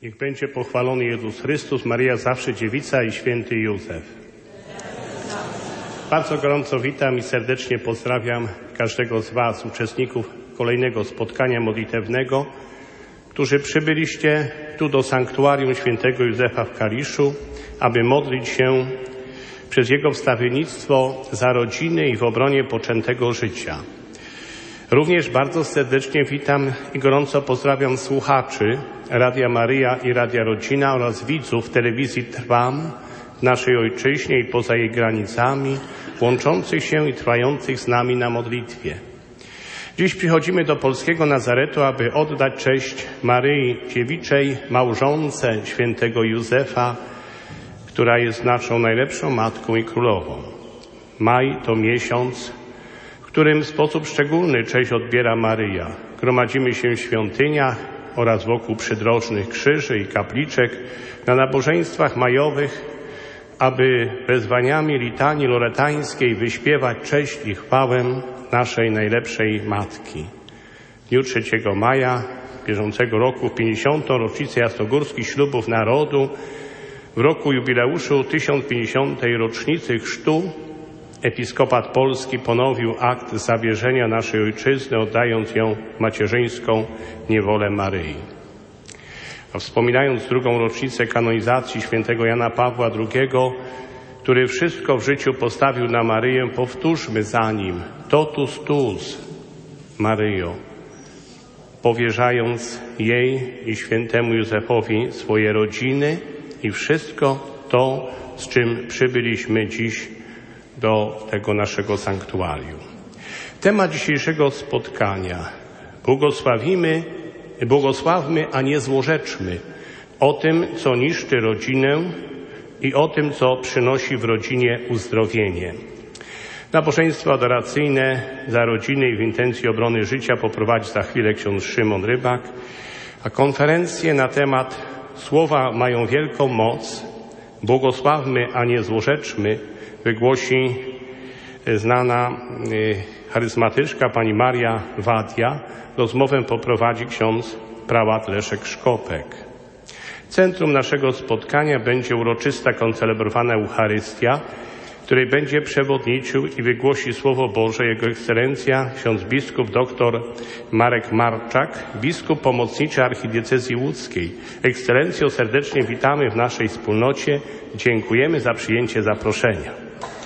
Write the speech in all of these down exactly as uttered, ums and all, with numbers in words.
Niech będzie pochwalony Jezus Chrystus, Maryja zawsze Dziewica i święty Józef. Bardzo gorąco witam i serdecznie pozdrawiam każdego z Was, uczestników kolejnego spotkania modlitewnego, którzy przybyliście tu do sanktuarium świętego Józefa w Kaliszu, aby modlić się przez jego wstawiennictwo za rodziny i w obronie poczętego życia. Również bardzo serdecznie witam i gorąco pozdrawiam słuchaczy Radia Maryja i Radia Rodzina oraz widzów telewizji Trwam w naszej ojczyźnie i poza jej granicami, łączących się i trwających z nami na modlitwie. Dziś przychodzimy do polskiego Nazaretu, aby oddać cześć Maryi Dziewiczej, małżonce świętego Józefa, która jest naszą najlepszą matką i królową. Maj to miesiąc, w którym w sposób szczególny cześć odbiera Maryja. Gromadzimy się w świątyniach oraz wokół przydrożnych krzyży i kapliczek na nabożeństwach majowych, aby wezwaniami litanii loretańskiej wyśpiewać cześć i chwałę naszej najlepszej Matki. W dniu trzeciego maja bieżącego roku, w pięćdziesiątą rocznicę jasnogórskich ślubów narodu, w roku jubileuszu tysiąc pięćdziesiątej rocznicy chrztu, Episkopat Polski ponowił akt zawierzenia naszej ojczyzny, oddając ją w macierzyńską niewolę Maryi. A wspominając drugą rocznicę kanonizacji świętego Jana Pawła drugiego, który wszystko w życiu postawił na Maryję, powtórzmy za nim: totus tuus, Maryjo, powierzając jej i świętemu Józefowi swoje rodziny i wszystko to, z czym przybyliśmy dziś do tego naszego sanktuarium. Temat dzisiejszego spotkania: błogosławimy, błogosławmy, a nie złorzeczmy, o tym, co niszczy rodzinę i o tym, co przynosi w rodzinie uzdrowienie. Nabożeństwo adoracyjne za rodziny i w intencji obrony życia poprowadzi za chwilę ksiądz Szymon Rybak, a konferencję na temat Słowa mają wielką moc, błogosławmy, a nie złorzeczmy, wygłosi znana charyzmatyczka pani Maria Wadia. Rozmowę poprowadzi ksiądz prałat Leszek Szkopek. Centrum naszego spotkania będzie uroczysta koncelebrowana Eucharystia, której będzie przewodniczył i wygłosi Słowo Boże Jego Ekscelencja ksiądz biskup dr Marek Marczak, biskup pomocniczy archidiecezji łódzkiej. Ekscelencjo, serdecznie witamy w naszej wspólnocie. Dziękujemy za przyjęcie zaproszenia.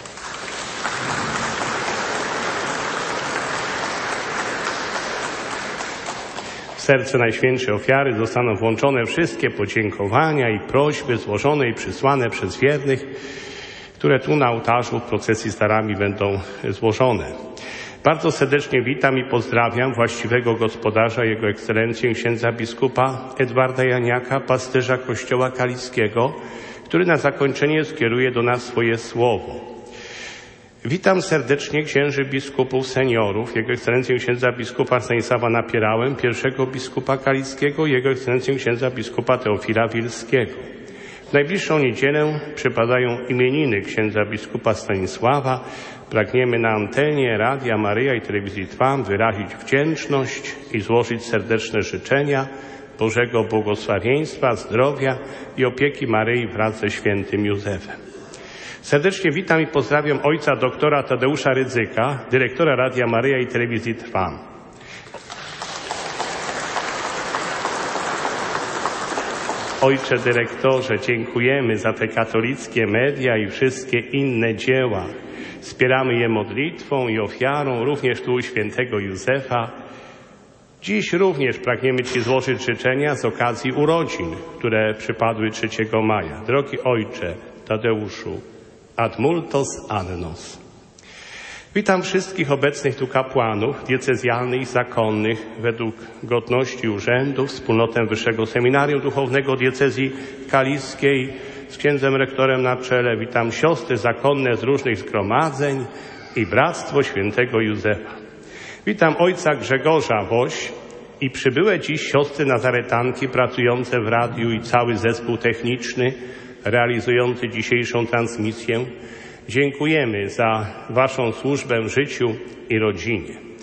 W serce Najświętszej Ofiary zostaną włączone wszystkie podziękowania i prośby złożone i przysłane przez wiernych, które tu na ołtarzu w procesji starami będą złożone. Bardzo serdecznie witam i pozdrawiam właściwego gospodarza, Jego Ekscelencję księdza biskupa Edwarda Janiaka, pasterza Kościoła Kaliskiego, który na zakończenie skieruje do nas swoje słowo. Witam serdecznie księży biskupów seniorów, Jego Ekscelencję księdza biskupa Stanisława Napierałę, pierwszego biskupa kaliskiego, Jego Ekscelencję księdza biskupa Teofila Wilskiego. W najbliższą niedzielę przypadają imieniny księdza biskupa Stanisława. Pragniemy na antenie Radia Maryja i Telewizji Trwam wyrazić wdzięczność i złożyć serdeczne życzenia Bożego błogosławieństwa, zdrowia i opieki Maryi wraz ze świętym Józefem. Serdecznie witam i pozdrawiam ojca doktora Tadeusza Rydzyka, dyrektora Radia Maryja i Telewizji Trwam. Ojcze dyrektorze, dziękujemy za te katolickie media i wszystkie inne dzieła. Wspieramy je modlitwą i ofiarą, również tu świętego Józefa. Dziś również pragniemy Ci złożyć życzenia z okazji urodzin, które przypadły trzeciego maja. Drogi Ojcze Tadeuszu, ad multos annos. Witam wszystkich obecnych tu kapłanów diecezjalnych i zakonnych według godności urzędu, wspólnotę Wyższego Seminarium Duchownego Diecezji Kaliskiej z księdzem rektorem na czele. Witam siostry zakonne z różnych zgromadzeń i Bractwo Świętego Józefa. Witam ojca Grzegorza Woś i przybyłe dziś siostry nazaretanki pracujące w radiu i cały zespół techniczny realizujący dzisiejszą transmisję. Dziękujemy za Waszą służbę życiu i rodzinie.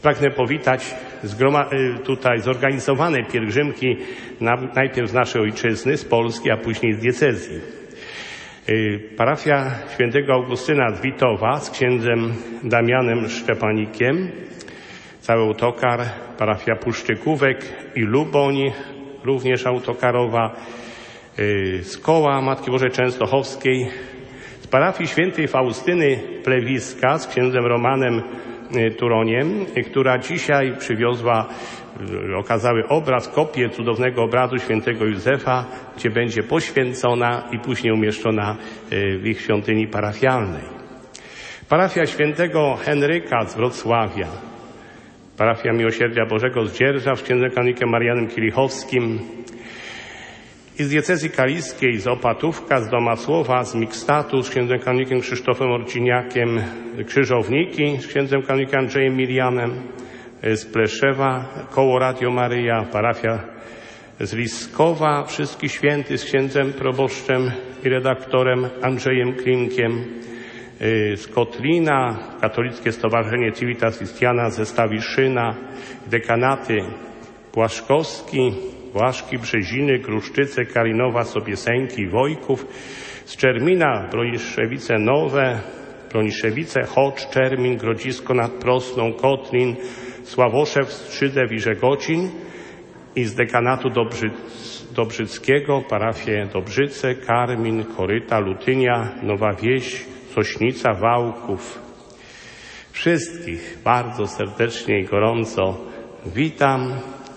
Pragnę powitać tutaj zorganizowane pielgrzymki najpierw z naszej ojczyzny, z Polski, a później z diecezji. Parafia świętego Augustyna z Witowa z księdzem Damianem Szczepanikiem, cały autokar, parafia Puszczykówek i Luboń, również autokarowa, z koła Matki Bożej Częstochowskiej, z parafii świętej Faustyny Plewiska z księdzem Romanem Turoniem, która dzisiaj przywiozła, okazały obraz, kopię cudownego obrazu świętego Józefa, gdzie będzie poświęcona i później umieszczona w ich świątyni parafialnej. Parafia świętego Henryka z Wrocławia, parafia Miłosierdzia Bożego z Dzierżaw z księdzem kanonikiem Marianem Kielichowskim i z diecezji kaliskiej, z Opatówka, z Domasłowa, z Mikstatu z księdzem kanonikiem Krzysztofem Orciniakiem, Krzyżowniki z księdzem kanonikiem Andrzejem Mirianem, z Pleszewa, koło Radio Maryja, parafia z Liskowa, Wszystkich Świętych z księdzem proboszczem i redaktorem Andrzejem Klimkiem, z Kotlina, Katolickie Stowarzyszenie Civitas Christiana ze Stawiszyna, dekanaty Błaszkowski, Błaszki, Brzeziny, Gruszczyce, Karinowa, Sobiesenki i Wojków, z Czermina, Broniszewice Nowe, Broniszewice, Chocz, Czermin, Grodzisko nad Prosną, Kotlin, Sławoszew, Strzydew i Żegocin i z dekanatu Dobrzy, Dobrzyckiego, parafie Dobrzyce, Karmin, Koryta, Lutynia, Nowa Wieś, Sośnica, Wałków. Wszystkich bardzo serdecznie i gorąco witam.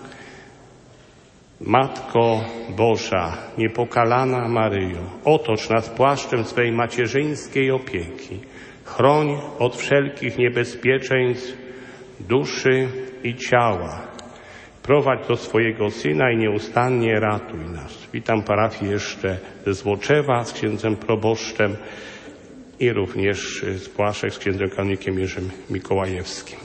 Matko Boża, niepokalana Maryjo, otocz nas płaszczem swej macierzyńskiej opieki. Chroń od wszelkich niebezpieczeństw duszy i ciała. Prowadź do swojego Syna i nieustannie ratuj nas. Witam parafię jeszcze ze Złoczewa z księdzem proboszczem i również z Płaszek z księdzem kanonikiem Jerzym Mikołajewskim.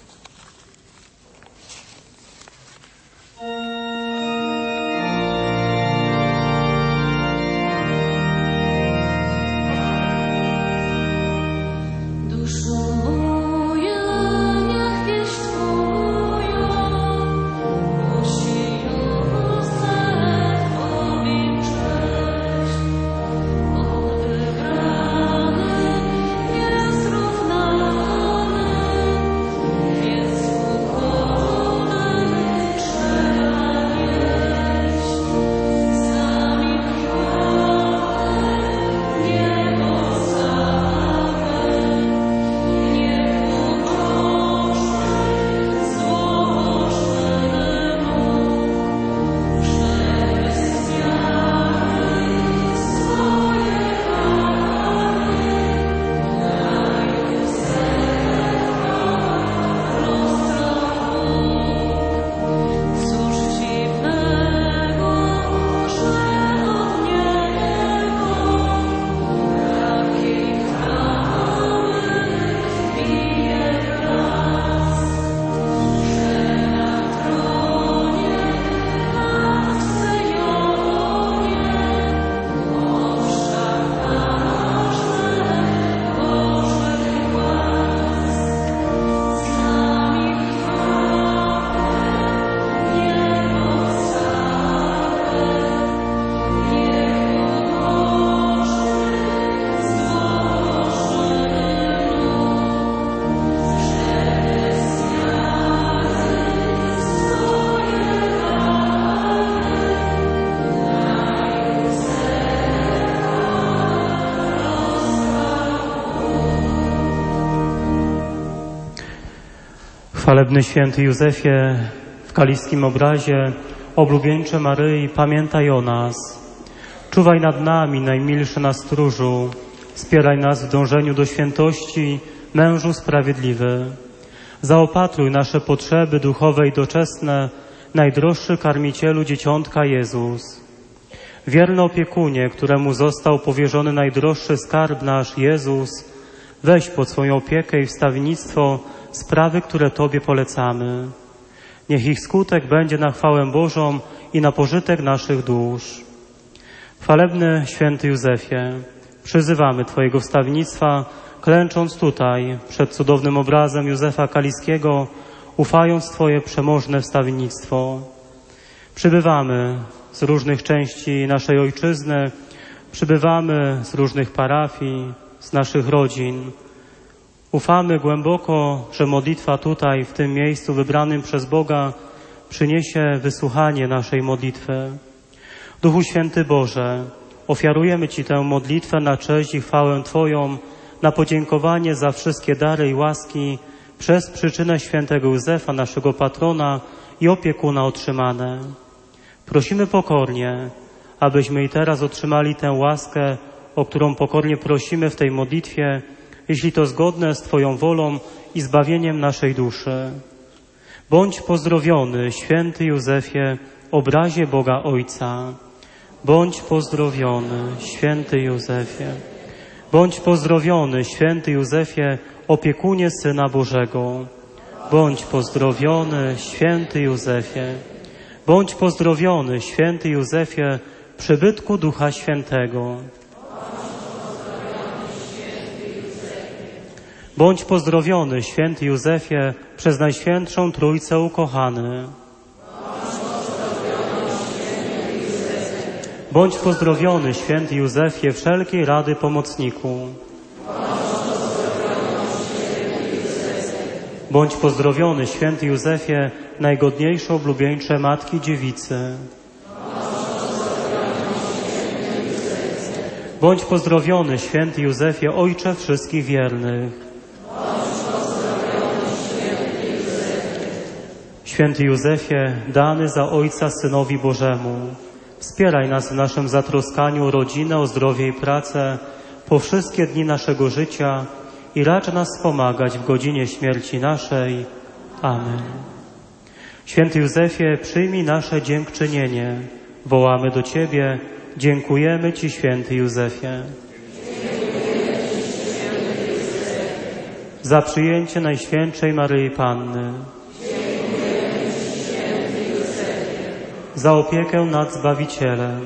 Chwalebny święty Józefie, w kaliskim obrazie, oblubieńcze Maryi, pamiętaj o nas. Czuwaj nad nami, najmilszy na stróżu. Wspieraj nas w dążeniu do świętości, mężu sprawiedliwy. Zaopatruj nasze potrzeby duchowe i doczesne, najdroższy karmicielu dzieciątka Jezus. Wierny opiekunie, któremu został powierzony najdroższy skarb nasz Jezus, weź pod swoją opiekę i wstawiennictwo sprawy, które Tobie polecamy. Niech ich skutek będzie na chwałę Bożą i na pożytek naszych dusz. Chwalebny święty Józefie, przyzywamy Twojego wstawiennictwa, klęcząc tutaj przed cudownym obrazem Józefa Kaliskiego, ufając Twoje przemożne wstawiennictwo. Przybywamy z różnych części naszej Ojczyzny, przybywamy z różnych parafii, z naszych rodzin. Ufamy głęboko, że modlitwa tutaj, w tym miejscu wybranym przez Boga, przyniesie wysłuchanie naszej modlitwy. Duchu Święty Boże, ofiarujemy Ci tę modlitwę na cześć i chwałę Twoją, na podziękowanie za wszystkie dary i łaski przez przyczynę świętego Józefa, naszego patrona i opiekuna otrzymane. Prosimy pokornie, abyśmy i teraz otrzymali tę łaskę, o którą pokornie prosimy w tej modlitwie, jeśli to zgodne z Twoją wolą i zbawieniem naszej duszy. Bądź pozdrowiony, święty Józefie, obrazie Boga Ojca. Bądź pozdrowiony, święty Józefie. Bądź pozdrowiony, święty Józefie, opiekunie Syna Bożego. Bądź pozdrowiony, święty Józefie. Bądź pozdrowiony, święty Józefie, przybytku Ducha Świętego. Bądź pozdrowiony, święty Józefie, przez Najświętszą Trójcę ukochany. Bądź pozdrowiony, święty Józefie, wszelkiej rady pomocniku. Bądź pozdrowiony, święty Józefie, najgodniejsze oblubieńcze Matki Dziewicy. Bądź pozdrowiony, święty Józefie, Ojcze wszystkich wiernych. Święty Józefie, dany za Ojca Synowi Bożemu, wspieraj nas w naszym zatroskaniu o rodzinę, o zdrowie i pracę po wszystkie dni naszego życia i racz nas wspomagać w godzinie śmierci naszej. Amen. Święty Józefie, przyjmij nasze dziękczynienie. Wołamy do Ciebie. Dziękujemy Ci, święty Józefie. Za przyjęcie Najświętszej Maryi Panny. Za opiekę nad Zbawicielem.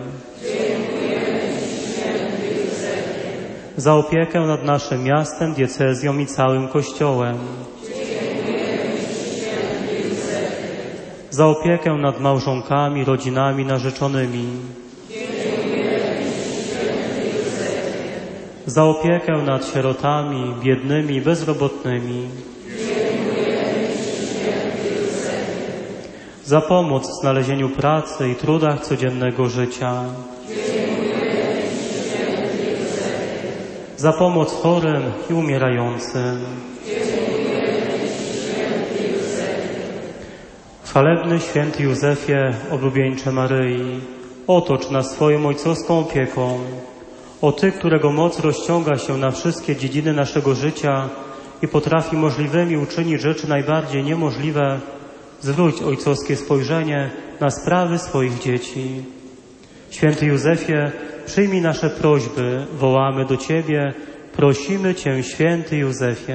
Za opiekę nad naszym miastem, diecezją i całym Kościołem. Za opiekę nad małżonkami, rodzinami narzeczonymi. Za opiekę nad sierotami, biednymi i bezrobotnymi. Za pomoc w znalezieniu pracy i trudach codziennego życia. Za pomoc chorym i umierającym. Chwalebny święty Józefie, oblubieńcze Maryi, otocz nas swoją ojcowską opieką. O Ty, którego moc rozciąga się na wszystkie dziedziny naszego życia i potrafi możliwymi uczynić rzeczy najbardziej niemożliwe, zwróć ojcowskie spojrzenie na sprawy swoich dzieci. Święty Józefie, przyjmij nasze prośby, wołamy do Ciebie, prosimy Cię, święty Józefie.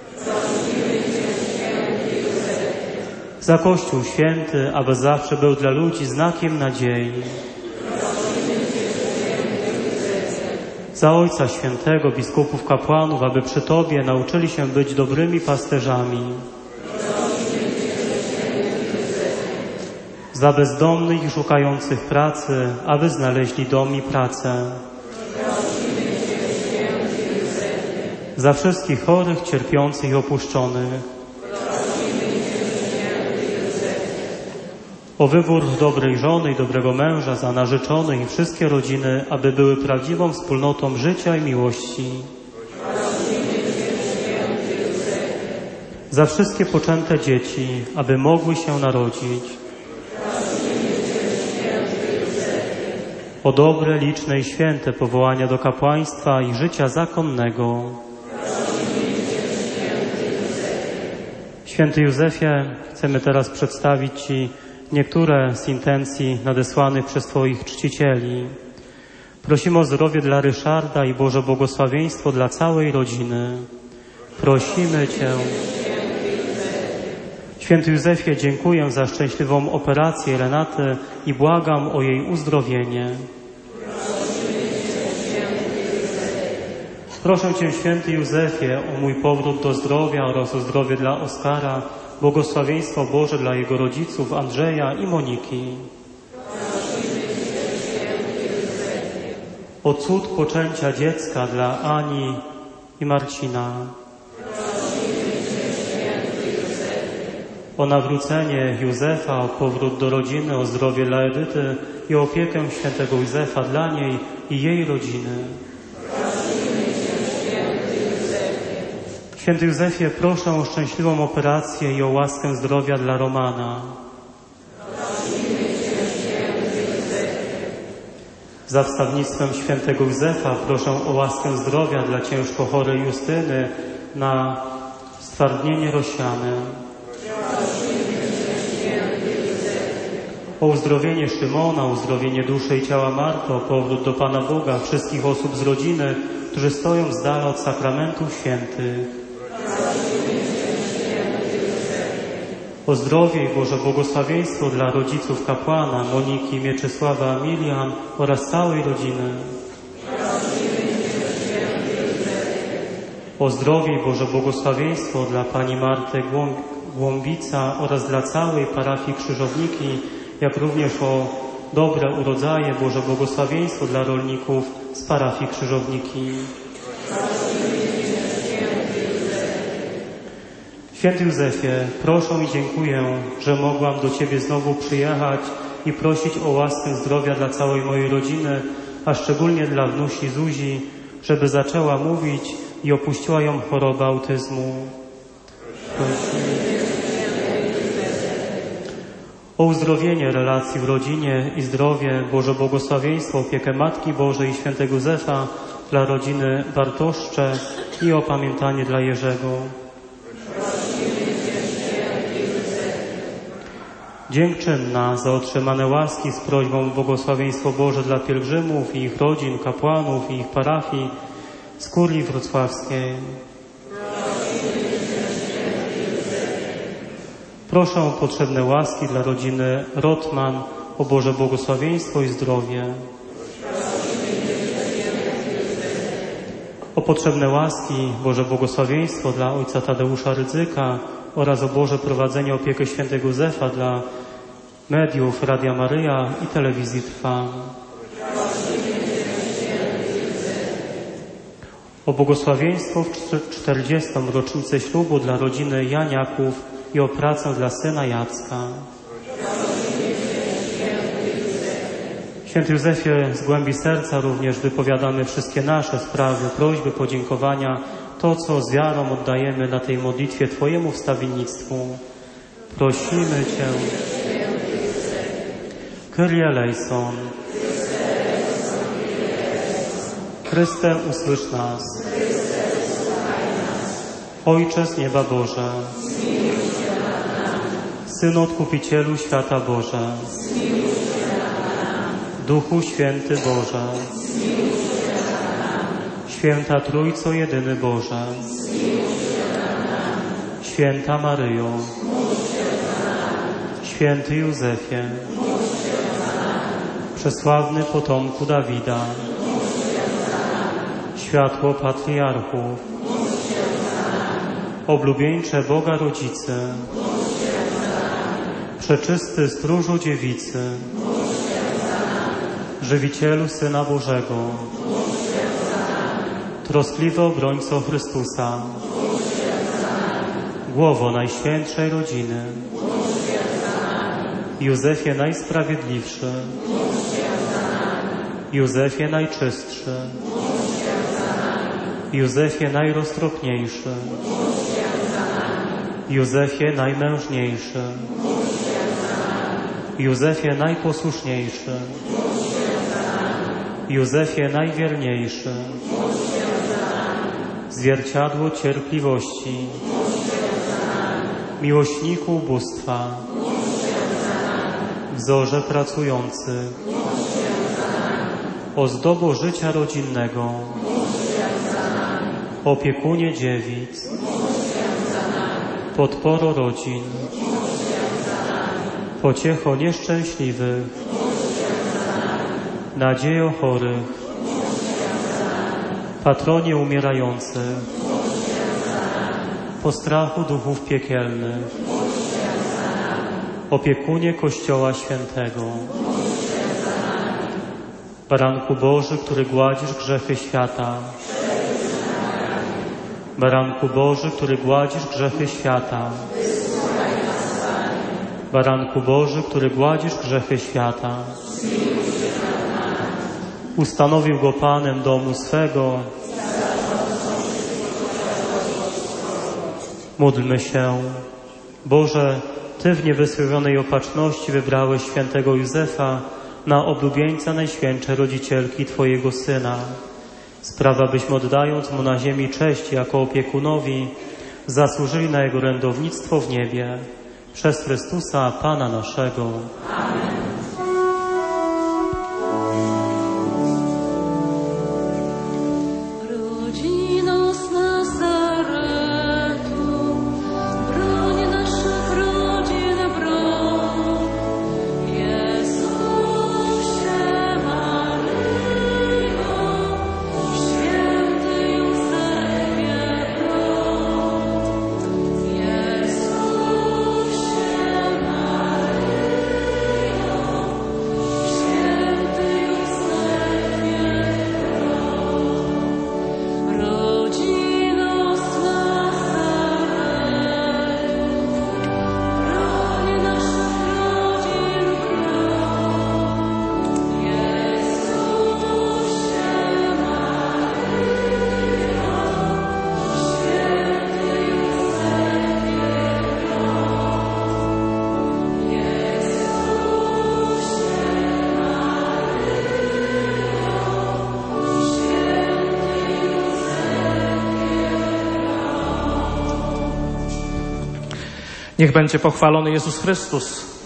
Za Kościół święty, aby zawsze był dla ludzi znakiem nadziei. Za Ojca Świętego, biskupów, kapłanów, aby przy Tobie nauczyli się być dobrymi pasterzami. Za bezdomnych i szukających pracy, aby znaleźli dom i pracę. Za wszystkich chorych, cierpiących i opuszczonych. O wybór dobrej żony i dobrego męża, za narzeczonych i wszystkie rodziny, aby były prawdziwą wspólnotą życia i miłości. Za wszystkie poczęte dzieci, aby mogły się narodzić. O dobre, liczne i święte powołania do kapłaństwa i życia zakonnego. Święty Józefie, chcemy teraz przedstawić Ci niektóre z intencji nadesłanych przez Twoich czcicieli. Prosimy o zdrowie dla Ryszarda i Boże błogosławieństwo dla całej rodziny. Prosimy Cię. Święty Józefie, dziękuję za szczęśliwą operację Renaty i błagam o jej uzdrowienie. Proszę Cię, święty Józefie, o mój powrót do zdrowia oraz o zdrowie dla Oskara, błogosławieństwo Boże dla jego rodziców Andrzeja i Moniki. O cud poczęcia dziecka dla Ani i Marcina. O nawrócenie Józefa, o powrót do rodziny, o zdrowie dla Edyty i o opiekę świętego Józefa dla niej i jej rodziny. Święty Józefie, proszę o szczęśliwą operację i o łaskę zdrowia dla Romana. Za wstawnictwem świętego Józefa proszę o łaskę zdrowia dla ciężko chorej Justyny na stwardnienie rozsiane. O uzdrowienie Szymona, o uzdrowienie duszy i ciała Marty, o powrót do Pana Boga wszystkich osób z rodziny, którzy stoją z dala od sakramentów świętych. O zdrowie i Boże błogosławieństwo dla rodziców kapłana Moniki, Mieczysława, Emilian oraz całej rodziny. O zdrowie i Boże błogosławieństwo dla Pani Marty Głąbica oraz dla całej parafii Krzyżowniki, jak również o dobre urodzaje, Boże błogosławieństwo dla rolników z parafii Krzyżowniki. Święty Józefie, proszę i dziękuję, że mogłam do Ciebie znowu przyjechać i prosić o łaskę zdrowia dla całej mojej rodziny, a szczególnie dla wnusi Zuzi, żeby zaczęła mówić i opuściła ją choroba autyzmu. Prosimy. O uzdrowienie relacji w rodzinie i zdrowie, Boże błogosławieństwo, opiekę Matki Bożej i Świętego Józefa dla rodziny Bartoszcze i opamiętanie dla Jerzego. Dziękczynna za otrzymane łaski z prośbą błogosławieństwo Boże dla pielgrzymów i ich rodzin, kapłanów i ich parafii z kurii wrocławskiej. Proszę o potrzebne łaski dla rodziny Rotman, o Boże błogosławieństwo i zdrowie. O potrzebne łaski, Boże błogosławieństwo dla ojca Tadeusza Rydzyka oraz o Boże prowadzenie, opiekę świętego Józefa dla mediów Radia Maryja i Telewizji Trwam. O błogosławieństwo w czterdziestą rocznicę ślubu dla rodziny Janiaków i o pracę dla syna Jacka. Święty Józefie, z głębi serca również wypowiadamy wszystkie nasze sprawy, prośby, podziękowania, to, co z wiarą oddajemy na tej modlitwie Twojemu wstawiennictwu. Prosimy Cię. Kyrie eleison. Chryste, usłysz nas. Ojcze z nieba Boże, Synu Odkupicielu świata Boże, Duchu Święty Boże, Święta Trójco Jedyny Boże, Święta Maryjo, Święty Józefie, Przesławny potomku Dawida, Światło Patriarchów, Oblubieńcze Boga Rodzicy, Przeczysty Stróżu Dziewicy, Żywicielu Syna Bożego, Troskliwy Obrońco Chrystusa, Głowo Najświętszej Rodziny, Józefie Najsprawiedliwszy, Józefie Najczystszy, Józefie Najroztropniejszy, Józefie Najmężniejszy, Józefie Najposłuszniejszy, Józefie Najwierniejszy, Zwierciadło cierpliwości, Miłośniku ubóstwa, Wzorze pracujący, Ozdobo życia rodzinnego, Opiekunie dziewic, Podporo rodzin, Pociecho nieszczęśliwych, Nadziejo chorych, Patronie umierających, Postrachu duchów piekielnych, opiekunie Kościoła Świętego. Baranku Boży, który gładzisz grzechy świata. Baranku Boży, który gładzisz grzechy świata. Baranku Boży, który gładzisz grzechy świata. Ustanowił go Panem domu swego. Módlmy się. Boże, Ty w niewysłowionej opatrzności wybrałeś świętego Józefa na oblubieńca Najświętszej Rodzicielki Twojego Syna. Sprawa, byśmy oddając Mu na ziemi cześć jako opiekunowi, zasłużyli na Jego orędownictwo w niebie. Przez Chrystusa, Pana naszego. Amen. Niech będzie pochwalony Jezus Chrystus.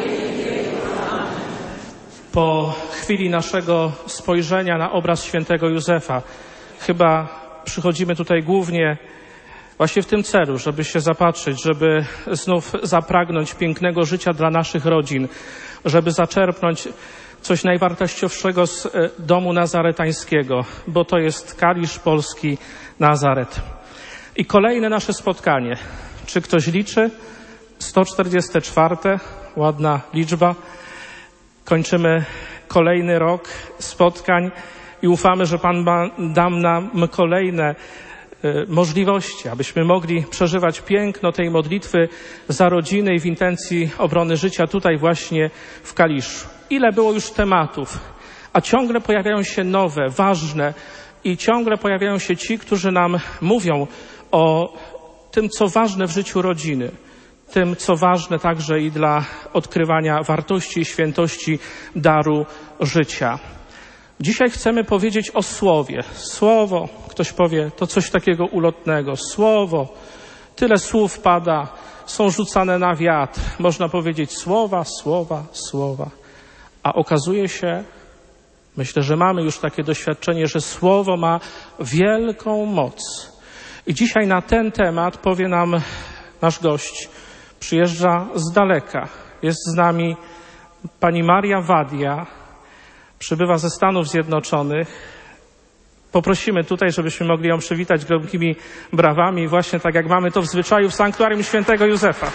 Po chwili naszego spojrzenia na obraz świętego Józefa, chyba przychodzimy tutaj głównie właśnie w tym celu, żeby się zapatrzyć, żeby znów zapragnąć pięknego życia dla naszych rodzin, żeby zaczerpnąć coś najwartościowszego z domu nazaretańskiego, bo to jest Kalisz Polski, Nazaret. I kolejne nasze spotkanie. Czy ktoś liczy? sto czterdzieste czwarte, ładna liczba. Kończymy kolejny rok spotkań i ufamy, że Pan da nam kolejne y, możliwości, abyśmy mogli przeżywać piękno tej modlitwy za rodziny i w intencji obrony życia tutaj właśnie w Kaliszu. Ile było już tematów, a ciągle pojawiają się nowe, ważne i ciągle pojawiają się ci, którzy nam mówią o tym, co ważne w życiu rodziny, tym, co ważne także i dla odkrywania wartości i świętości daru życia. Dzisiaj chcemy powiedzieć o słowie. Słowo, ktoś powie, to coś takiego ulotnego. Słowo, tyle słów pada, są rzucane na wiatr. Można powiedzieć słowa, słowa, słowa. A okazuje się, myślę, że mamy już takie doświadczenie, że słowo ma wielką moc. I dzisiaj na ten temat powie nam nasz gość. Przyjeżdża z daleka. Jest z nami pani Maria Wadia. Przybywa ze Stanów Zjednoczonych. Poprosimy tutaj, żebyśmy mogli ją przywitać gromkimi brawami, właśnie tak jak mamy to w zwyczaju w sanktuarium świętego Józefa.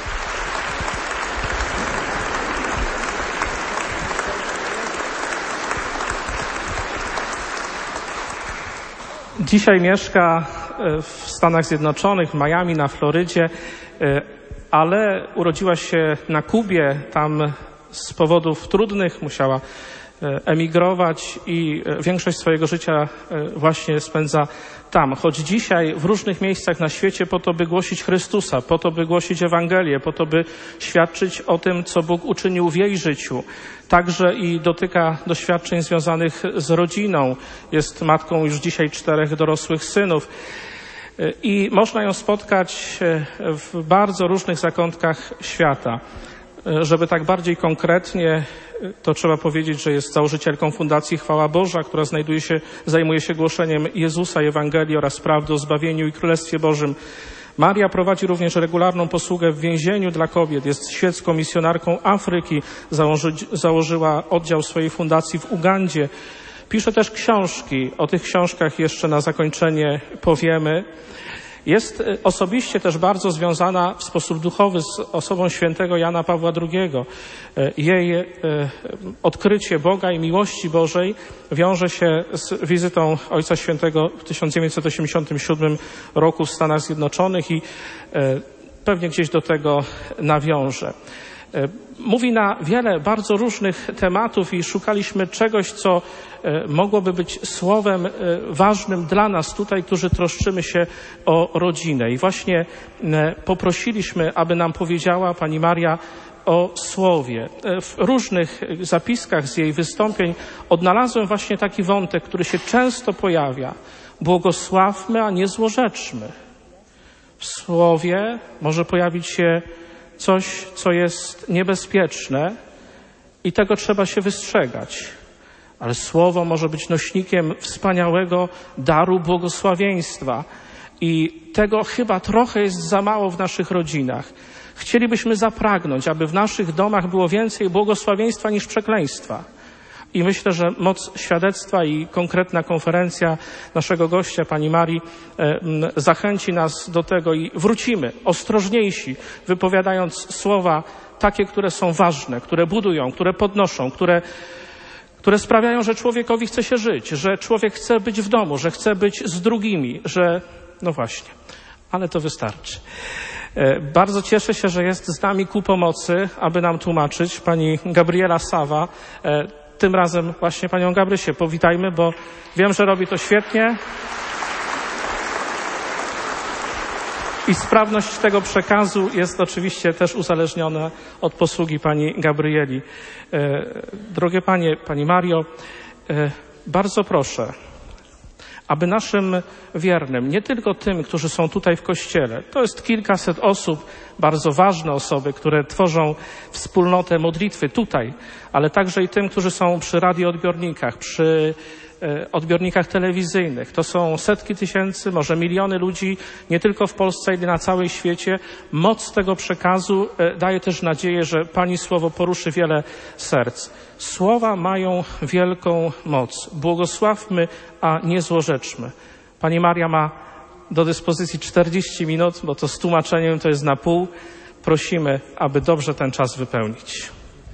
Dzisiaj mieszka w Stanach Zjednoczonych, w Miami, na Florydzie, ale urodziła się na Kubie. Tam z powodów trudnych musiała emigrować i większość swojego życia właśnie spędza tam. Choć dzisiaj w różnych miejscach na świecie po to, by głosić Chrystusa, po to, by głosić Ewangelię, po to, by świadczyć o tym, co Bóg uczynił w jej życiu. Także i dotyka doświadczeń związanych z rodziną. Jest matką już dzisiaj czterech dorosłych synów. I można ją spotkać w bardzo różnych zakątkach świata. Żeby tak bardziej konkretnie, to trzeba powiedzieć, że jest założycielką Fundacji Chwała Boża, która znajduje się, zajmuje się głoszeniem Jezusa, Ewangelii oraz prawdy o zbawieniu i Królestwie Bożym. Maria prowadzi również regularną posługę w więzieniu dla kobiet. Jest świecką misjonarką Afryki. Założy, założyła oddział swojej fundacji w Ugandzie. Pisze też książki. O tych książkach jeszcze na zakończenie powiemy. Jest osobiście też bardzo związana w sposób duchowy z osobą świętego Jana Pawła drugiego. Jej odkrycie Boga i miłości Bożej wiąże się z wizytą Ojca Świętego w tysiąc dziewięćset osiemdziesiątym siódmym roku w Stanach Zjednoczonych i pewnie gdzieś do tego nawiąże. Mówi na wiele bardzo różnych tematów i szukaliśmy czegoś, co mogłoby być słowem ważnym dla nas tutaj, którzy troszczymy się o rodzinę. I właśnie poprosiliśmy, aby nam powiedziała Pani Maria o słowie. W różnych zapiskach z jej wystąpień odnalazłem właśnie taki wątek, który się często pojawia. Błogosławmy, a nie złorzeczmy. W słowie może pojawić się coś, co jest niebezpieczne i tego trzeba się wystrzegać. Ale słowo może być nośnikiem wspaniałego daru błogosławieństwa i tego chyba trochę jest za mało w naszych rodzinach. Chcielibyśmy zapragnąć, aby w naszych domach było więcej błogosławieństwa niż przekleństwa. I myślę, że moc świadectwa i konkretna konferencja naszego gościa, Pani Marii, e, zachęci nas do tego i wrócimy ostrożniejsi, wypowiadając słowa takie, które są ważne, które budują, które podnoszą, które, które sprawiają, że człowiekowi chce się żyć, że człowiek chce być w domu, że chce być z drugimi, że no właśnie, ale to wystarczy. E, bardzo cieszę się, że jest z nami ku pomocy, aby nam tłumaczyć pani Gabriela Sawa. E, Tym razem właśnie panią Gabrysię powitajmy, bo wiem, że robi to świetnie. I sprawność tego przekazu jest oczywiście też uzależniona od posługi pani Gabrieli. E, drogie panie, pani Mario, e, bardzo proszę, aby naszym wiernym, nie tylko tym, którzy są tutaj w Kościele, to jest kilkaset osób, bardzo ważne osoby, które tworzą wspólnotę modlitwy tutaj, ale także i tym, którzy są przy radioodbiornikach, przy e, odbiornikach telewizyjnych. To są setki tysięcy, może miliony ludzi, nie tylko w Polsce, ale na całym świecie. Moc tego przekazu e, daje też nadzieję, że Pani słowo poruszy wiele serc. Słowa mają wielką moc. Błogosławmy, a nie złorzeczmy. Pani Maria ma do dyspozycji czterdzieści minut, bo to z tłumaczeniem to jest na pół. Prosimy, aby dobrze ten czas wypełnić.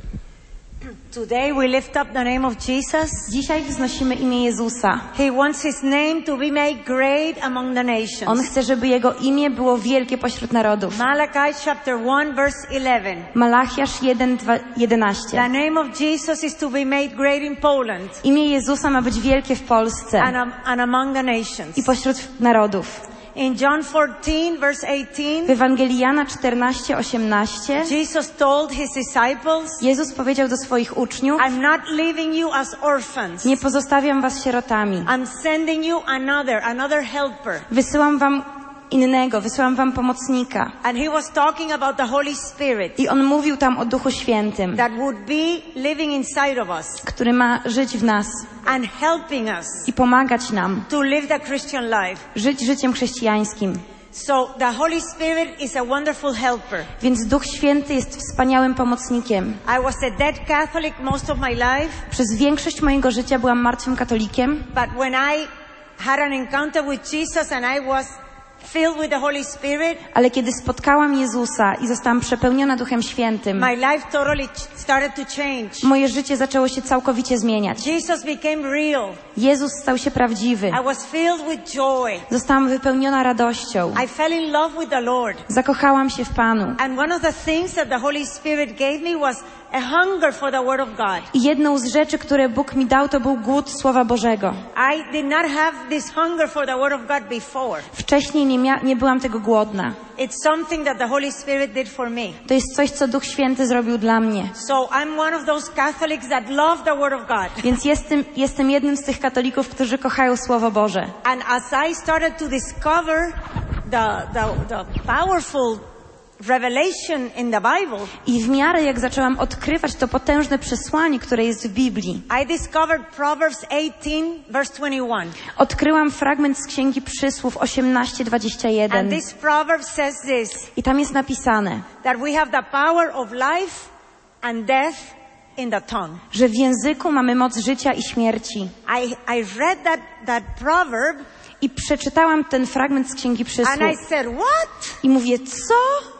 Today we lift up the name of Jesus. Dzisiaj wznosimy imię Jezusa. He wants his name to be made great among the nations. On chce, żeby Jego imię było wielkie pośród narodów. Malachi chapter one verse eleven. Malachiasz jeden, jedenaście. The name of Jesus is to be made great in Poland. Imię Jezusa ma być wielkie w Polsce and, um, and among the nations. i pośród narodów. In John fourteen verse eighteen, w Ewangelii Jana czternaście, osiemnaście, Jesus told his disciples, Jezus powiedział do swoich uczniów: I'm not leaving you as orphans. Nie pozostawiam was sierotami. I'm sending you another, another helper. Wysyłam wam innego, wysyłam wam pomocnika. And he was talking about the Holy Spirit. I on mówił tam o Duchu Świętym, that would be living inside of us. który ma żyć w nas and helping us i pomagać nam to live the Christian life. Żyć życiem chrześcijańskim. So the Holy Spirit is a wonderful helper. Więc Duch Święty jest wspaniałym pomocnikiem. I was a dead Catholic most of my life. Przez większość mojego życia byłam martwym katolikiem. But when I had an encounter with Jesus and I was filled with the Holy Spirit, ale kiedy spotkałam Jezusa i zostałam przepełniona Duchem Świętym, my life totally started to change. Moje życie zaczęło się całkowicie zmieniać. Jesus became real. Jezus stał się prawdziwy. I was filled with joy. Zostałam wypełniona radością. I fell in love with the Lord. Zakochałam się w Panu. And one of the things that the Holy Spirit gave me was a hunger for the Word of God. I jedną z rzeczy, które Bóg mi dał, to był głód Słowa Bożego. I did not have this hunger for the Word of God before. Wcześniej nie, mia- nie byłam tego głodna. It's something that the Holy Spirit did for me. To jest coś, co Duch Święty zrobił dla mnie. So I'm one of those Catholics that love the Word of God. Więc jestem, jestem jednym z tych katolików, którzy kochają Słowo Boże. And as I started to discover the, the, the powerful revelation in the Bible, i w miarę jak zaczęłam odkrywać to potężne przesłanie, które jest w Biblii, I discovered Proverbs eighteen verse twenty-one. Odkryłam fragment z Księgi Przysłów osiemnaście, dwadzieścia jeden. And this proverb says this, i tam jest napisane, that we have the power of life and death in the tongue. że w języku mamy moc życia i śmierci. I, I read that, that proverb I przeczytałam ten fragment z Księgi Przysłów. and I said, what? I mówię, co?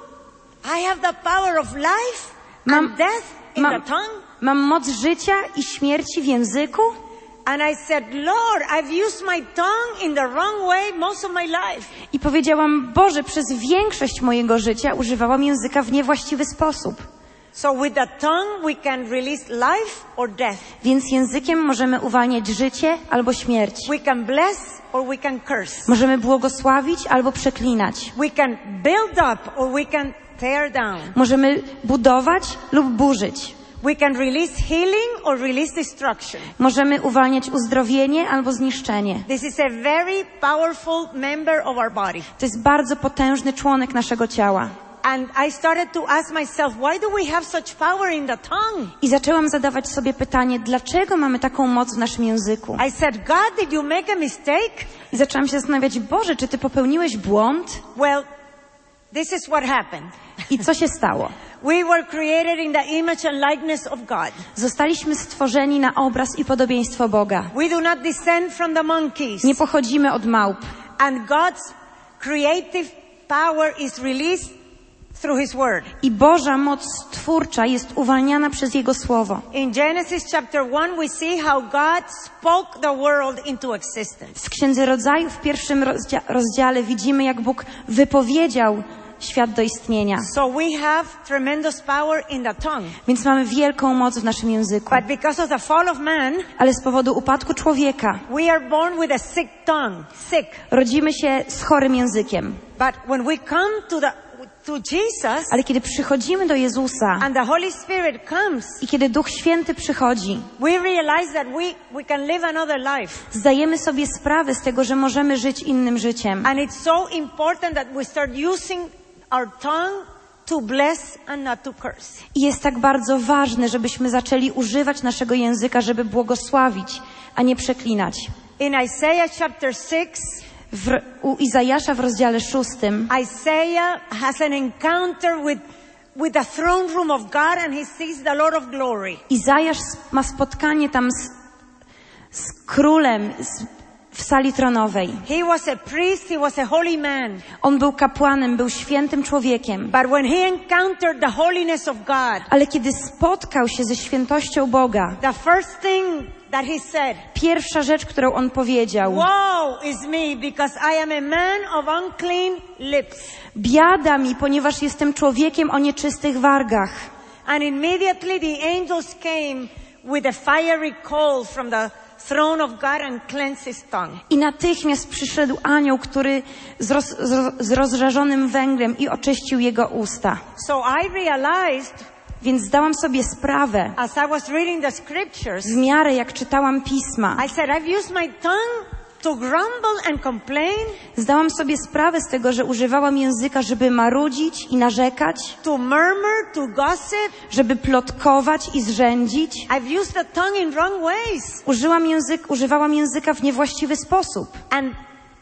I have the power of life Mam- and death in mam- the tongue? Mam moc życia i śmierci w języku? And I said, Lord, I've used my tongue in the wrong way most of my life. I powiedziałam, Boże, przez większość mojego życia używałam języka w niewłaściwy sposób. So with the tongue we can release life or death. Więc językiem możemy uwalniać życie albo śmierć. We can bless or we can curse. Możemy błogosławić albo przeklinać. We can build up or we can tear down. Możemy budować lub burzyć. We can release healing or release destruction. Możemy uwalniać uzdrowienie albo zniszczenie. This is a very powerful member of our body. To jest bardzo potężny członek naszego ciała. And I started to ask myself, why do we have such power in the tongue? I zaczęłam zadawać sobie pytanie, dlaczego mamy taką moc w naszym języku? I said, God, did you make a mistake? I zaczęłam się zastanawiać, Boże, czy Ty popełniłeś błąd? Well, this is what happened. I co się stało? We were created in the image and likeness of God. Zostaliśmy stworzeni na obraz i podobieństwo Boga. We do not descend from the monkeys. Nie pochodzimy od małp. And God's creative power is released through His Word. I Boża moc twórcza jest uwalniana przez Jego Słowo. In Genesis chapter one, we see how God spoke the world into existence. W Księdze Rodzaju w pierwszym rozdzia- rozdziale widzimy, jak Bóg wypowiedział świat do istnienia. So we have tremendous power in the tongue. Więc mamy wielką moc w naszym języku. But because of the fall of man, Ale z powodu upadku człowieka we are born with a sick tongue. Sick. rodzimy się z chorym językiem. But when we come to the to Jesus Ale kiedy przychodzimy do Jezusa and the Holy Spirit comes, i kiedy Duch Święty przychodzi, we realize that we, we can live another life. zdajemy sobie sprawę z tego, że możemy żyć innym życiem. And it's so important that we start using our tongue to bless and not to curse. I jest tak bardzo ważne, żebyśmy zaczęli używać naszego języka, żeby błogosławić, a nie przeklinać. In Isaiah chapter six, W, u Izajasza w rozdziale szóstym Isaiah has an encounter with, with the throne room of God and he sees the Lord of glory. Izajasz ma spotkanie tam z, z królem z, w sali tronowej. He was a priest, he was a holy man. On był kapłanem, był świętym człowiekiem. But when he encountered the holiness of God, Ale kiedy spotkał się ze świętością Boga, the first thing that he said, pierwsza rzecz, którą on powiedział: woe is me, because I am a man of unclean lips. biada mi, ponieważ jestem człowiekiem o nieczystych wargach. And immediately the angels came with a fiery coal from the throne of God and cleansed his tongue. I natychmiast przyszedł anioł, który z, roz, z, z rozżarzonym węglem i oczyścił jego usta. So I realized, Więc zdałam sobie sprawę, as I was reading the scriptures, w miarę jak czytałam pisma, I said, I've used my tongue to grumble and complain, zdałam sobie sprawę z tego, że używałam języka, żeby marudzić i narzekać, to murmur, to gossip. żeby plotkować i zrzędzić. I've used the tongue in wrong ways. Użyłam język, używałam języka w niewłaściwy sposób. And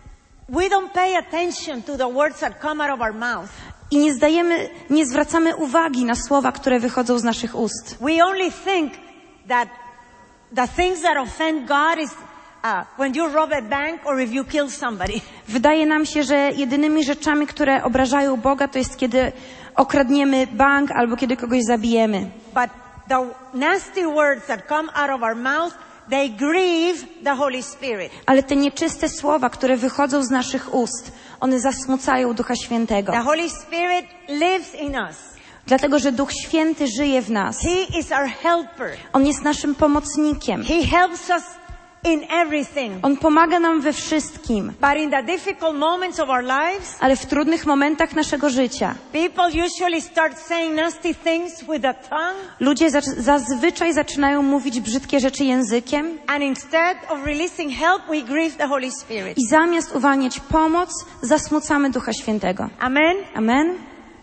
we don't pay attention to the words that come out of our mouth. I nie zdajemy, nie zwracamy uwagi na słowa, które wychodzą z naszych ust. We only think that the things that offend God is uh, when you rob a bank or if you kill somebody. Wydaje nam się, że jedynymi rzeczami, które obrażają Boga, to jest kiedy okradniemy bank albo kiedy kogoś zabijemy. But the nasty words that come out of our mouth, they grieve the Holy Spirit. Ale te nieczyste słowa, które wychodzą z naszych ust, one zasmucają Ducha Świętego. The Holy Spirit lives in us. Dlatego, że Duch Święty żyje w nas. He is our helper. On jest naszym pomocnikiem. He helps us in everything. On pomaga nam we wszystkim. But in the difficult moments of our lives, Ale w trudnych momentach naszego życia people usually start saying nasty things with the tongue. ludzie za- zazwyczaj zaczynają mówić brzydkie rzeczy językiem And instead of releasing help, we grieve the Holy Spirit. i zamiast uwalniać pomoc, zasmucamy Ducha Świętego. Amen? Amen?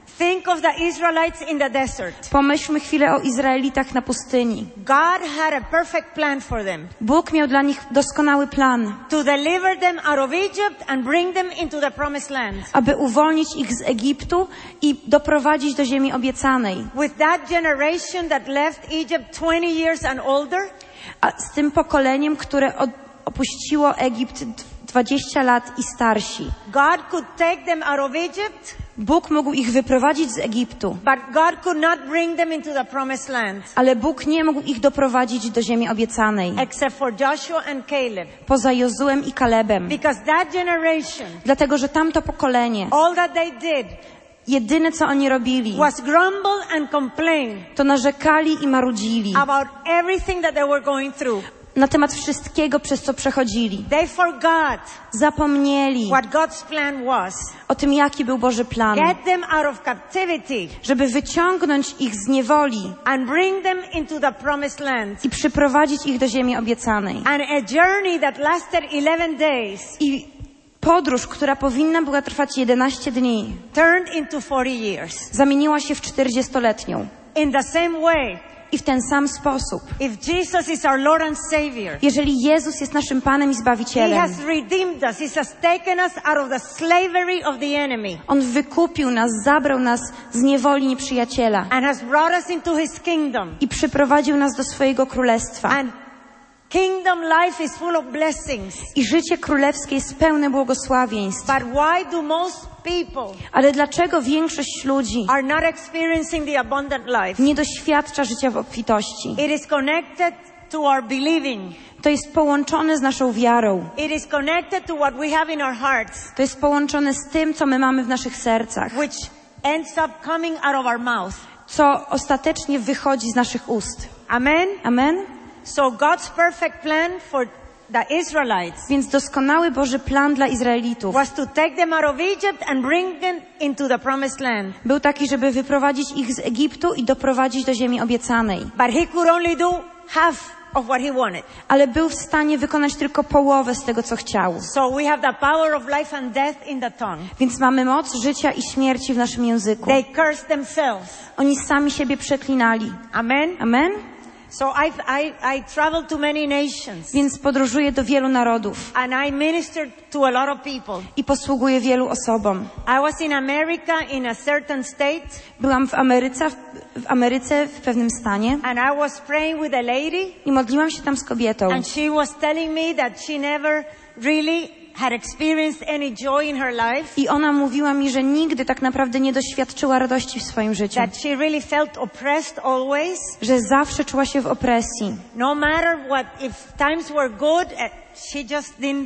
Think of the Israelites in the desert. Pomyślmy chwilę o Izraelitach na pustyni. God had a perfect plan for them. Bóg miał dla nich doskonały plan, To deliver them out of Egypt and bring them into the promised land. aby uwolnić ich z Egiptu i doprowadzić do ziemi obiecanej. With that generation that left Egypt twenty years and older, A z tym pokoleniem, które od, opuściło Egipt dwadzieścia lat i starsi. God could take them out of Egypt, Bóg mógł ich wyprowadzić z Egiptu, but God could not bring them into the promised land, ale Bóg nie mógł ich doprowadzić do ziemi obiecanej, except for Joshua and Caleb. poza Jozułem i Kalebem. Because that generation, Dlatego, że tamto pokolenie, all that they did jedyne co oni robili, was grumble and complain to narzekali i marudzili about everything that they were going through. na temat wszystkiego, przez co przechodzili. They forgot Zapomnieli what God's plan was. o tym, jaki był Boży plan, Get them out of captivity żeby wyciągnąć ich z niewoli and bring them into the promised land. i przyprowadzić ich do ziemi obiecanej. And a journey that lasted eleven days I podróż, która powinna była trwać jedenaście dni, turned into forty years. zamieniła się w czterdziestoletnią. In the same way, I w ten sam sposób, if Jesus is our Lord and Savior, jeżeli Jezus jest naszym Panem i He Zbawicielem, has redeemed us. He has taken us out of the slavery of the enemy On wykupił nas, zabrał nas z niewoli nieprzyjaciela and has brought us into His kingdom. i przyprowadził nas do swojego królestwa. And kingdom life is full of blessings. I życie królewskie jest pełne błogosławieństw. But why do most people Ale dlaczego większość ludzi are not experiencing the abundant life? nie doświadcza życia w obfitości? It is connected to our believing. To jest połączone z naszą wiarą. It is connected to what we have in our hearts, To jest połączone z tym, co my mamy w naszych sercach, which ends up coming out of our mouth. co ostatecznie wychodzi z naszych ust. Amen? Amen? So God's perfect plan for the Israelites Więc doskonały Boży plan dla Izraelitów was to take them out of Egypt and bring them into the promised land. był taki, żeby wyprowadzić ich z Egiptu i doprowadzić do ziemi obiecanej. But He could only do half of what He wanted. Ale był w stanie wykonać tylko połowę z tego, co chciał. So we have the power of life and death in the tongue. Więc mamy moc życia i śmierci w naszym języku. They cursed themselves. Oni sami siebie przeklinali. Amen? Amen? So I, I, I traveled to many nations Więc podróżuję do wielu narodów and I ministered to a lot of people. i posługuję wielu osobom. I was in America in a certain state Byłam w Ameryce, w Ameryce w pewnym stanie and I was praying with a lady i modliłam się tam z kobietą. and she was telling me that she never really had experienced any joy in her life, I ona mówiła mi, że nigdy tak naprawdę nie doświadczyła radości w swoim życiu. that she really felt oppressed always. Że zawsze czuła się w opresji. No matter what, if times were good, uh, she just didn't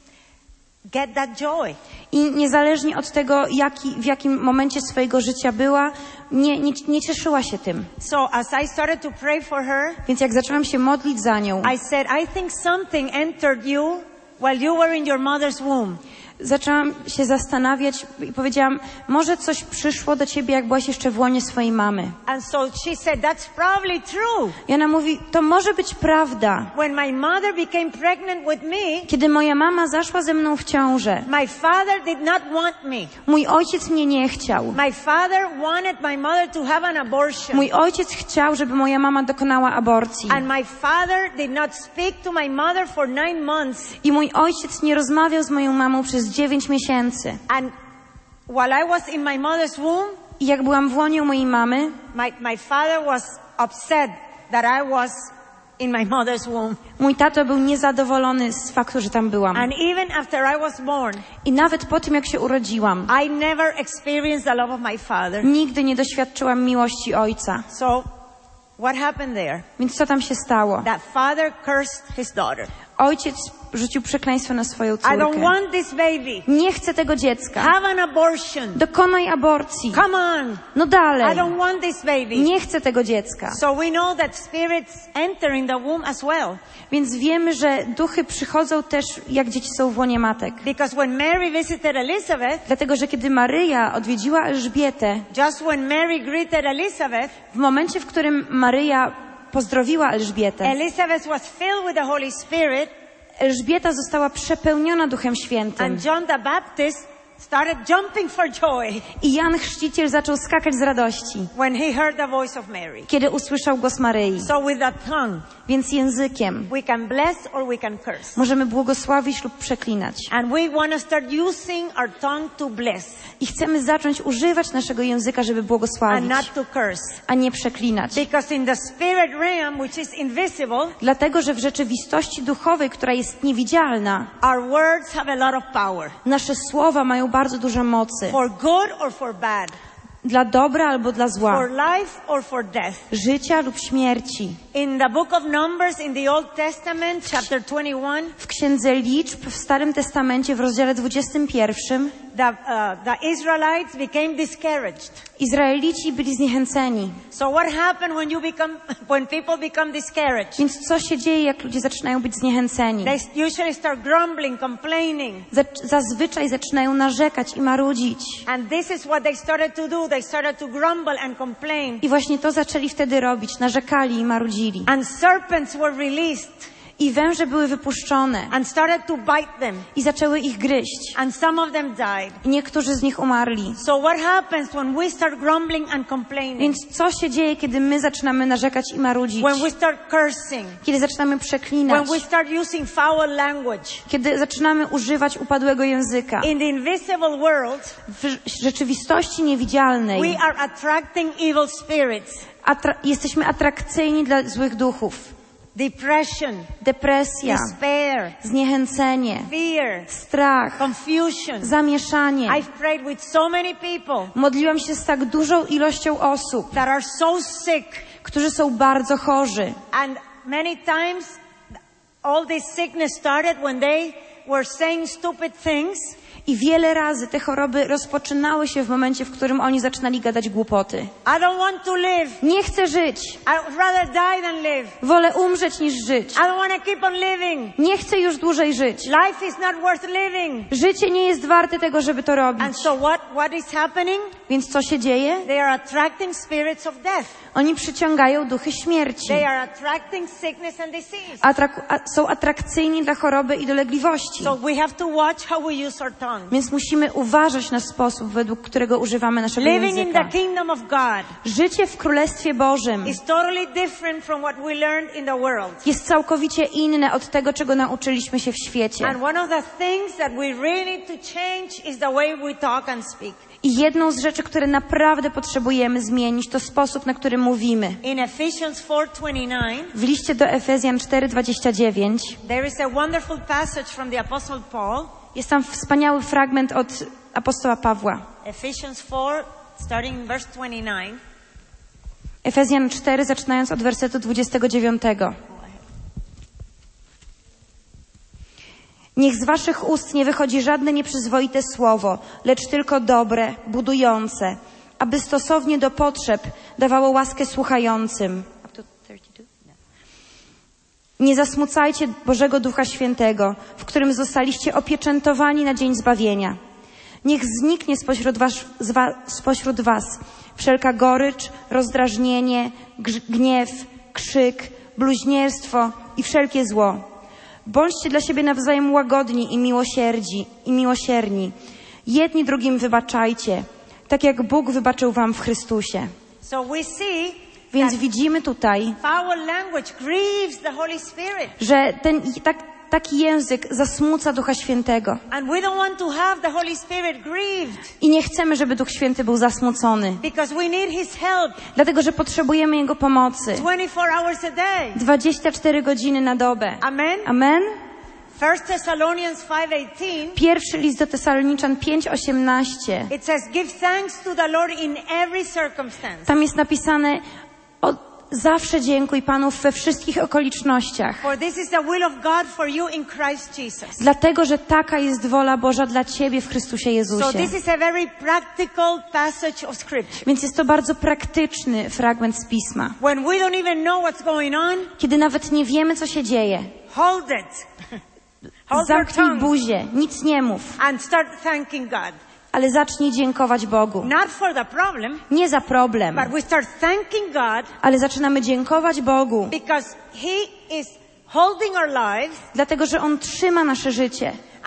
get that joy. I niezależnie od tego, jaki, w jakim momencie swojego życia była, nie, nie, nie cieszyła się tym. So as I started to pray for her, Więc jak zaczęłam się modlić za nią, I said, I think something entered you while you were in your mother's womb. zaczęłam się zastanawiać i powiedziałam, może coś przyszło do ciebie, jak byłaś jeszcze w łonie swojej mamy. And so she said, that's probably true. I ona mówi, to może być prawda. When my mother became pregnant with me, Kiedy moja mama zaszła ze mną w ciążę, my father did not want me. mój ojciec mnie nie chciał. My father wanted my mother to have an abortion. Mój ojciec chciał, żeby moja mama dokonała aborcji. And my father did not speak to my mother for nine months. I mój ojciec nie rozmawiał z moją mamą przez dziewięć miesięcy. And while I was in my mother's womb, I jak byłam w łonie mojej mamy, my, my father was upset that I was in my mother's womb. mój tato był niezadowolony z faktu, że tam byłam. And even after I was born, I nawet po tym, jak się urodziłam, I never experienced the love of my father. nigdy nie doświadczyłam miłości ojca. So, what happened there? Więc co tam się stało? That father cursed his daughter. Ojciec rzucił przekleństwo na swoją I don't córkę. want this baby. Nie chcę tego dziecka. Have an abortion. Dokonaj aborcji. Come on. No I dalej. don't want this baby. Nie chcę tego dziecka. So we know that spirits enter in the womb as well. Więc wiemy, że duchy przychodzą też, jak dzieci są w łonie matek. Because when Mary visited Elizabeth, Dlatego, że kiedy Maryja odwiedziła Elżbietę, just when Mary greeted Elizabeth, w momencie, w którym Maryja pozdrowiła Elżbietę, Elizabeth was filled with the Holy Spirit, Elżbieta została przepełniona Duchem Świętym. and John the Baptist started jumping for joy I Jan Chrzciciel zaczął skakać z radości, when he heard the voice of Mary. kiedy usłyszał głos Maryi. So with that tongue, Więc językiem we can bless or we can curse. możemy błogosławić lub przeklinać. And we want to start using our tongue to bless I chcemy zacząć używać naszego języka, żeby and błogosławić, not to curse. a nie przeklinać. Because in the spirit realm, which is invisible, Dlatego, że w rzeczywistości duchowej, która jest niewidzialna, our words have a lot of power. nasze słowa mają bardzo dużo mocy. For good or for bad. Dla dobra albo dla For zła. life or for death. Życia lub śmierci. In the book of Numbers in the Old Testament, chapter twenty-one, W Księdze Liczb w Starym Testamencie w rozdziale dwudziestym pierwszym the, uh, the Israelites became discouraged. Izraelici byli zniechęceni. So what happened when you become, when people become discouraged? Więc co się dzieje, jak ludzie zaczynają być zniechęceni? They usually start grumbling, complaining. Zac- zazwyczaj zaczynają narzekać i marudzić. And this is what they started to do. They started to grumble and complain. I właśnie to zaczęli wtedy robić. Narzekali i marudzili. And serpents were released I węże były wypuszczone. and started to bite them. I zaczęły ich gryźć. And some of them died. I niektórzy z nich umarli. So what happens when we start grumbling and complaining? Więc co się dzieje, kiedy my zaczynamy narzekać i marudzić? When we start cursing? Kiedy zaczynamy przeklinać? When we start using foul language? Kiedy zaczynamy używać upadłego języka? In the invisible world, W rzeczywistości niewidzialnej we are attracting evil spirits. atra- jesteśmy atrakcyjni dla złych duchów. Depression, Depresja, despair, zniechęcenie, fear, strach, confusion. zamieszanie. I've prayed with so many people Modliłam się z tak dużą ilością osób, that are so sick, którzy są bardzo chorzy. and many times all this sickness started when they were saying stupid things. I wiele razy te choroby rozpoczynały się w momencie, w którym oni zaczynali gadać głupoty. I don't want to live. Nie chcę żyć. I would rather die than live. Wolę umrzeć niż żyć. I don't want to keep on living. Nie chcę już dłużej żyć. Life is not worth living. Życie nie jest warte tego, żeby to robić. And so what, what is happening? Więc co się dzieje? They are attracting spirits of death. Oni przyciągają duchy śmierci. They are attracting sickness and disease. Atrak- a- są atrakcyjni dla choroby i dolegliwości. So we have to watch how we use our tongue. Więc musimy uważać na sposób, według którego używamy naszego Living in języka. the kingdom of God Życie w Królestwie Bożym is totally different from what we learned in the world. jest całkowicie inne od tego, czego nauczyliśmy się w świecie. And one of the things that we really need to change is the way we talk and speak. I jedną z rzeczy, które naprawdę potrzebujemy zmienić, to sposób, na który mówimy. In Ephesians four twenty-nine, W liście do Efezjan cztery dwadzieścia dziewięć there is a wonderful passage from the Apostle Paul. jest tam wspaniały fragment od apostoła Pawła. Ephesians four, starting in verse twenty-nine. Efezjan cztery, zaczynając od wersetu dwudziestego dziewiątego. Niech z waszych ust nie wychodzi żadne nieprzyzwoite słowo, lecz tylko dobre, budujące, aby stosownie do potrzeb dawało łaskę słuchającym. Nie zasmucajcie Bożego Ducha Świętego, w którym zostaliście opieczętowani na dzień zbawienia. Niech zniknie spośród was, z wa, spośród was wszelka gorycz, rozdrażnienie, grz, gniew, krzyk, bluźnierstwo i wszelkie zło. Bądźcie dla siebie nawzajem łagodni i miłosierdzi i miłosierni. Jedni drugim wybaczajcie, tak jak Bóg wybaczył wam w Chrystusie. So we see Więc that widzimy tutaj, foul language grieves the Holy Spirit. że ten tak, taki język zasmuca Ducha Świętego. And we don't want to have the Holy Spirit grieved I nie chcemy, żeby Duch Święty był zasmucony. because we need His help Dlatego, że potrzebujemy Jego pomocy. twenty-four hours a day. dwadzieścia cztery godziny na dobę. Amen. Amen? First Thessalonians five eighteen. Pierwszy list do Tesaloniczan pięć osiemnaście. It says, give thanks to the Lord in every circumstance. Tam jest napisane, o, zawsze dziękuj Panu we wszystkich okolicznościach. For this is the will of God for you in Christ Jesus. Dlatego, że taka jest wola Boża dla Ciebie w Chrystusie So Jezusie. this is a very practical passage of scripture. Więc jest to bardzo praktyczny fragment z Pisma. When we don't even know what's going on, Kiedy nawet nie wiemy, co się dzieje, hold it. Hold your zamknij tongue buzię, nic nie mów, and start thanking God. ale zacznij dziękować Bogu. Not for the problem, Nie za problem, but we start thanking God ale zaczynamy dziękować Bogu, because He is holding our lives dlatego, że On trzyma nasze życie. and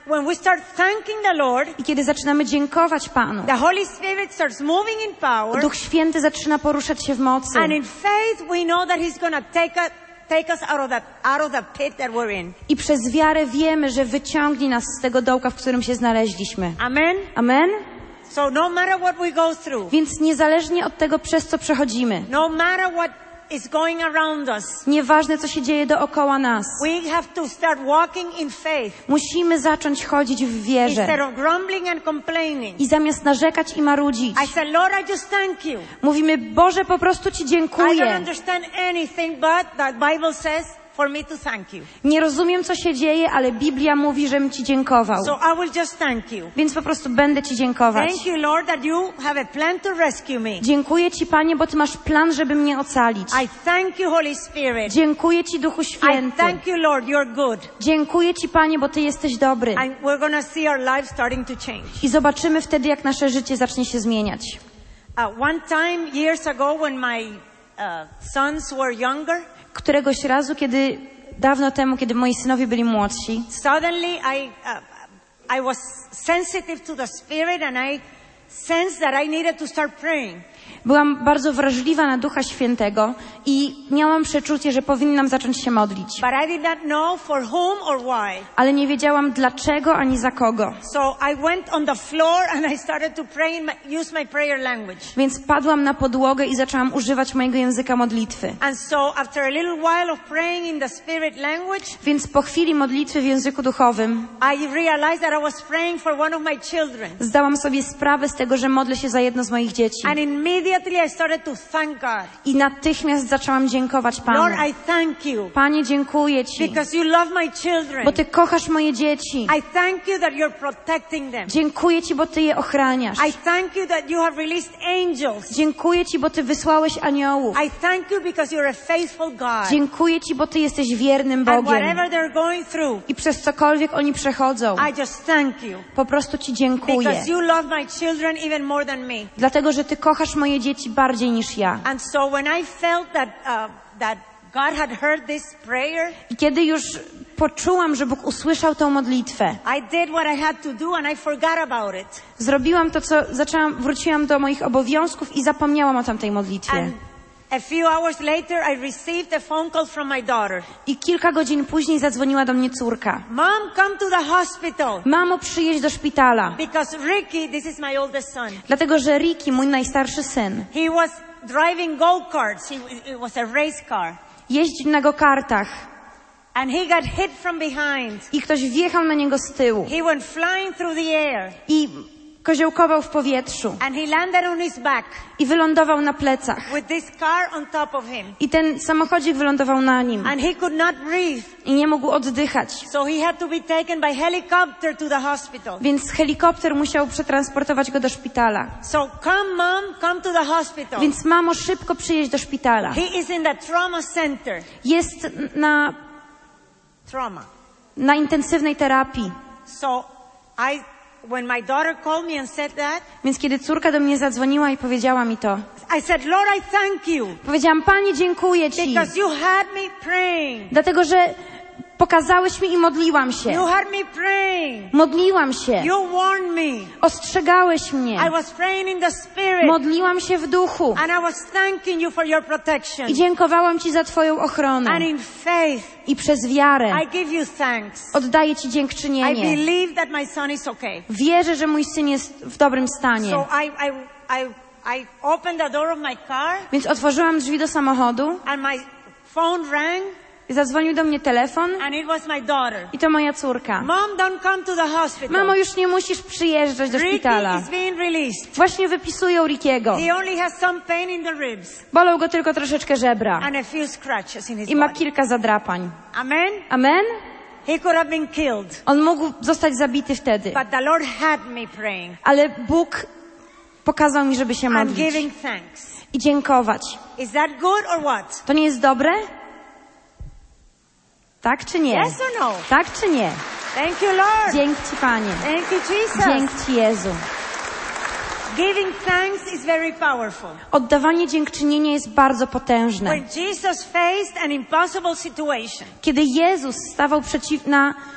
when we start thanking the Lord, I kiedy zaczynamy dziękować Panu, the Holy Spirit starts moving in power. Duch Święty zaczyna poruszać się w mocy. And in faith, we know that He's going to take us, take us out of that, out of the pit that we're in. I przez wiarę wiemy, że wyciągnie nas z tego dołka, w którym się znaleźliśmy. Amen? Amen? So no matter what we go through, Więc niezależnie od tego, przez co przechodzimy, no matter what is going around us, nieważne, co się dzieje dookoła nas, we have to start walking in faith musimy zacząć chodzić w instead wierze. of grumbling and complaining. I zamiast narzekać i marudzić, I said, Lord, I just thank you. mówimy, Boże, po prostu Ci I don't dziękuję. understand anything, but the Bible says for me to thank you. Nie rozumiem, co się dzieje, ale Biblia mówi, żebym Ci dziękował. So I will just thank you. Więc po prostu będę Ci dziękować. Thank you, Lord, that you have a plan to rescue me. Dziękuję Ci, Panie, bo Ty masz plan, żeby mnie ocalić. I thank you, Holy Spirit. Dziękuję Ci, Duchu I Święty. thank you, Lord, you're good. Dziękuję Ci, Panie, bo Ty jesteś dobry. And we're going to see our lives starting to change. I zobaczymy wtedy, jak nasze życie zacznie się zmieniać. Uh, one time, years ago, when my uh, sons were younger, Któregoś razu, kiedy dawno temu, kiedy moi synowie byli młodsi, suddenly I, uh, I was sensitive to the Spirit and I sensed that I needed to start praying. byłam bardzo wrażliwa na Ducha Świętego i miałam przeczucie, że powinnam zacząć się modlić. But I did not know for whom or why. Ale nie wiedziałam dlaczego ani za kogo. So I went on the floor and I started to pray and use my prayer language. Więc padłam na podłogę i zaczęłam używać mojego języka modlitwy. And so after a little while of praying in the Spirit language, Więc po chwili modlitwy w języku duchowym I realized that I was praying for one of my children. zdałam sobie sprawę z tego, że modlę się za jedno z moich dzieci. And immediately I started to thank God. I natychmiast zaczęłam dziękować Panu. Lord, I thank you Panie, dziękuję Ci, because you love my children. bo Ty kochasz moje dzieci. I thank you that you're protecting them. Dziękuję Ci, bo Ty je ochraniasz. I thank you that you have released angels. Dziękuję Ci, bo Ty wysłałeś aniołów. I thank you because you're a faithful God. Dziękuję Ci, bo Ty jesteś wiernym And Bogiem. whatever they're going through, I przez cokolwiek oni przechodzą, I just thank you po prostu Ci dziękuję. because you love my children even more than me. Dlatego, że Ty kochasz moje dzieci bardziej niż ja. And so when I felt that uh, that God had heard this prayer, I kiedy już poczułam, że Bóg usłyszał tą modlitwę, I did what I had to do and I forgot about it. zrobiłam to, co zaczęłam, wróciłam do moich obowiązków i zapomniałam o tamtej modlitwie. And a few hours later, I received a phone call from my daughter. I kilka godzin później zadzwoniła do mnie córka. Mom, come to the hospital. Mamo, przyjedź do szpitala. Because Ricky, this is my oldest son, Dlatego, że Ricky, mój najstarszy syn, he was driving go-karts. He, it was a race car. jeździł na go-kartach And he got hit from behind. i ktoś wjechał na niego z tyłu He went flying through the air. i koziołkował w powietrzu And he landed on his back i wylądował na plecach. with this car on top of him. I ten samochodzik wylądował na nim And he could not breathe. i nie mógł oddychać. So he had to be taken by helicopter to the hospital. Więc helikopter musiał przetransportować go do szpitala. So come, mom, come to the hospital. Więc mamo, szybko przyjedź do szpitala. He is in the trauma center. Jest na, Trauma. na intensywnej terapii. So I, when my daughter called me and said that, Więc kiedy córka do mnie zadzwoniła i powiedziała mi to, I said, Lord, I thank you powiedziałam, Panie, dziękuję Ci, because you had me praying. dlatego że pokazałeś mi i modliłam You się. had me praying. Modliłam się. You warned me. Ostrzegałeś mnie. I was praying in the Spirit. Modliłam się w duchu. And I was thanking you for your protection. I dziękowałam Ci za Twoją ochronę. And in faith, I przez wiarę I give you thanks. oddaję Ci I dziękczynienie. believe that my son is okay. Wierzę, że mój syn jest w dobrym stanie. So I, I, I, I opened the door of my car Więc otworzyłam drzwi do samochodu and my phone rang i zadzwonił do mnie telefon and it was my daughter. i to moja córka. Mom, don't come to the hospital. Mamo, już nie musisz przyjeżdżać do Ricky szpitala. is being released. Właśnie wypisują Rickiego. He only has some pain in the ribs Bolą go tylko troszeczkę żebra. and a few scratches in his I ma body. kilka zadrapań. Amen? Amen? He could have been killed. On mógł zostać zabity wtedy. But the Lord had me praying Ale Bóg pokazał mi, żeby się and modlić giving thanks. i dziękować. Is that good or what? To nie jest dobre? Tak czy nie? Yes or no? Tak czy nie? Thank you, Lord. Dzięki Ci, Panie. Thank you, Jesus. Dzięki Ci, Jezu. Giving thanks is very powerful. Oddawanie dziękczynienia jest bardzo potężne. When Jesus faced an impossible situation, Kiedy Jezus stawał przeciw, na,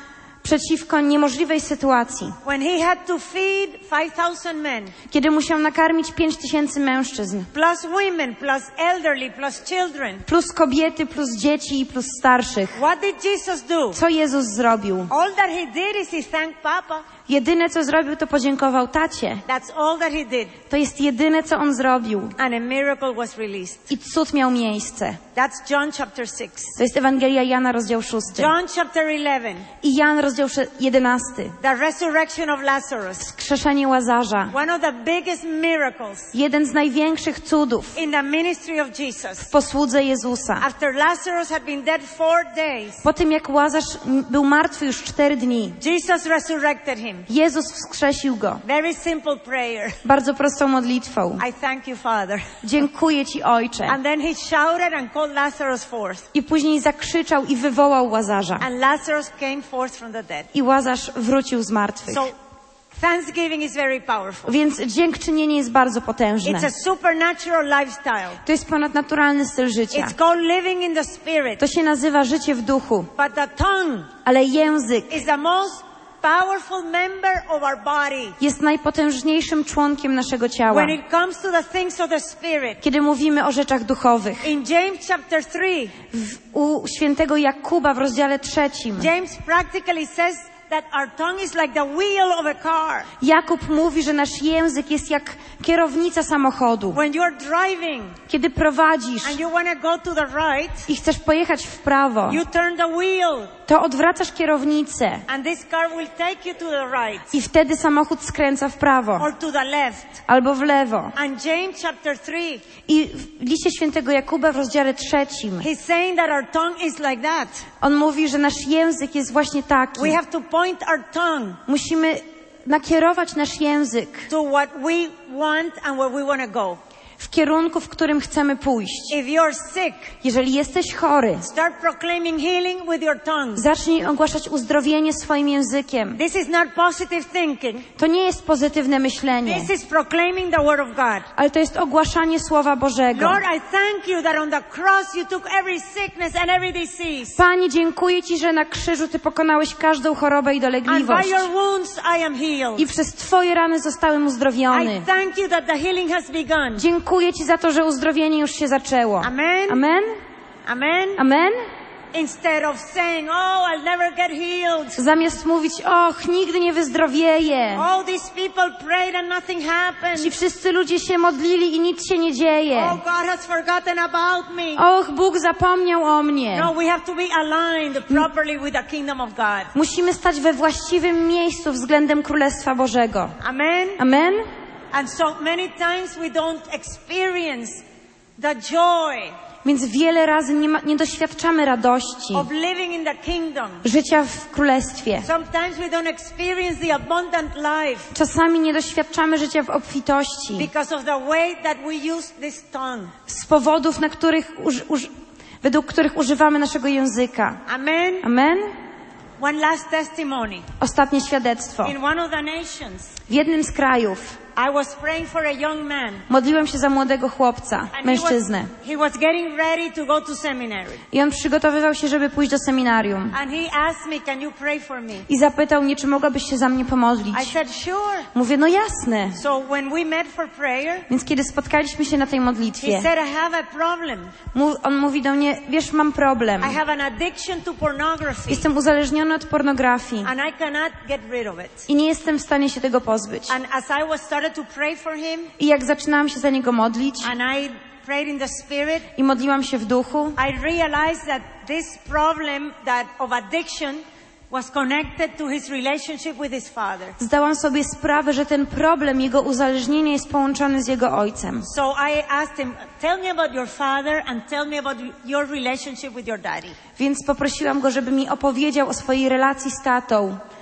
przeciwko niemożliwej sytuacji, when he had to feed five thousand men, kiedy musiał nakarmić pięć tysięcy mężczyzn, plus women, plus elderly, plus children. plus kobiety, plus dzieci i plus starszych. What did Jesus do? Co Jezus zrobił? All that he did is he thanked Papa. Jedyne, co zrobił, to podziękował tacie. That's all that he did. To jest jedyne, co on zrobił. And a miracle was released. I cud miał miejsce. That's John chapter six. To jest Ewangelia Jana, rozdział szósty. John chapter eleven. I Jan, rozdział jedenasty. The resurrection of Lazarus. Wskrzeszenie Łazarza. One of the biggest miracles Jeden z największych cudów in the ministry of Jesus. w posłudze Jezusa. After Lazarus had been dead four days, Po tym, jak Łazarz był martwy już cztery dni, Jesus resurrected him. Jezus wskrzesił go. Very simple prayer. Bardzo prostą modlitwą. I thank you, Father. Dziękuję Ci, Ojcze. And then he shouted and called Lazarus forth. I później zakrzyczał i wywołał Łazarza. And Lazarus came forth from the dead. I Łazarz wrócił z martwych. So thanksgiving is very powerful. Więc dziękczynienie jest bardzo potężne. It's a supernatural lifestyle. To jest ponadnaturalny styl życia. It's called living in the Spirit. To się nazywa życie w duchu. But the tongue Ale język is the most powerful member of our body. jest najpotężniejszym członkiem naszego ciała. When it comes to the things of the Spirit. Kiedy mówimy o rzeczach duchowych. In James chapter three, W, u świętego Jakuba w rozdziale trzecim. James practically says that our tongue is like the wheel of a car. Jakub mówi, że nasz język jest jak kierownica samochodu. When you're driving Kiedy prowadzisz and you want to go to the right, i chcesz pojechać w prawo, you turn the wheel to odwracasz kierownicę and this car will take you to the right i wtedy samochód skręca w prawo or to the left. albo w lewo. And James chapter three, I w liście świętego Jakuba w rozdziale trzecim he's saying that our tongue is like that. on mówi, że nasz język jest właśnie taki. We have to point our tongue Musimy nakierować nasz język to what we want and where we want to go. w kierunku, w którym chcemy pójść. If you're sick, Jeżeli jesteś chory, start proclaiming healing with your tongue. zacznij ogłaszać uzdrowienie swoim językiem. This is not positive thinking. To nie jest pozytywne myślenie, This is proclaiming the word of God. ale to jest ogłaszanie Słowa Bożego. Lord, I thank you that on the cross you took every sickness and every disease. Panie, dziękuję Ci, że na krzyżu Ty pokonałeś każdą chorobę i And by dolegliwość. your wounds I am healed. I przez Twoje rany zostałem I uzdrowiony. thank you that the healing has begun. Dziękuję Ci za to, że uzdrowienie już się zaczęło. Amen. Amen? Amen. Amen? Instead of saying, oh, I'll never get healed. Zamiast mówić, och, nigdy nie wyzdrowieję. Oh, these people prayed and nothing happened. Ci wszyscy ludzie się modlili i nic się nie dzieje. Oh, God has forgotten about me. Och, Bóg zapomniał o mnie. No, we have to be aligned properly with the kingdom of God. Musimy stać we właściwym miejscu względem Królestwa Bożego. Amen. Amen? And so many times we don't experience the joy Więc wiele razy nie, ma, nie doświadczamy radości of living in the kingdom. życia w Królestwie. Sometimes we don't experience the abundant life Czasami nie doświadczamy życia w obfitości because of the way that we use this tongue. z powodów, na których uż, uż, według których używamy naszego języka. Amen. Amen? One last testimony. Ostatnie świadectwo. In one of the nations, W jednym z krajów I was praying for a young man. modliłem się za młodego chłopca, And he was, mężczyznę. he was getting ready to go to seminary. I on przygotowywał się, żeby pójść do seminarium. And he asked me, can you pray for me? I zapytał mnie, czy mogłabyś się za mnie pomodlić. I said, sure. Mówię, no jasne. So when we met for prayer, Więc kiedy spotkaliśmy się na tej he modlitwie, said, I have a problem. mu- on mówi do mnie, wiesz, mam problem. I have an addiction to pornography. Jestem uzależniony od pornografii And I cannot get rid of it. i nie jestem w stanie się tego pozbyć. And as I was started to pray for him, I jak zaczynałam się za niego modlić and I prayed in the Spirit, i modliłam się w duchu, I realized that this problem that of addiction was connected to his relationship with his father. zdałam sobie sprawę, że ten problem jego uzależnienia jest połączony z jego ojcem. So I asked him, tell me about your father and tell me about your relationship with your daddy. Więc poprosiłam go, żeby mi opowiedział o swojej relacji z tatą.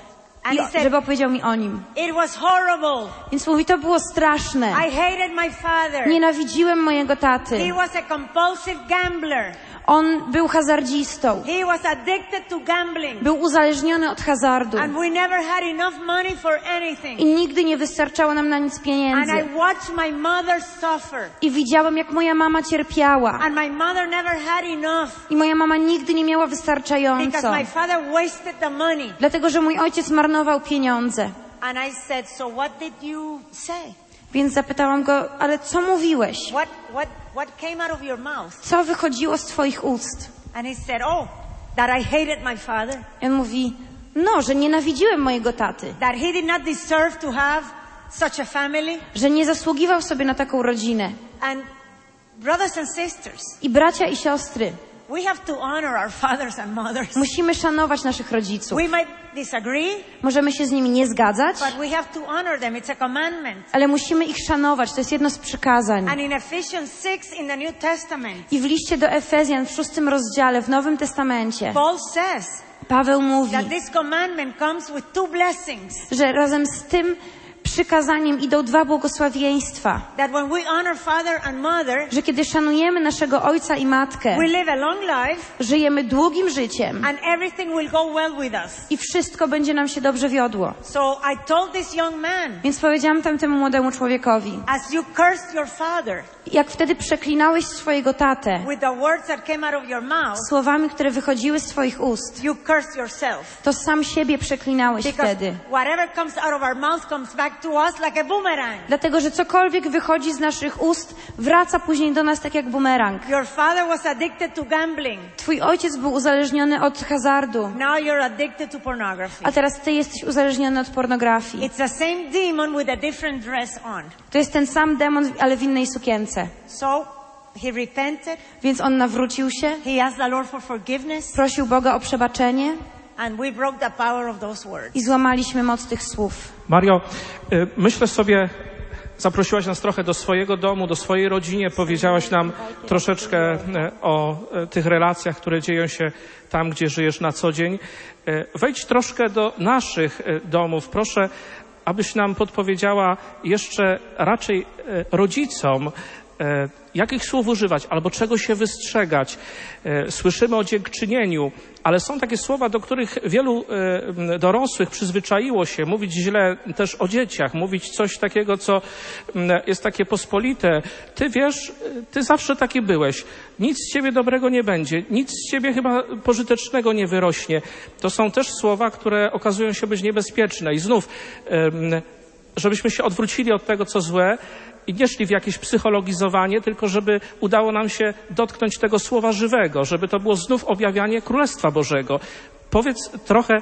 I o, żeby opowiedział mi o nim. It was horrible. Więc mówi, to było straszne. I hated my father. Nienawidziłem mojego taty. He was a compulsive gambler. On był hazardzistą. He was addicted to gambling. Był uzależniony od hazardu. And we never had enough money for anything. I nigdy nie wystarczało nam na nic pieniędzy. And I watched my mother suffer. I widziałem, jak moja mama cierpiała. And my mother never had enough. I moja mama nigdy nie miała Because wystarczająco. my father wasted the money. Dlatego, że mój ojciec marnował pieniądze. And I said, so what did you say? Więc zapytałam go, ale co mówiłeś? What, what, what came out of your mouth? Co wychodziło z twoich ust? And he said, oh, that I hated my father. I on mówi, no, że nienawidziłem mojego taty. That he did not deserve to have such a family. Że nie zasługiwał sobie na taką rodzinę. And brothers and sisters, I bracia i siostry, we have to honor our fathers and mothers. musimy szanować naszych rodziców. We might disagree, Możemy się z nimi nie zgadzać, but we have to honor them. It's a commandment. ale musimy ich szanować. To jest jedno z przykazań. And in Ephesians six in the New Testament, I w liście do Efezjan w szóstym rozdziale w Nowym Testamencie Paul says Paweł mówi, that this commandment comes with two blessings. że razem z tym przykazaniem idą dwa błogosławieństwa. That when we honor father and mother, Że kiedy szanujemy naszego ojca i matkę, we live a long life żyjemy długim życiem and everything will go well with us. i wszystko będzie nam się dobrze wiodło. So I told this young man, Więc powiedziałam tamtemu młodemu człowiekowi, as you cursed your father jak wtedy przeklinałeś swojego tatę with the words that came out of your mouth, słowami, które wychodziły z twoich ust, you cursed yourself. to sam siebie przeklinałeś Because wtedy. whatever comes out of our mouth comes back to us like a boomerang. Dlatego, że cokolwiek wychodzi z naszych ust, wraca później do nas tak jak bumerang. Your father was addicted to gambling. Twój ojciec był uzależniony od hazardu, Now you're addicted to pornography. a teraz ty jesteś uzależniony od pornografii. It's the same demon with a different dress on. To jest ten sam demon, ale w innej sukience. So he repented. Więc on nawrócił się, He asked the Lord for forgiveness. prosił Boga o przebaczenie And we broke the power of those words. i złamaliśmy moc tych słów. Mario, y, myślę sobie, zaprosiłaś nas trochę do swojego domu, do swojej rodziny, powiedziałaś nam troszeczkę y, o y, tych relacjach, które dzieją się tam, gdzie żyjesz na co dzień. Y, wejdź troszkę do naszych y, domów. Proszę, abyś nam podpowiedziała jeszcze raczej y, rodzicom, E, jakich słów używać, albo czego się wystrzegać. E, słyszymy o dziękczynieniu, ale są takie słowa, do których wielu e, dorosłych przyzwyczaiło się mówić źle też o dzieciach, mówić coś takiego, co m, jest takie pospolite. Ty wiesz, ty zawsze taki byłeś. Nic z ciebie dobrego nie będzie. Nic z ciebie chyba pożytecznego nie wyrośnie. To są też słowa, które okazują się być niebezpieczne. I znów, e, żebyśmy się odwrócili od tego, co złe, i nie szli w jakieś psychologizowanie, tylko żeby udało nam się dotknąć tego słowa żywego, żeby to było znów objawianie Królestwa Bożego. Powiedz trochę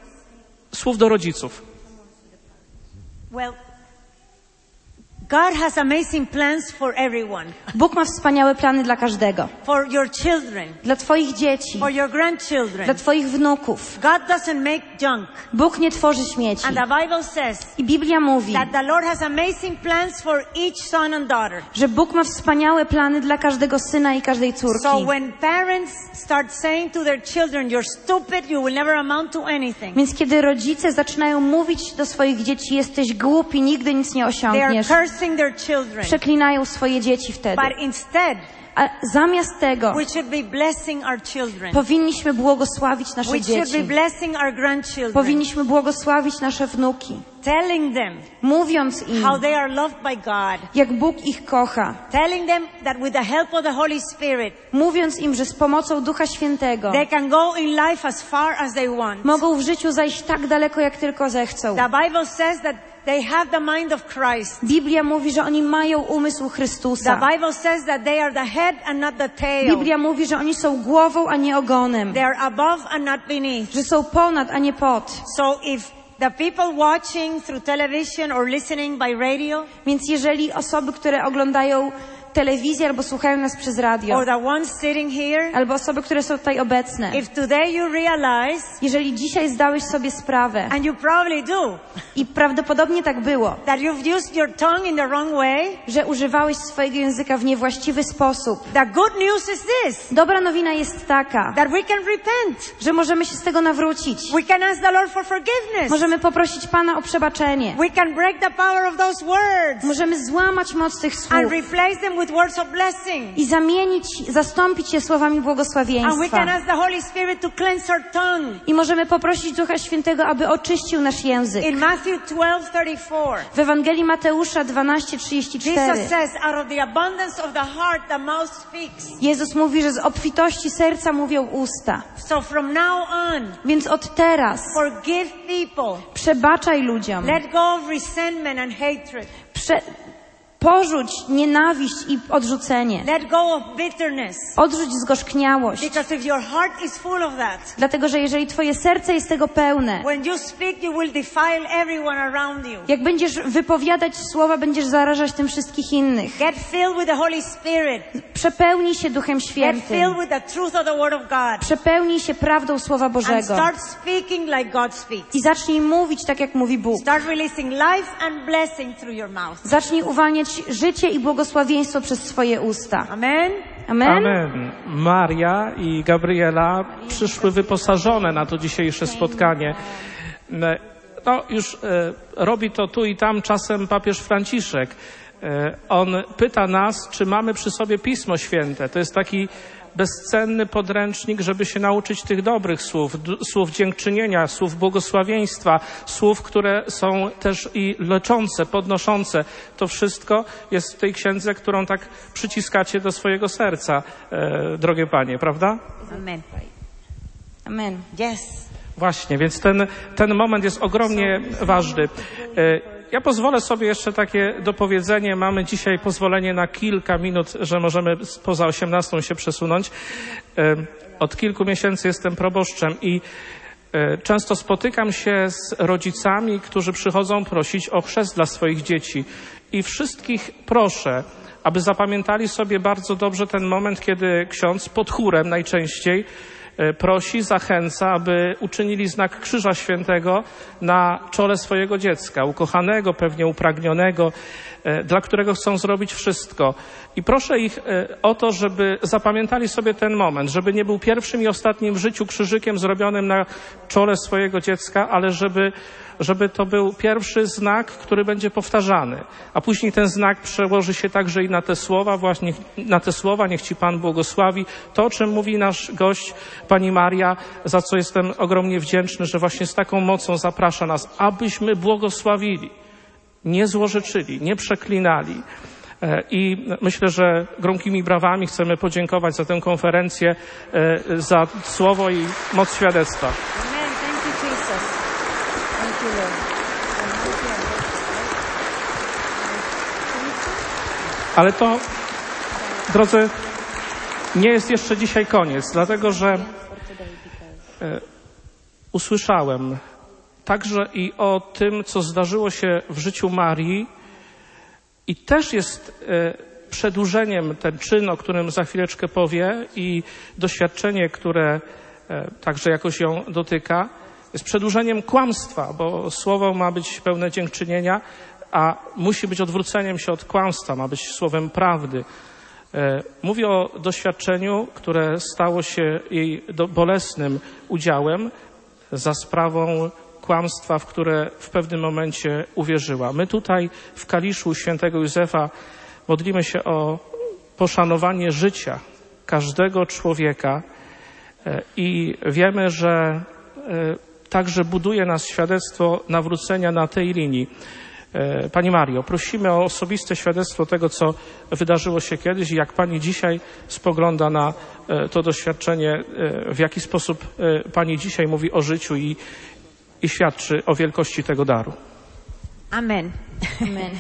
słów do rodziców. Well, God has amazing plans for everyone. Bóg ma wspaniałe plany dla każdego. For your children. Dla twoich dzieci, For your grandchildren. dla twoich wnuków. God doesn't make junk. Bóg nie tworzy śmieci. And the Bible says I Biblia mówi, that the Lord has amazing plans for each son and daughter. że Bóg ma wspaniałe plany dla każdego syna i każdej córki. So when parents start saying to their children, you're stupid, you will never amount to anything. Więc kiedy rodzice zaczynają mówić do swoich dzieci, jesteś głupi, nigdy nic nie They are osiągniesz, cursing their children. przeklinają swoje dzieci wtedy. But instead, A zamiast tego we should be blessing our children. powinniśmy błogosławić nasze We should be dzieci. blessing our grandchildren. Powinniśmy błogosławić nasze wnuki, Telling them mówiąc im, how they are loved by God. jak Bóg ich kocha. Telling them that with the help of the Holy Spirit, Mówiąc im, że z pomocą Ducha Świętego they can go in life as far as they want. mogą w życiu zajść tak daleko, jak tylko zechcą. The Bible says that they have the mind of Christ. Biblia mówi, że oni mają umysł The Chrystusa. Bible says that they are the head and not the tail. Biblia mówi, że oni są głową, a nie ogonem. They are above and not beneath. Że są ponad, a nie pod. So if the people watching through television or listening by radio, Więc jeżeli osoby, które oglądają telewizji albo słuchają nas przez radio, or the ones sitting here, albo osoby, które są tutaj obecne. if today you realize, Jeżeli dzisiaj zdałeś sobie sprawę, and you probably do, i prawdopodobnie tak było, that you've used your tongue in the wrong way, że używałeś swojego języka w niewłaściwy sposób, the good news is this, dobra nowina jest taka, that we can repent. że możemy się z tego nawrócić. We can ask the Lord for forgiveness. Możemy poprosić Pana o przebaczenie. We can break the power of those words Możemy złamać moc tych słów and replace them with words of blessing. i zamienić, zastąpić je słowami And we can błogosławieństwa. ask the Holy Spirit to cleanse our tongue. I możemy poprosić Ducha Świętego, aby oczyścił nasz język. In Matthew twelve thirty-four, W Ewangelii Mateusza dwanaście trzydzieści cztery Jesus says, out of the abundance of the heart, the mouth speaks. Jezus mówi, że z obfitości serca mówią usta. So from now on, Więc od teraz forgive people. przebaczaj ludziom. Let go of resentment and hatred. Prze- porzuć nienawiść i odrzucenie. Let go of bitterness. Odrzuć zgorzkniałość. Because if your heart is full of that, Dlatego, że jeżeli twoje serce jest tego pełne, when you speak, you will defile everyone around you. jak będziesz wypowiadać słowa, będziesz zarażać tym wszystkich innych. Get filled with the Holy Spirit. Przepełnij się Duchem Get Świętym. filled with the truth of the Word of God. Przepełnij się prawdą Słowa And Bożego. start speaking like God speaks. I zacznij mówić tak, jak mówi Bóg. Start releasing life and blessing through your mouth. Zacznij uwalniać życie i błogosławieństwo przez swoje usta. Amen. Amen? Amen. Maria i Gabriela przyszły wyposażone na to dzisiejsze spotkanie. No, już e, robi to tu i tam czasem papież Franciszek. E, on pyta nas, czy mamy przy sobie Pismo Święte. To jest taki bezcenny podręcznik, żeby się nauczyć tych dobrych słów, d- słów dziękczynienia, słów błogosławieństwa, słów, które są też i leczące, podnoszące. To wszystko jest w tej księdze, którą tak przyciskacie do swojego serca, e, drogie panie, prawda? Amen. Amen. Yes. Właśnie, więc ten, ten moment jest ogromnie ważny. E, Ja pozwolę sobie jeszcze takie dopowiedzenie. Mamy dzisiaj pozwolenie na kilka minut, że możemy poza osiemnastą się przesunąć. E, Od kilku miesięcy jestem proboszczem i e, często spotykam się z rodzicami, którzy przychodzą prosić o chrzest dla swoich dzieci. I wszystkich proszę, aby zapamiętali sobie bardzo dobrze ten moment, kiedy ksiądz pod chórem najczęściej prosi, zachęca, aby uczynili znak Krzyża Świętego na czole swojego dziecka, ukochanego, pewnie upragnionego, dla którego chcą zrobić wszystko. I proszę ich o to, żeby zapamiętali sobie ten moment, żeby nie był pierwszym i ostatnim w życiu krzyżykiem zrobionym na czole swojego dziecka, ale żeby żeby to był pierwszy znak, który będzie powtarzany. A później ten znak przełoży się także i na te słowa, właśnie na te słowa, niech Ci Pan błogosławi. To, o czym mówi nasz gość, Pani Maria, za co jestem ogromnie wdzięczny, że właśnie z taką mocą zaprasza nas, abyśmy błogosławili, nie złorzeczyli, nie przeklinali. I myślę, że gromkimi brawami chcemy podziękować za tę konferencję, za słowo i moc świadectwa. Amen. Thank you, Jesus. Thank you, Lord. Ale to, drodzy, nie jest jeszcze dzisiaj koniec, dlatego że e, usłyszałem także i o tym, co zdarzyło się w życiu Marii i też jest e, przedłużeniem ten czyn, o którym za chwileczkę powie i doświadczenie, które e, także jakoś ją dotyka, jest przedłużeniem kłamstwa, bo słowo ma być pełne dziękczynienia, a musi być odwróceniem się od kłamstwa, ma być słowem prawdy. Mówię o doświadczeniu, które stało się jej bolesnym udziałem za sprawą kłamstwa, w które w pewnym momencie uwierzyła. My tutaj w Kaliszu Świętego Józefa modlimy się o poszanowanie życia każdego człowieka i wiemy, że także buduje nas świadectwo nawrócenia na tej linii. Pani Mario, prosimy o osobiste świadectwo tego, co wydarzyło się kiedyś i jak Pani dzisiaj spogląda na to doświadczenie, w jaki sposób Pani dzisiaj mówi o życiu i, i świadczy o wielkości tego daru. Amen. Amen.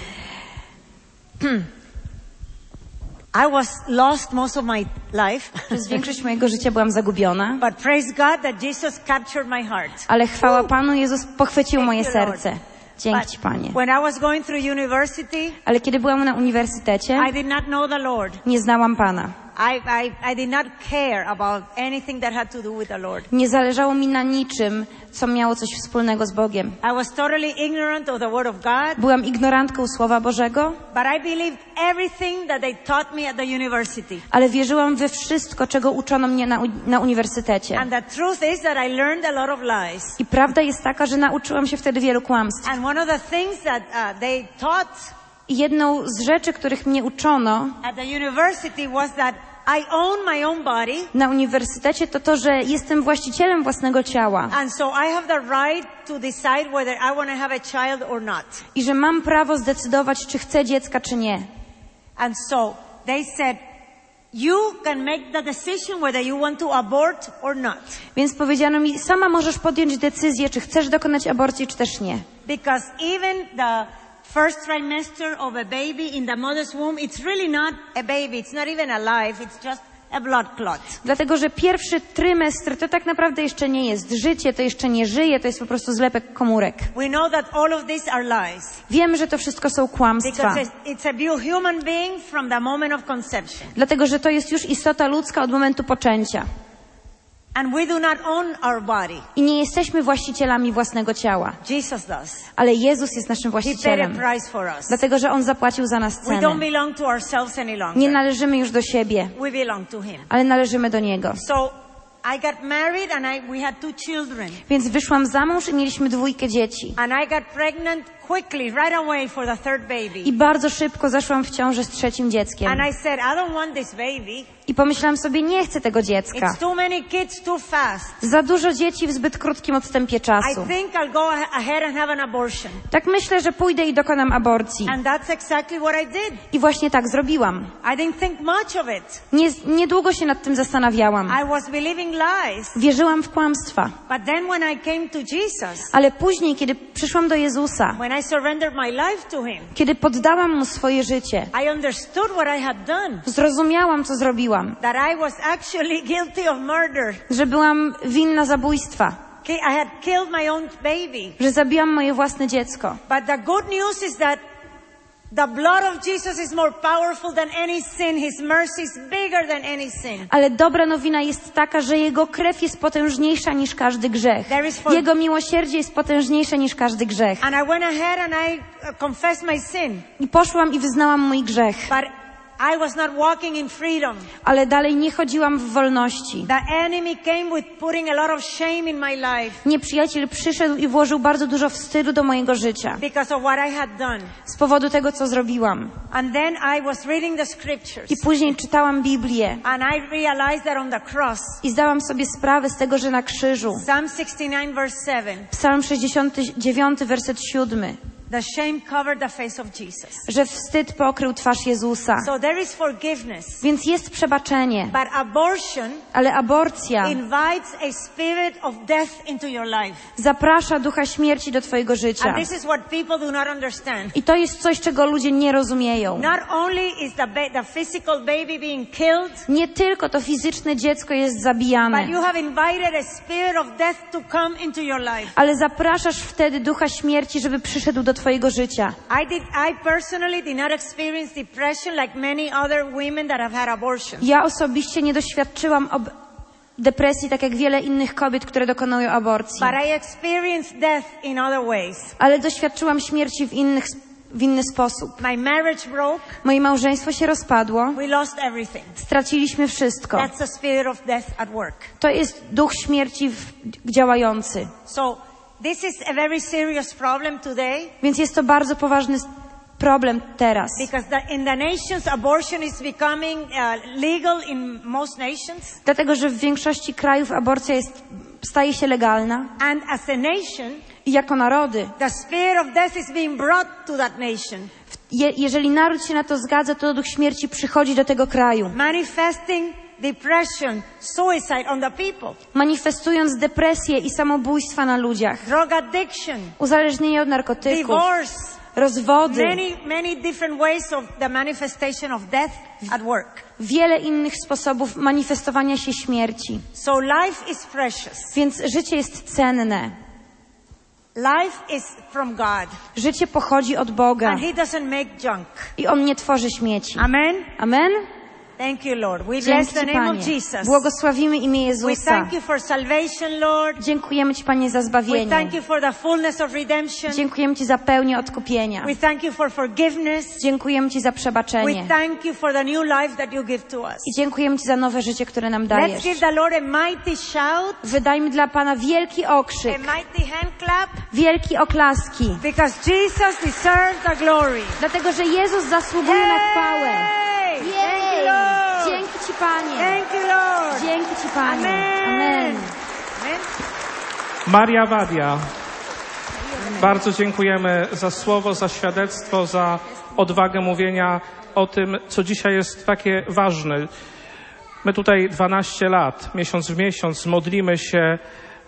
I was lost most of my life, Przez większość mojego życia byłam zagubiona, but praise God that Jesus captured my heart. ale chwała Panu, Jezus pochwycił moje serce. Dzięki Ci, Panie. When I was going through university, Ale kiedy byłam na uniwersytecie, I did not know the Lord. nie znałam Pana. I, I, I did not care about anything that had to do with the Lord. Nie zależało mi na niczym, co miało coś wspólnego z Bogiem. I was totally ignorant of the Word of God. Byłam ignorantką Słowa Bożego, But I believed everything that they taught me at the university. ale wierzyłam we wszystko, czego uczono mnie na, na uniwersytecie. And the truth is that I learned a lot of lies. I prawda jest taka, że nauczyłam się wtedy wielu kłamstw. And one of the things that uh, they taught I jedną z rzeczy, których mnie uczono at the university was that I own my own body. na uniwersytecie, to to, że jestem właścicielem własnego ciała And so I have the right to decide whether I want to have a child or not. i że mam prawo zdecydować, czy chcę dziecka, czy nie. And so they said, you can make the decision whether you want to abort or not. Więc powiedziano mi, sama możesz podjąć decyzję, czy chcesz dokonać aborcji, czy też nie. Because even the first trimester of a baby in the mother's womb, it's really not a baby. It's not even alive. It's just a blood clot. Dlatego, że pierwszy trymestr to tak naprawdę jeszcze nie jest życie, to jeszcze nie żyje, to jest po prostu zlepek komórek. We know that all of these are lies. Wiemy, że to wszystko są kłamstwa. Because it's a bio- human being from the moment of conception. Dlatego, że to jest już istota ludzka od momentu poczęcia. And we do not own our body. I nie jesteśmy właścicielami własnego ciała. Jesus does. Ale Jezus jest naszym He paid a właścicielem. price for us. Dlatego, że On zapłacił za nas We don't cenę. belong to ourselves any Nie longer. należymy już do siebie, We belong to Him. ale należymy do Niego. So I got married and I, we had two children. Więc wyszłam za mąż i mieliśmy dwójkę dzieci. And I got pregnant quickly, right away for the third baby. I bardzo szybko zaszłam w ciążę z trzecim dzieckiem. And I said, I don't want this baby. I pomyślałam sobie, nie chcę tego dziecka. It's too many kids too fast. Za dużo dzieci w zbyt krótkim odstępie I czasu. think I'll go a- ahead and have an abortion. Tak myślę, że pójdę i dokonam aborcji. And that's exactly what I did. I właśnie tak zrobiłam. I didn't think much of it. Nie, niedługo się nad tym zastanawiałam. I was believing lies. Wierzyłam w kłamstwa. But then when I came to Jesus, Ale później, kiedy przyszłam do Jezusa, when I surrendered my life to Him, kiedy poddałam Mu swoje życie, I understood what I had done. zrozumiałam, co zrobiłam. That I was actually guilty of murder. Że byłam winna zabójstwa. Okay, I had killed my own baby. Że zabiłam moje własne dziecko. But the good news is that the blood of Jesus is more powerful than any sin. His mercy is bigger than any sin. Ale dobra nowina jest taka, że Jego krew jest potężniejsza niż każdy grzech. There is for- Jego miłosierdzie jest potężniejsze niż każdy grzech. And I went ahead and I uh, confessed my sin. I poszłam i wyznałam mój grzech. But I was not walking in freedom. Ale dalej nie chodziłam w wolności. The enemy came with putting a lot of shame in my life Nieprzyjaciel przyszedł i włożył bardzo dużo wstydu do mojego życia. because of what I had done. Z powodu tego, co zrobiłam. And then I was reading the scriptures. I później czytałam Biblię. And I realized that on the cross, I zdałam sobie sprawę z tego, że na krzyżu. Psalm sixty-nine verse seven, Psalm sześćdziesiąty dziewiąty, werset siódmy. the shame covered the face of Jesus. Że wstyd pokrył twarz Jezusa. So there is forgiveness. Więc jest przebaczenie. But abortion Ale aborcja invites a spirit of death into your life. zaprasza ducha śmierci do twojego życia. And this is what people do not understand. I to jest coś, czego ludzie nie rozumieją. Not only is the, ba- the physical baby being killed, Nie tylko to fizyczne dziecko jest but zabijane, you have invited a spirit of death to come into your life. ale zapraszasz wtedy ducha śmierci, żeby przyszedł do twojego życia. I did, I personally did not experience depression like many other women that have had abortion. Ja osobiście nie doświadczyłam ob- depresji, tak jak wiele innych kobiet, które dokonują aborcji. But I experienced death in other ways. Ale doświadczyłam śmierci w, innych, w inny sposób. My marriage broke. Moje małżeństwo się rozpadło. We lost everything. Straciliśmy wszystko. That's the spirit of death at work. To jest duch śmierci w, działający. So this is a very serious problem today Więc jest to bardzo poważny s- problem teraz. because the, in the nations abortion is becoming uh, legal in most nations. Dlatego, że w większości krajów aborcja jest, staje się legalna. And as a nation, I jako narody, the spirit of death is being brought to that nation, je, jeżeli naród się na to zgadza, to duch śmierci przychodzi do tego kraju. manifesting depression, suicide on the people, Manifestując depresję i samobójstwa na ludziach. drug addiction, Uzależnienie od narkotyków. divorce, Rozwody. many, many different ways of the manifestation of death at work. Wiele innych sposobów manifestowania się śmierci. So life is precious. Więc życie jest cenne. Life is from God. Życie pochodzi od Boga. And He doesn't make junk. I On nie tworzy śmieci. Amen. Amen. Thank you, Lord. We bless Dzięki the Ci, name Panie. of Jesus. Błogosławimy imię We Jezusa. thank you for salvation, Lord. Dziękujemy Ci, Panie, za We zbawienie. thank you for the fullness of redemption. Dziękujemy Ci za pełnię odkupienia. We thank you for forgiveness. Dziękujemy Ci za We przebaczenie. thank you for the new life that you give to us. I dziękujemy Ci za nowe życie, które nam Let's dajesz. give the Lord a mighty shout, Wydajmy dla Pana wielki okrzyk, a mighty hand clap, wielki oklaski. because Jesus deserves the glory. Dlatego, że Jezus zasługuje na chwałę. Yay! Thank you, Jej! Lord. Dzięki Ci, Panie. Thank you, Lord. Dzięki Ci, Panie. Amen. Amen. Amen. Maria Wadia, bardzo dziękujemy za słowo, za świadectwo, za odwagę mówienia o tym, co dzisiaj jest takie ważne. My tutaj dwanaście lat, miesiąc w miesiąc modlimy się,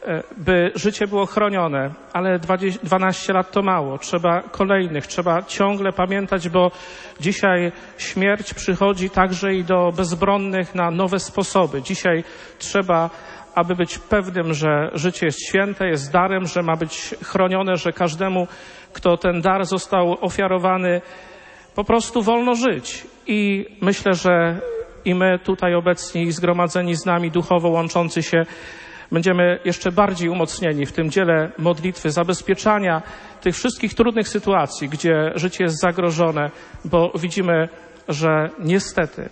by życie było chronione, ale dwanaście lat to mało. Trzeba kolejnych, trzeba ciągle pamiętać, bo dzisiaj śmierć przychodzi także i do bezbronnych na nowe sposoby. Dzisiaj trzeba, aby być pewnym, że życie jest święte, jest darem, że ma być chronione, że każdemu, kto ten dar został ofiarowany, po prostu wolno żyć. I myślę, że i my tutaj obecni, zgromadzeni z nami, duchowo łączący się, będziemy jeszcze bardziej umocnieni w tym dziele modlitwy, zabezpieczania tych wszystkich trudnych sytuacji, gdzie życie jest zagrożone, bo widzimy, że niestety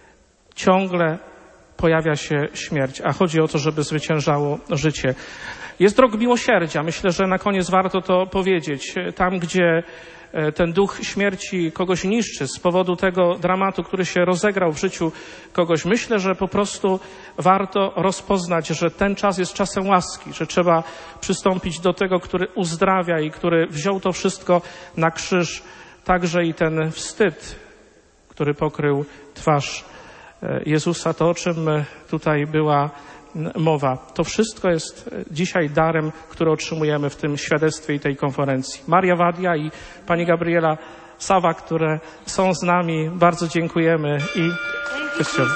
ciągle pojawia się śmierć, a chodzi o to, żeby zwyciężało życie. Jest rok miłosierdzia. Myślę, że na koniec warto to powiedzieć. Tam, gdzie ten duch śmierci kogoś niszczy z powodu tego dramatu, który się rozegrał w życiu kogoś. Myślę, że po prostu warto rozpoznać, że ten czas jest czasem łaski, że trzeba przystąpić do tego, który uzdrawia i który wziął to wszystko na krzyż, także i ten wstyd, który pokrył twarz Jezusa, to o czym tutaj była mowa. To wszystko jest dzisiaj darem, który otrzymujemy w tym świadectwie i tej konferencji. Maria Wadia i pani Gabriela Sawa, które są z nami, bardzo dziękujemy i Kościół.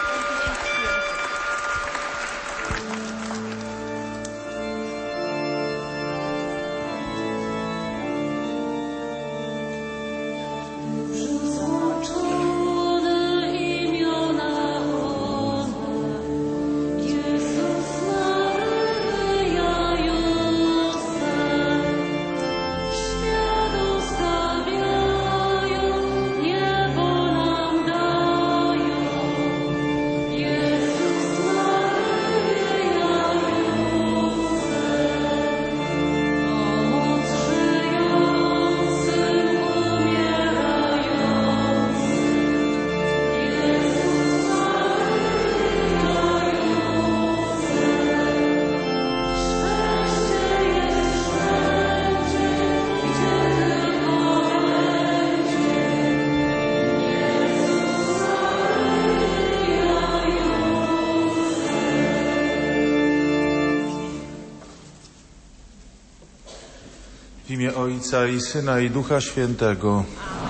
W imię Ojca i Syna i Ducha Świętego.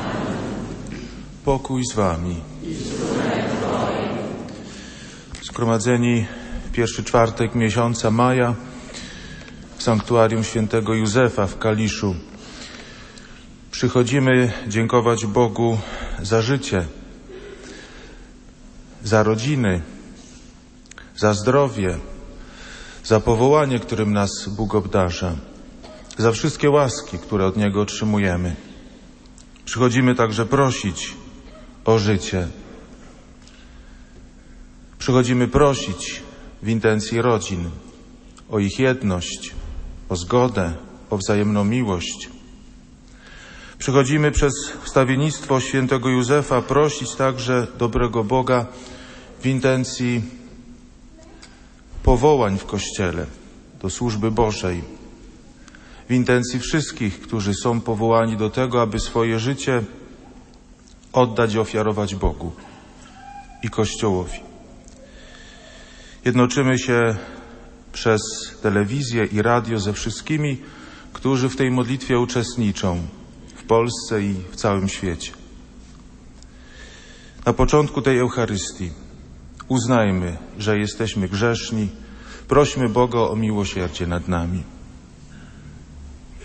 Pokój z wami. Zgromadzeni w pierwszy czwartek miesiąca maja w sanktuarium świętego Józefa w Kaliszu. Przychodzimy dziękować Bogu za życie, za rodziny, za zdrowie, za powołanie, którym nas Bóg obdarza, za wszystkie łaski, które od Niego otrzymujemy. Przychodzimy także prosić o życie. Przychodzimy prosić w intencji rodzin o ich jedność, o zgodę, o wzajemną miłość. Przychodzimy przez wstawiennictwo świętego Józefa prosić także dobrego Boga w intencji powołań w Kościele do służby Bożej, w intencji wszystkich, którzy są powołani do tego, aby swoje życie oddać i ofiarować Bogu i Kościołowi. Jednoczymy się przez telewizję i radio ze wszystkimi, którzy w tej modlitwie uczestniczą w Polsce i w całym świecie. Na początku tej Eucharystii uznajmy, że jesteśmy grzeszni, prośmy Boga o miłosierdzie nad nami.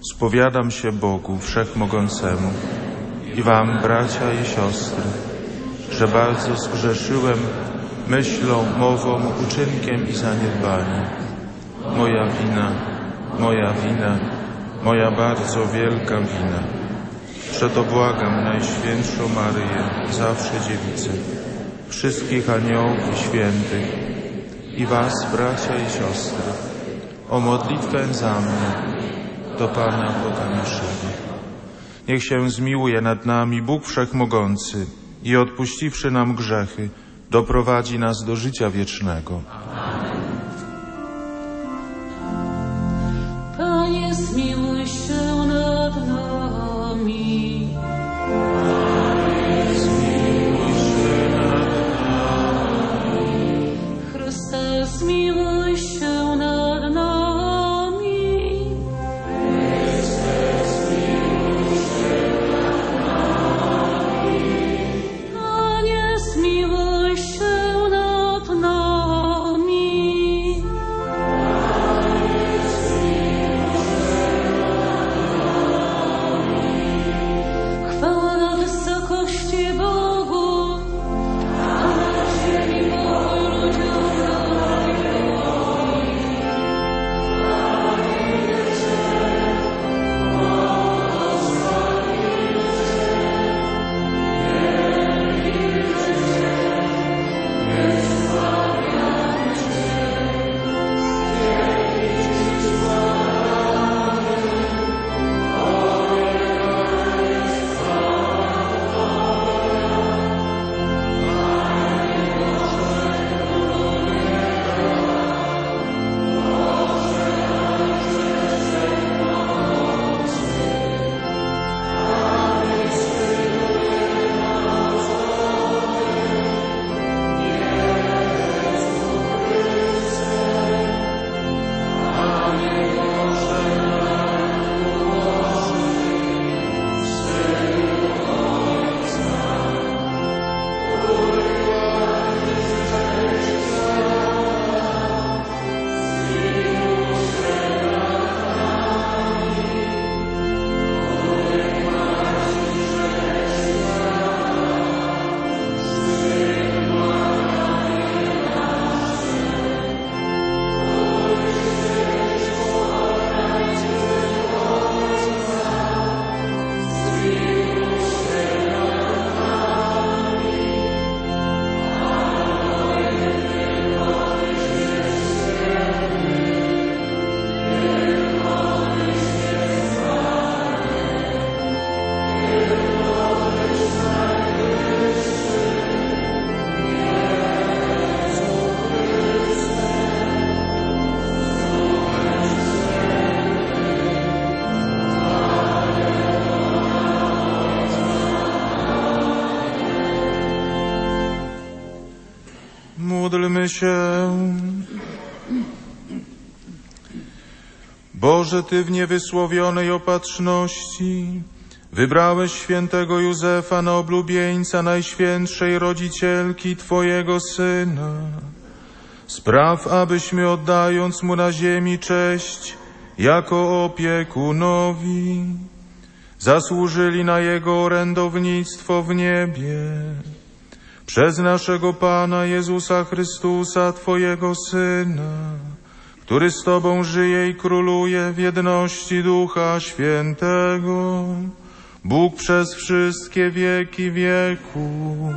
Spowiadam się Bogu Wszechmogącemu i wam, bracia i siostry, że bardzo zgrzeszyłem myślą, mową, uczynkiem i zaniedbaniem. Moja wina, moja wina, moja bardzo wielka wina. Przeto błagam Najświętszą Maryję, zawsze Dziewicę, wszystkich aniołów i świętych i was, bracia i siostry, o modlitwę za mnie do Pana Boga naszego. Niech się zmiłuje nad nami Bóg Wszechmogący i odpuściwszy nam grzechy, doprowadzi nas do życia wiecznego. Panie, zmiłuj się nad nami. Panie, zmiłuj się nad nami. Chryste, zmiłuj się nad nami. Chryste, zmiłuj się nad nami. Panie, zmiłuj się nad nami. Chwała na wysokości Bogu, a na ziemi pokój ludziom dobroci. Módlmy się. Boże, Ty w niewysłowionej opatrzności wybrałeś świętego Józefa na oblubieńca Najświętszej Rodzicielki Twojego Syna. Spraw, abyśmy oddając Mu na ziemi cześć jako opiekunowi, zasłużyli na Jego orędownictwo w niebie. Przez naszego Pana Jezusa Chrystusa, Twojego Syna, który z Tobą żyje i króluje w jedności Ducha Świętego, Bóg przez wszystkie wieki wieków.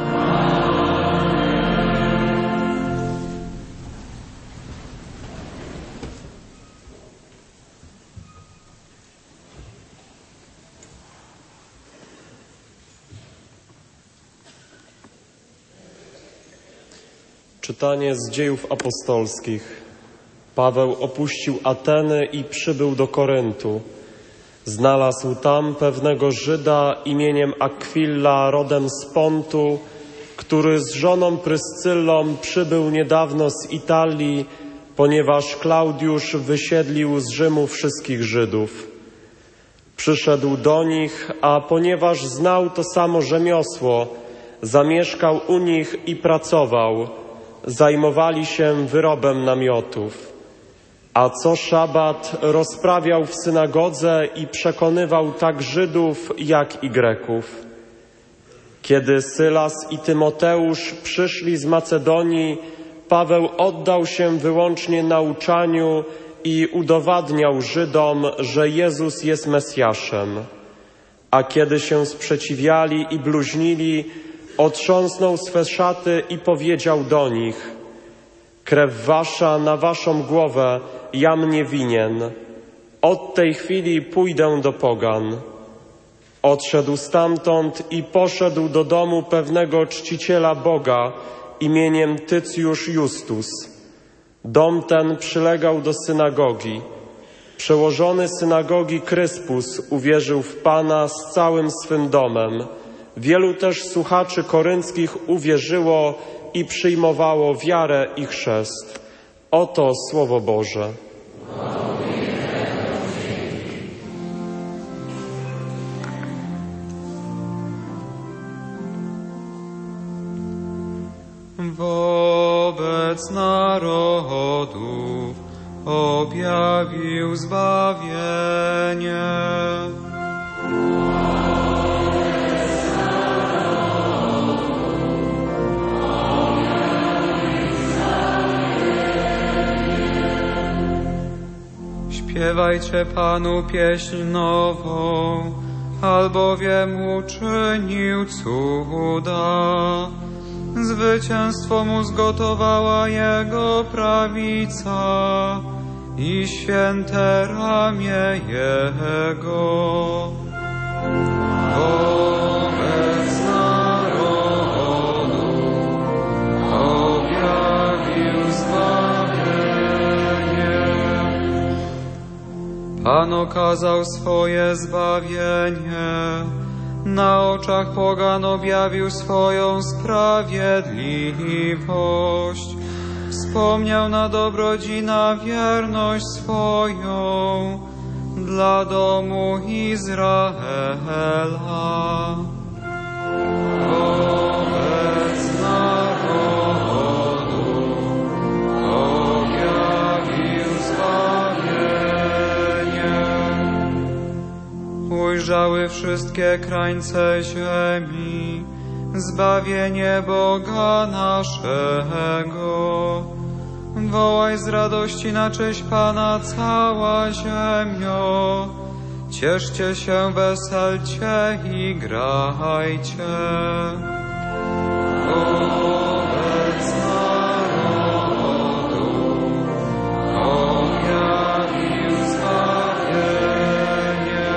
Czytanie z Dziejów Apostolskich. Paweł opuścił Ateny i przybył do Koryntu. Znalazł tam pewnego Żyda imieniem Akwilla, rodem z Pontu, który z żoną Pryscyllą przybył niedawno z Italii, ponieważ Klaudiusz wysiedlił z Rzymu wszystkich Żydów. Przyszedł do nich, a ponieważ znał to samo rzemiosło, zamieszkał u nich i pracował. Zajmowali się wyrobem namiotów. a co szabat rozprawiał w synagodze i przekonywał tak Żydów, jak i Greków. Kiedy Sylas i Tymoteusz przyszli z Macedonii, Paweł oddał się wyłącznie nauczaniu i udowadniał Żydom, że Jezus jest Mesjaszem. A kiedy się sprzeciwiali i bluźnili, otrząsnął swe szaty i powiedział do nich: krew wasza na waszą głowę, jam nie winien. Od tej chwili pójdę do pogan. Odszedł stamtąd i poszedł do domu pewnego czciciela Boga imieniem Tycjusz Justus. Dom ten przylegał do synagogi. Przełożony synagogi Kryspus uwierzył w Pana z całym swym domem. Wielu też słuchaczy korynckich uwierzyło i przyjmowało wiarę i chrzest. Oto Słowo Boże. Wobec narodów objawił zbawienie. Śpiewajcie Panu pieśń nową, albowiem uczynił cuda. Zwycięstwo mu zgotowała Jego prawica i święte ramię Jego. Wobec narodu objawił zbawienie. Pan okazał swoje zbawienie. Na oczach pogan objawił swoją sprawiedliwość. Wspomniał na dobrodzina wierność swoją dla domu Izraela. Wobec narodu objawił zbawienie. Ujrzały wszystkie krańce ziemi zbawienie Boga naszego. Wołaj z radości na cześć Pana cała ziemio. Cieszcie się, weselcie i grajcie. Wobec narodu objawił zbawienie.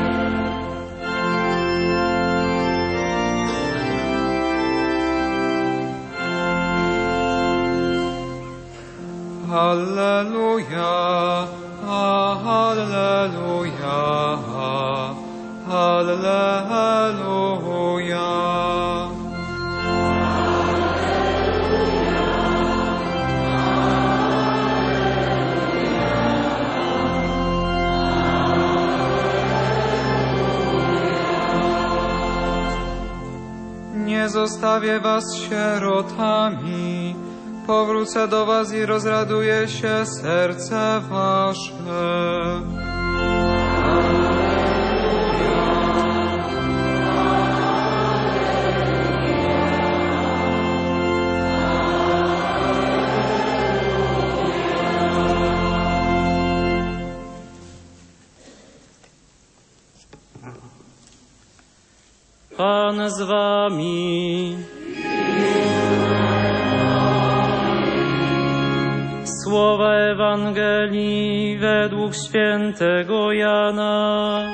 Halleluja, halleluja, halleluja. Nie zostawię was sierotami. Powrócę do was i rozraduje się serce wasze. Pan z wami. Słowa Ewangelii według świętego Jana.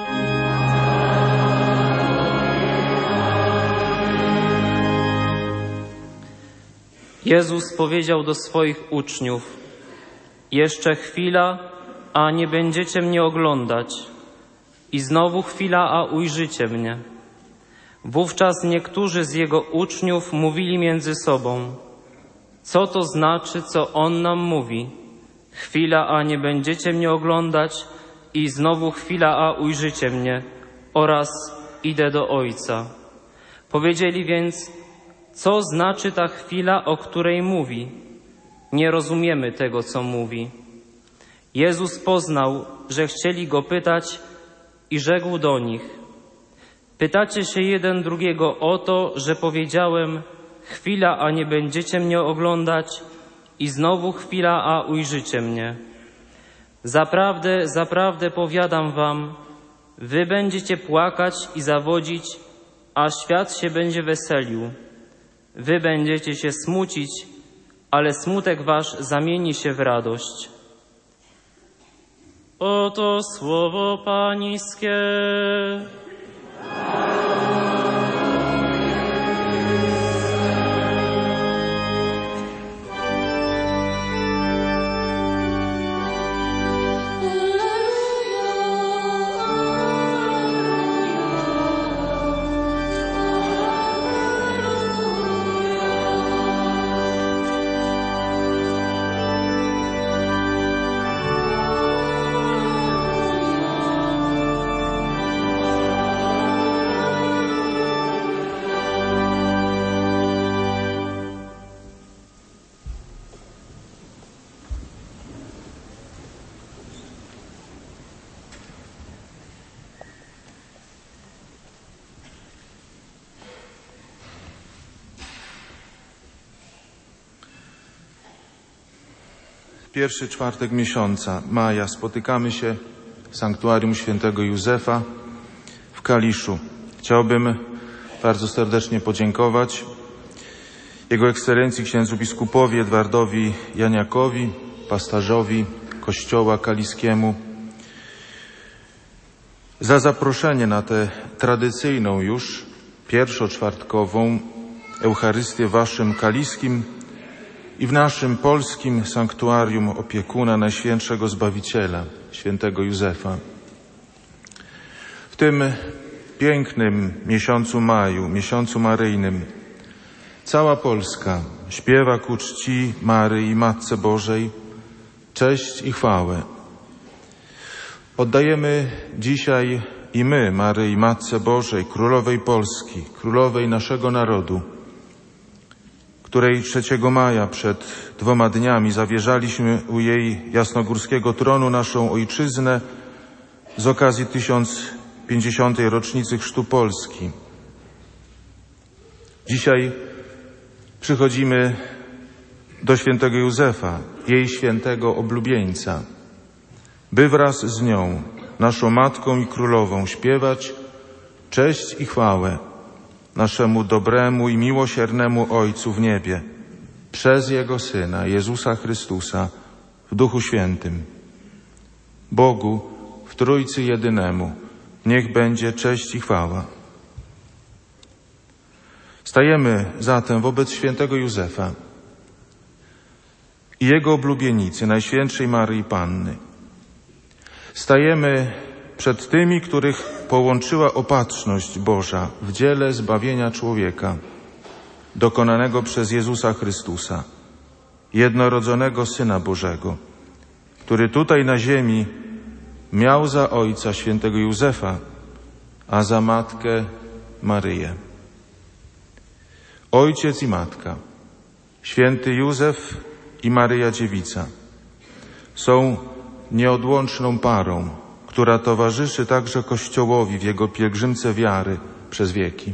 Jezus powiedział do swoich uczniów: jeszcze chwila, a nie będziecie mnie oglądać. I znowu chwila, a ujrzycie mnie. Wówczas niektórzy z jego uczniów mówili między sobą: co to znaczy, co on nam mówi? Chwila, a nie będziecie mnie oglądać, i znowu chwila, a ujrzycie mnie, oraz idę do Ojca. Powiedzieli więc: co znaczy ta chwila, o której mówi? Nie rozumiemy tego, co mówi. Jezus poznał, że chcieli Go pytać i rzekł do nich: pytacie się jeden drugiego o to, że powiedziałem: chwila, a nie będziecie mnie oglądać, i znowu chwila, a ujrzycie mnie. Zaprawdę, zaprawdę powiadam wam, wy będziecie płakać i zawodzić, a świat się będzie weselił. Wy będziecie się smucić, ale smutek wasz zamieni się w radość. Oto słowo Pańskie. Pierwszy czwartek miesiąca maja spotykamy się w sanktuarium świętego Józefa w Kaliszu. Chciałbym bardzo serdecznie podziękować Jego Ekscelencji księdzu biskupowi Edwardowi Janiakowi, pastorzowi Kościoła Kaliskiemu, za zaproszenie na tę tradycyjną już pierwszoczwartkową Eucharystię w waszym kaliskim i w naszym polskim sanktuarium opiekuna Najświętszego Zbawiciela, świętego Józefa. W tym pięknym miesiącu maju, miesiącu maryjnym, cała Polska śpiewa ku czci Maryi, Matce Bożej, cześć i chwałę. Oddajemy dzisiaj i my Maryi, Matce Bożej, Królowej Polski, Królowej naszego narodu, której trzeciego maja przed dwoma dniami zawierzaliśmy u jej jasnogórskiego tronu naszą ojczyznę z okazji tysiąc pięćdziesiątej rocznicy chrztu Polski. Dzisiaj przychodzimy do świętego Józefa, jej świętego oblubieńca, by wraz z nią, naszą Matką i Królową, śpiewać cześć i chwałę naszemu dobremu i miłosiernemu Ojcu w niebie, przez Jego Syna, Jezusa Chrystusa, w Duchu Świętym. Bogu, w Trójcy Jedynemu, niech będzie cześć i chwała. Stajemy zatem wobec świętego Józefa i jego oblubienicy, Najświętszej Maryi Panny. Stajemy przed tymi, których połączyła opatrzność Boża w dziele zbawienia człowieka, dokonanego przez Jezusa Chrystusa, jednorodzonego Syna Bożego, który tutaj na ziemi miał za ojca świętego Józefa, a za matkę Maryję. Ojciec i matka, święty Józef i Maryja Dziewica, są nieodłączną parą, która towarzyszy także Kościołowi w jego pielgrzymce wiary przez wieki.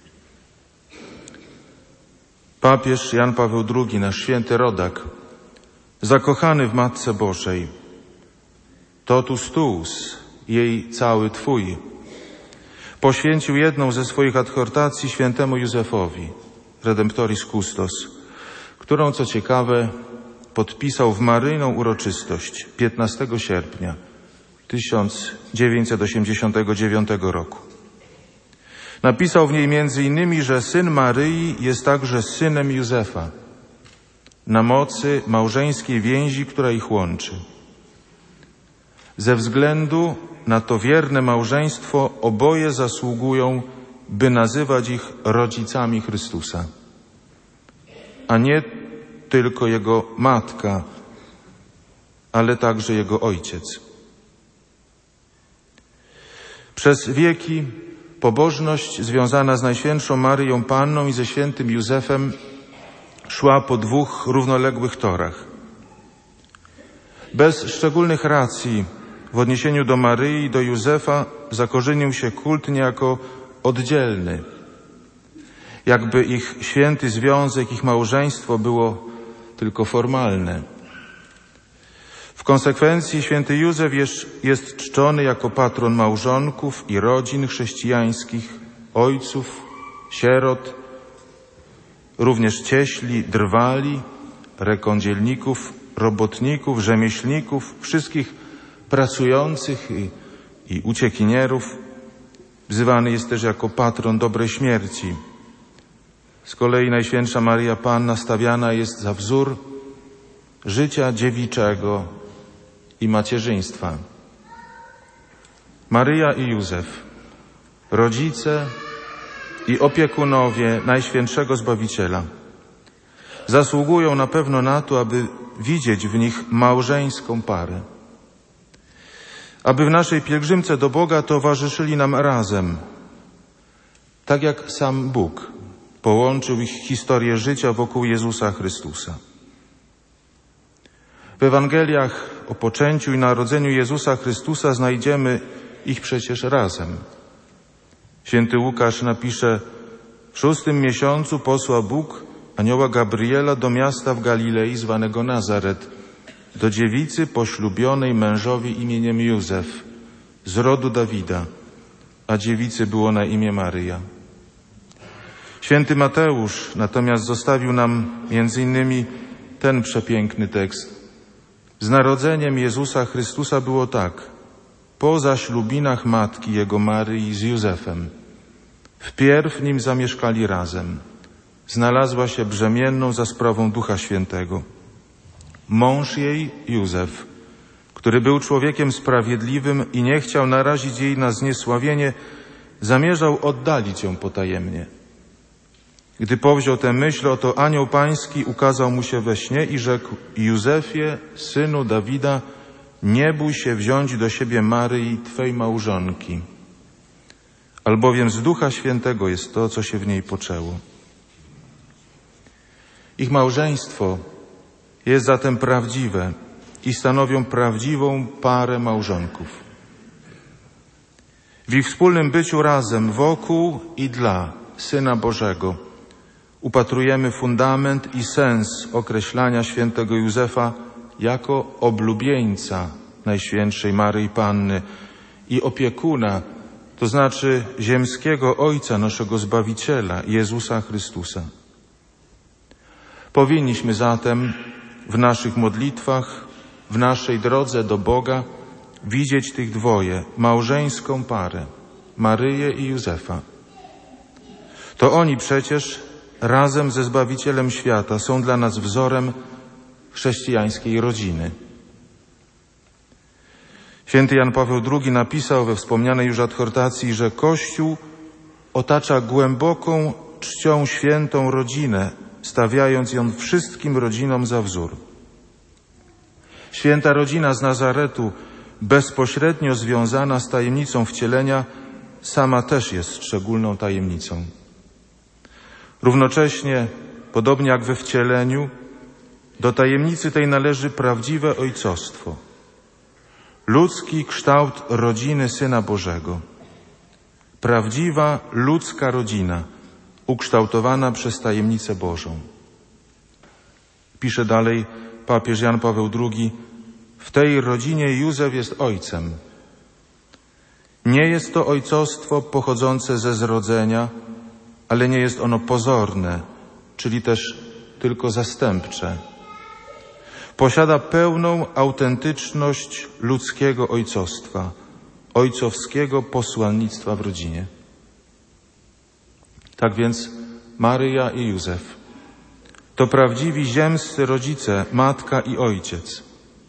Papież Jan Paweł drugi, nasz święty rodak, zakochany w Matce Bożej, totus tuus, jej cały Twój, poświęcił jedną ze swoich adhortacji świętemu Józefowi, Redemptoris Custos, którą, co ciekawe, podpisał w maryjną uroczystość piętnastego sierpnia tysiąc dziewięćset osiemdziesiątego dziewiątego roku. Napisał w niej między innymi, że syn Maryi jest także synem Józefa, na mocy małżeńskiej więzi, która ich łączy. Ze względu na to wierne małżeństwo oboje zasługują, by nazywać ich rodzicami Chrystusa, a nie tylko Jego matka, ale także Jego ojciec. Przez wieki pobożność związana z Najświętszą Maryją Panną i ze świętym Józefem szła po dwóch równoległych torach. Bez szczególnych racji w odniesieniu do Maryi i do Józefa zakorzenił się kult niejako oddzielny. Jakby ich święty związek, ich małżeństwo było tylko formalne. W konsekwencji święty Józef jest, jest czczony jako patron małżonków i rodzin chrześcijańskich, ojców, sierot, również cieśli, drwali, rękodzielników, robotników, rzemieślników, wszystkich pracujących i, i uciekinierów. Wzywany jest też jako patron dobrej śmierci. Z kolei Najświętsza Maryja Panna stawiana jest za wzór życia dziewiczego i macierzyństwa. Maryja i Józef, rodzice i opiekunowie Najświętszego Zbawiciela, zasługują na pewno na to, aby widzieć w nich małżeńską parę. Aby w naszej pielgrzymce do Boga towarzyszyli nam razem, tak jak sam Bóg połączył ich historię życia wokół Jezusa Chrystusa. W Ewangeliach o poczęciu i narodzeniu Jezusa Chrystusa znajdziemy ich przecież razem. Święty Łukasz napisze: w szóstym miesiącu posłał Bóg anioła Gabriela do miasta w Galilei zwanego Nazaret, do dziewicy poślubionej mężowi imieniem Józef, z rodu Dawida, a dziewicy było na imię Maryja. Święty Mateusz natomiast zostawił nam między innymi ten przepiękny tekst. Z narodzeniem Jezusa Chrystusa było tak: po zaślubinach matki jego Maryi z Józefem, wpierw nim zamieszkali razem, znalazła się brzemienną za sprawą Ducha Świętego. Mąż jej, Józef, który był człowiekiem sprawiedliwym i nie chciał narazić jej na zniesławienie, zamierzał oddalić ją potajemnie. Gdy powziął tę myśl, oto anioł pański ukazał mu się we śnie i rzekł: Józefie, synu Dawida, nie bój się wziąć do siebie Maryi, twej małżonki, albowiem z Ducha Świętego jest to, co się w niej poczęło. Ich małżeństwo jest zatem prawdziwe i stanowią prawdziwą parę małżonków. W ich wspólnym byciu razem wokół i dla Syna Bożego upatrujemy fundament i sens określania świętego Józefa jako oblubieńca Najświętszej Maryi Panny i opiekuna, to znaczy ziemskiego Ojca naszego Zbawiciela, Jezusa Chrystusa. Powinniśmy zatem w naszych modlitwach, w naszej drodze do Boga widzieć tych dwoje, małżeńską parę, Maryję i Józefa. To oni przecież razem ze Zbawicielem świata są dla nas wzorem chrześcijańskiej rodziny. Święty Jan Paweł drugi napisał we wspomnianej już adhortacji, że Kościół otacza głęboką czcią świętą rodzinę, stawiając ją wszystkim rodzinom za wzór. Święta rodzina z Nazaretu, bezpośrednio związana z tajemnicą wcielenia, sama też jest szczególną tajemnicą. Równocześnie, podobnie jak we wcieleniu, do tajemnicy tej należy prawdziwe ojcostwo, ludzki kształt rodziny Syna Bożego, prawdziwa ludzka rodzina, ukształtowana przez tajemnicę Bożą. Pisze dalej papież Jan Paweł drugi: w tej rodzinie Józef jest ojcem. Nie jest to ojcostwo pochodzące ze zrodzenia, ale nie jest ono pozorne, czyli też tylko zastępcze. Posiada pełną autentyczność ludzkiego ojcostwa, ojcowskiego posłannictwa w rodzinie. Tak więc Maryja i Józef to prawdziwi ziemscy rodzice, matka i ojciec.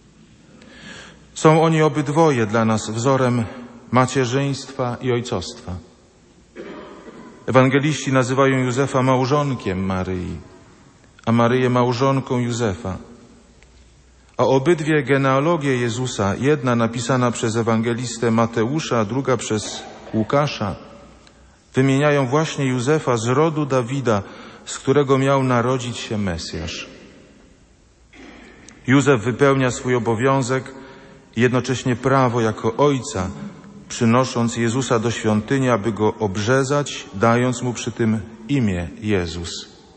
Są oni obydwoje dla nas wzorem macierzyństwa i ojcostwa. Ewangeliści nazywają Józefa małżonkiem Maryi, a Maryję małżonką Józefa. A obydwie genealogie Jezusa, jedna napisana przez ewangelistę Mateusza, a druga przez Łukasza, wymieniają właśnie Józefa z rodu Dawida, z którego miał narodzić się Mesjasz. Józef wypełnia swój obowiązek i jednocześnie prawo jako ojca, przynosząc Jezusa do świątyni, aby go obrzezać, dając mu przy tym imię Jezus.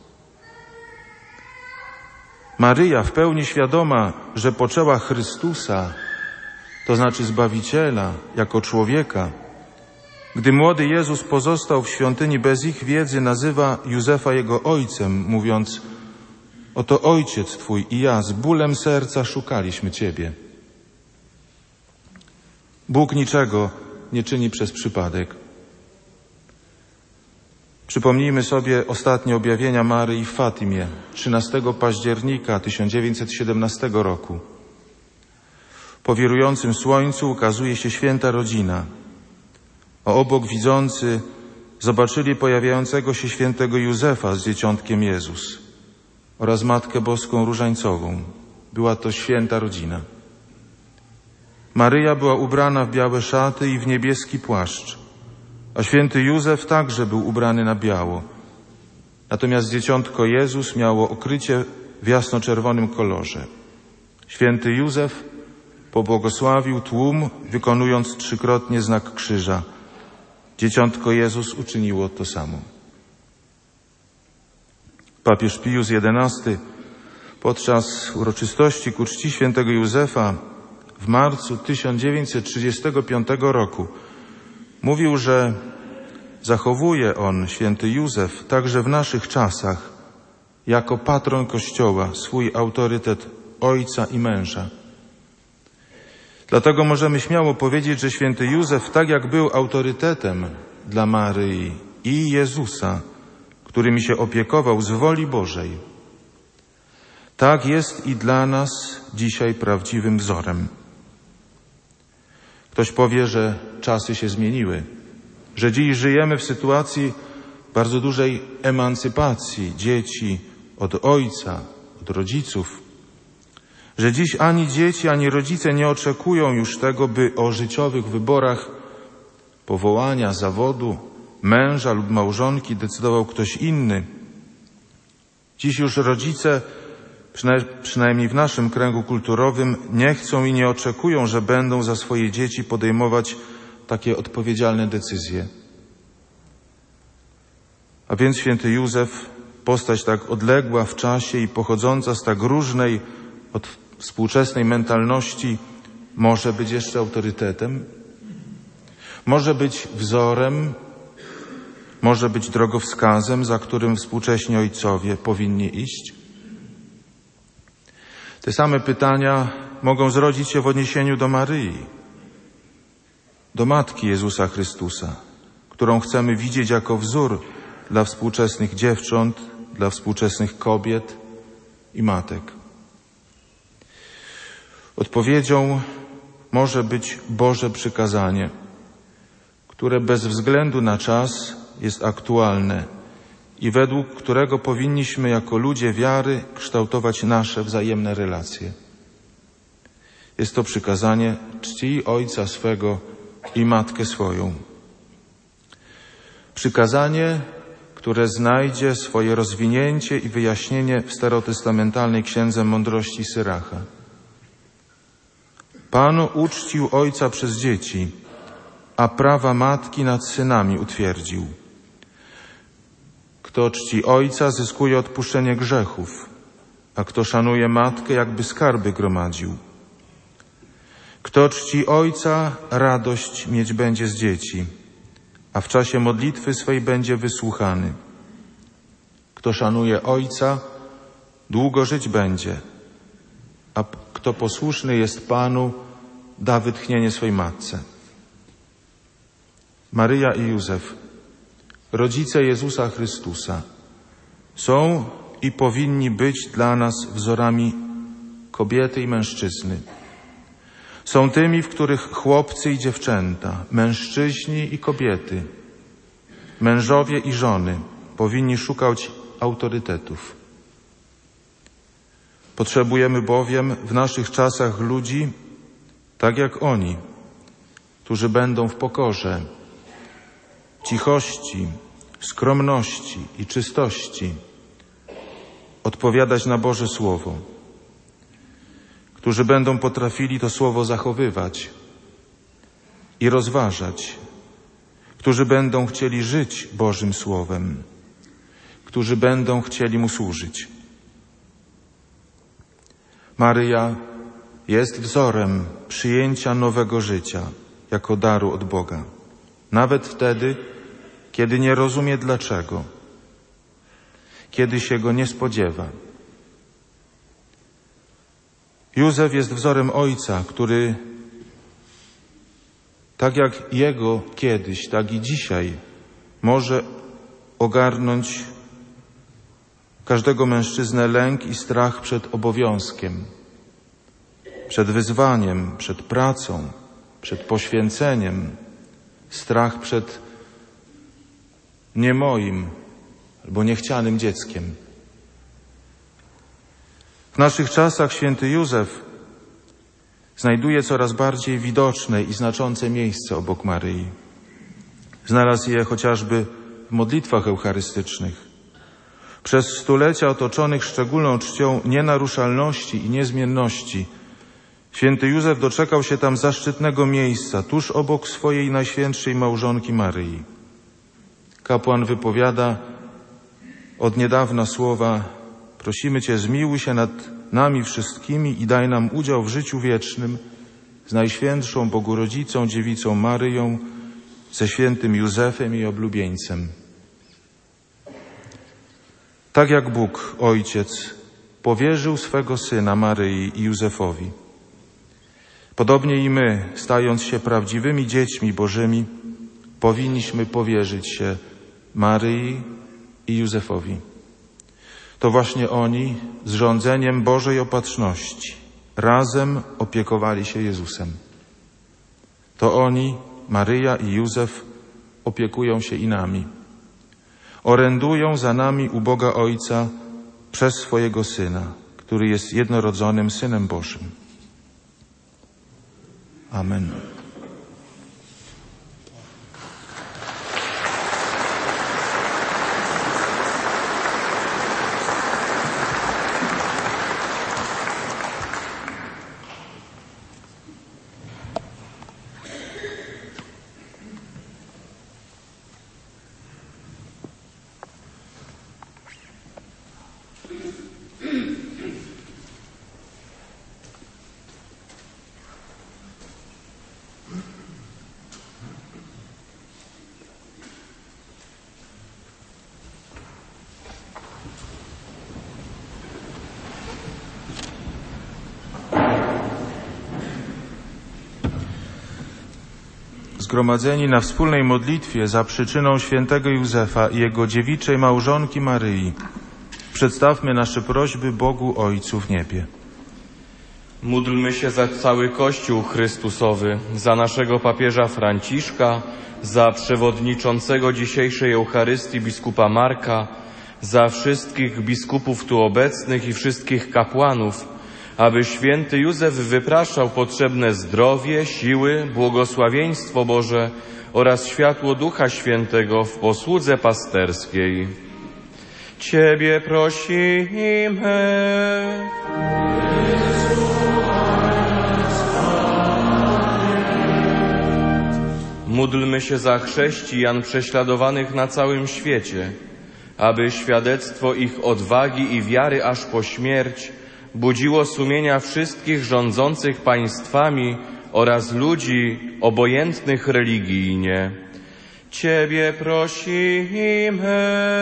Maryja, w pełni świadoma, że poczęła Chrystusa, to znaczy Zbawiciela, jako człowieka, gdy młody Jezus pozostał w świątyni bez ich wiedzy, nazywa Józefa jego ojcem, mówiąc: oto ojciec twój i ja z bólem serca szukaliśmy ciebie. Bóg niczego nie czyni przez przypadek. Przypomnijmy sobie ostatnie objawienia Maryi w Fatimie, trzynastego października tysiąc dziewięćset siedemnastego roku. Po wirującym słońcu ukazuje się święta rodzina, a obok widzący zobaczyli pojawiającego się świętego Józefa z dzieciątkiem Jezus oraz Matkę Boską Różańcową. Była to święta rodzina. Maryja była ubrana w białe szaty i w niebieski płaszcz, a święty Józef także był ubrany na biało. Natomiast dzieciątko Jezus miało okrycie w jasno-czerwonym kolorze. Święty Józef pobłogosławił tłum, wykonując trzykrotnie znak krzyża. Dzieciątko Jezus uczyniło to samo. Papież Pius jedenasty podczas uroczystości ku czci świętego Józefa w marcu tysiąc dziewięćset trzydziestego piątego roku mówił, że zachowuje on, święty Józef, także w naszych czasach jako patron Kościoła swój autorytet ojca i męża. Dlatego możemy śmiało powiedzieć, że święty Józef, tak jak był autorytetem dla Maryi i Jezusa, którymi się opiekował z woli Bożej, tak jest i dla nas dzisiaj prawdziwym wzorem. Ktoś powie, że czasy się zmieniły, że dziś żyjemy w sytuacji bardzo dużej emancypacji dzieci od ojca, od rodziców, że dziś ani dzieci, ani rodzice nie oczekują już tego, by o życiowych wyborach powołania, zawodu, męża lub małżonki decydował ktoś inny. Dziś już rodzice, przynajmniej w naszym kręgu kulturowym, nie chcą i nie oczekują, że będą za swoje dzieci podejmować takie odpowiedzialne decyzje. A więc święty Józef, postać tak odległa w czasie i pochodząca z tak różnej od współczesnej mentalności, może być jeszcze autorytetem, może być wzorem, może być drogowskazem, za którym współcześni ojcowie powinni iść. Te same pytania mogą zrodzić się w odniesieniu do Maryi, do Matki Jezusa Chrystusa, którą chcemy widzieć jako wzór dla współczesnych dziewcząt, dla współczesnych kobiet i matek. Odpowiedzią może być Boże przykazanie, które bez względu na czas jest aktualne i według którego powinniśmy jako ludzie wiary kształtować nasze wzajemne relacje. Jest to przykazanie: czcij ojca swego i matkę swoją. Przykazanie, które znajdzie swoje rozwinięcie i wyjaśnienie w starotestamentalnej księdze mądrości Syracha. Pan uczcił ojca przez dzieci, a prawa matki nad synami utwierdził. Kto czci ojca, zyskuje odpuszczenie grzechów, a kto szanuje matkę, jakby skarby gromadził. Kto czci ojca, radość mieć będzie z dzieci, a w czasie modlitwy swej będzie wysłuchany. Kto szanuje ojca, długo żyć będzie, a kto posłuszny jest Panu, da wytchnienie swej matce. Maryja i Józef, rodzice Jezusa Chrystusa, są i powinni być dla nas wzorami kobiety i mężczyzny. Są tymi, w których chłopcy i dziewczęta, mężczyźni i kobiety, mężowie i żony powinni szukać autorytetów. Potrzebujemy bowiem w naszych czasach ludzi, tak jak oni, którzy będą w pokorze, cichości, skromności i czystości odpowiadać na Boże Słowo. którzy będą potrafili to słowo zachowywać i rozważać, którzy będą chcieli żyć Bożym Słowem, którzy będą chcieli Mu służyć. Maryja jest wzorem przyjęcia nowego życia jako daru od Boga, nawet wtedy, kiedy nie rozumie dlaczego, kiedy się go nie spodziewa. Józef jest wzorem ojca, który tak jak jego kiedyś, tak i dzisiaj może ogarnąć każdego mężczyznę lęk i strach przed obowiązkiem, przed wyzwaniem, przed pracą, przed poświęceniem, strach przed nie moim albo niechcianym dzieckiem. W naszych czasach święty Józef znajduje coraz bardziej widoczne i znaczące miejsce obok Maryi. Znalazł je chociażby w modlitwach eucharystycznych. Przez stulecia otoczonych szczególną czcią nienaruszalności i niezmienności, święty Józef doczekał się tam zaszczytnego miejsca, tuż obok swojej najświętszej małżonki Maryi. Kapłan wypowiada od niedawna słowa: prosimy Cię, zmiłuj się nad nami wszystkimi i daj nam udział w życiu wiecznym z Najświętszą Bogurodzicą, Dziewicą Maryją, ze świętym Józefem i oblubieńcem. Tak jak Bóg, Ojciec, powierzył swego Syna Maryi i Józefowi, podobnie i my, stając się prawdziwymi dziećmi Bożymi, powinniśmy powierzyć się Maryi i Józefowi. To właśnie oni z rządzeniem Bożej Opatrzności razem opiekowali się Jezusem. To oni, Maryja i Józef, opiekują się i nami. Orędują za nami u Boga Ojca przez swojego Syna, który jest jednorodzonym Synem Bożym. Amen. Zgromadzeni na wspólnej modlitwie za przyczyną świętego Józefa i jego dziewiczej małżonki Maryi, przedstawmy nasze prośby Bogu Ojcu w niebie. Módlmy się za cały Kościół Chrystusowy, za naszego papieża Franciszka, za przewodniczącego dzisiejszej Eucharystii biskupa Marka, za wszystkich biskupów tu obecnych i wszystkich kapłanów, aby święty Józef wypraszał potrzebne zdrowie, siły, błogosławieństwo Boże oraz światło Ducha Świętego w posłudze pasterskiej. Ciebie prosimy. Módlmy się za chrześcijan prześladowanych na całym świecie, aby świadectwo ich odwagi i wiary aż po śmierć budziło sumienia wszystkich rządzących państwami oraz ludzi obojętnych religijnie. Ciebie prosimy.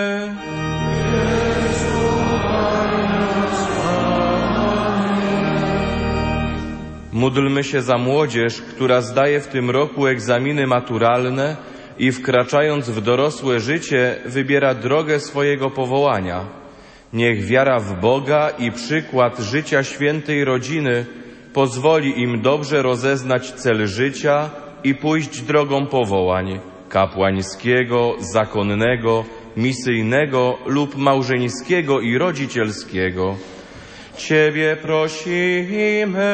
Módlmy się za młodzież, która zdaje w tym roku egzaminy maturalne i wkraczając w dorosłe życie wybiera drogę swojego powołania. Niech wiara w Boga i przykład życia świętej rodziny pozwoli im dobrze rozeznać cel życia i pójść drogą powołań kapłańskiego, zakonnego, misyjnego lub małżeńskiego i rodzicielskiego. Ciebie prosimy.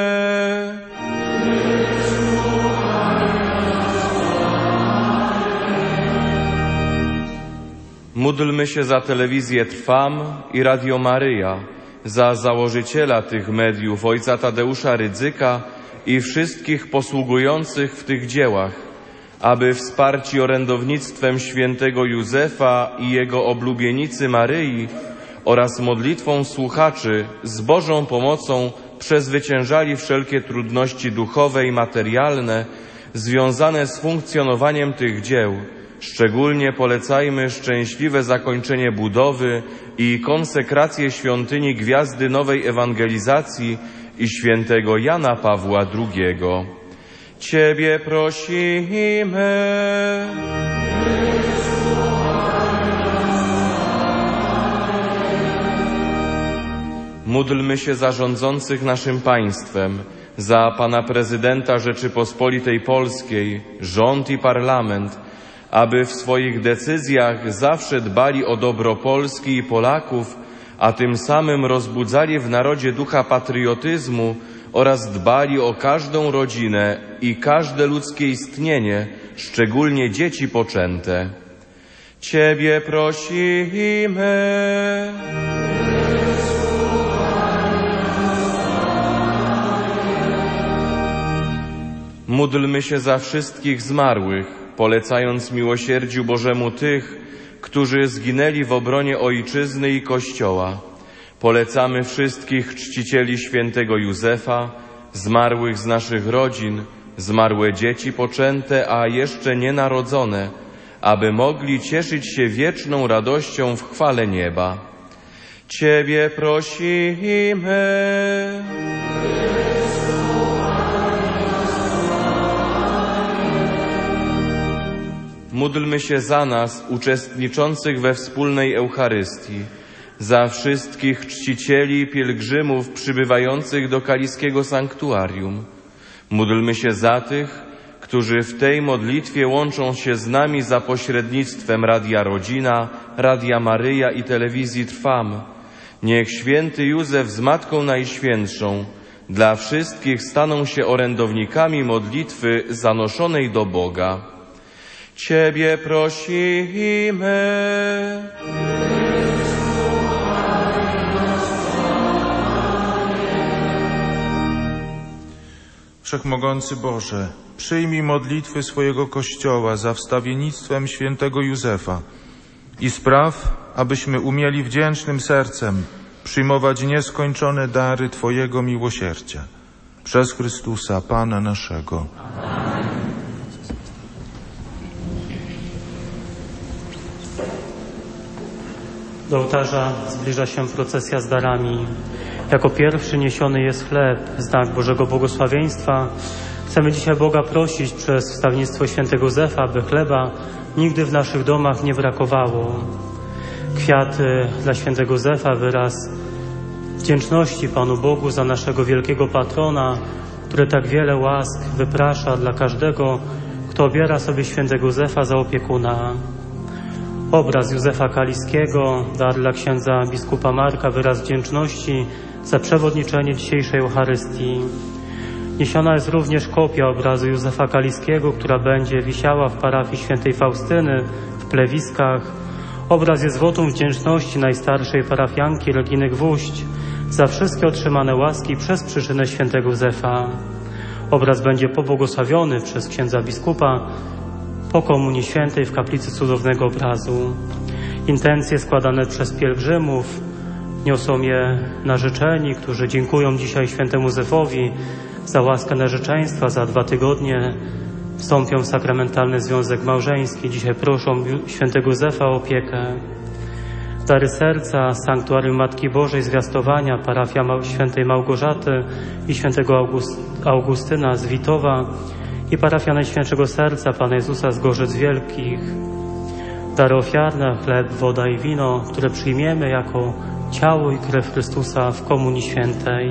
Módlmy się za telewizję Trwam i Radio Maryja, za założyciela tych mediów, ojca Tadeusza Rydzyka i wszystkich posługujących w tych dziełach, aby wsparci orędownictwem świętego Józefa i jego oblubienicy Maryi oraz modlitwą słuchaczy z Bożą pomocą przezwyciężali wszelkie trudności duchowe i materialne związane z funkcjonowaniem tych dzieł. Szczególnie polecajmy szczęśliwe zakończenie budowy i konsekrację świątyni Gwiazdy Nowej Ewangelizacji i świętego Jana Pawła drugiego. Ciebie prosimy. Módlmy się za rządzących naszym państwem, za pana prezydenta Rzeczypospolitej Polskiej, rząd i parlament, aby w swoich decyzjach zawsze dbali o dobro Polski i Polaków, a tym samym rozbudzali w narodzie ducha patriotyzmu oraz dbali o każdą rodzinę i każde ludzkie istnienie, szczególnie dzieci poczęte. Ciebie prosimy. Módlmy się za wszystkich zmarłych, polecając miłosierdziu Bożemu tych, którzy zginęli w obronie Ojczyzny i Kościoła. Polecamy wszystkich czcicieli świętego Józefa, zmarłych z naszych rodzin, zmarłe dzieci poczęte, a jeszcze nienarodzone, aby mogli cieszyć się wieczną radością w chwale nieba. Ciebie prosimy. Módlmy się za nas, uczestniczących we wspólnej Eucharystii, za wszystkich czcicieli i pielgrzymów przybywających do kaliskiego sanktuarium. Módlmy się za tych, którzy w tej modlitwie łączą się z nami za pośrednictwem Radia Rodzina, Radia Maryja i Telewizji Trwam. Niech święty Józef z Matką Najświętszą dla wszystkich staną się orędownikami modlitwy zanoszonej do Boga. Ciebie prosimy. Wszechmogący Boże, przyjmij modlitwy swojego Kościoła za wstawiennictwem świętego Józefa i spraw, abyśmy umieli wdzięcznym sercem przyjmować nieskończone dary Twojego miłosierdzia. Przez Chrystusa, Pana naszego. Amen. Do ołtarza zbliża się procesja z darami. Jako pierwszy niesiony jest chleb, znak Bożego błogosławieństwa. Chcemy dzisiaj Boga prosić przez wstawiennictwo świętego Józefa, aby chleba nigdy w naszych domach nie brakowało. Kwiaty dla świętego Józefa, wyraz wdzięczności Panu Bogu za naszego wielkiego patrona, który tak wiele łask wyprasza dla każdego, kto obiera sobie świętego Józefa za opiekuna. Obraz Józefa Kaliskiego, dar dla księdza biskupa Marka, wyraz wdzięczności za przewodniczenie dzisiejszej Eucharystii. Niesiona jest również kopia obrazu Józefa Kaliskiego, która będzie wisiała w parafii świętej Faustyny w Plewiskach. Obraz jest wotum wdzięczności najstarszej parafianki Reginy Gwóźdź za wszystkie otrzymane łaski przez przyczynę świętego Józefa. Obraz będzie pobłogosławiony przez księdza biskupa po Komunii Świętej w kaplicy cudownego obrazu. Intencje składane przez pielgrzymów niosą je narzeczeni, którzy dziękują dzisiaj świętemu Józefowi za łaskę narzeczeństwa. Za dwa tygodnie wstąpią w sakramentalny związek małżeński. Dzisiaj proszą świętego Józefa o opiekę. Dary serca, Sanktuarium Matki Bożej Zwiastowania, parafia świętej Małgorzaty i świętego August, Augustyna z Witowa i parafia Najświętszego Serca Pana Jezusa z Gorzyc Wielkich. Dary ofiarne, chleb, woda i wino, które przyjmiemy jako ciało i krew Chrystusa w Komunii Świętej.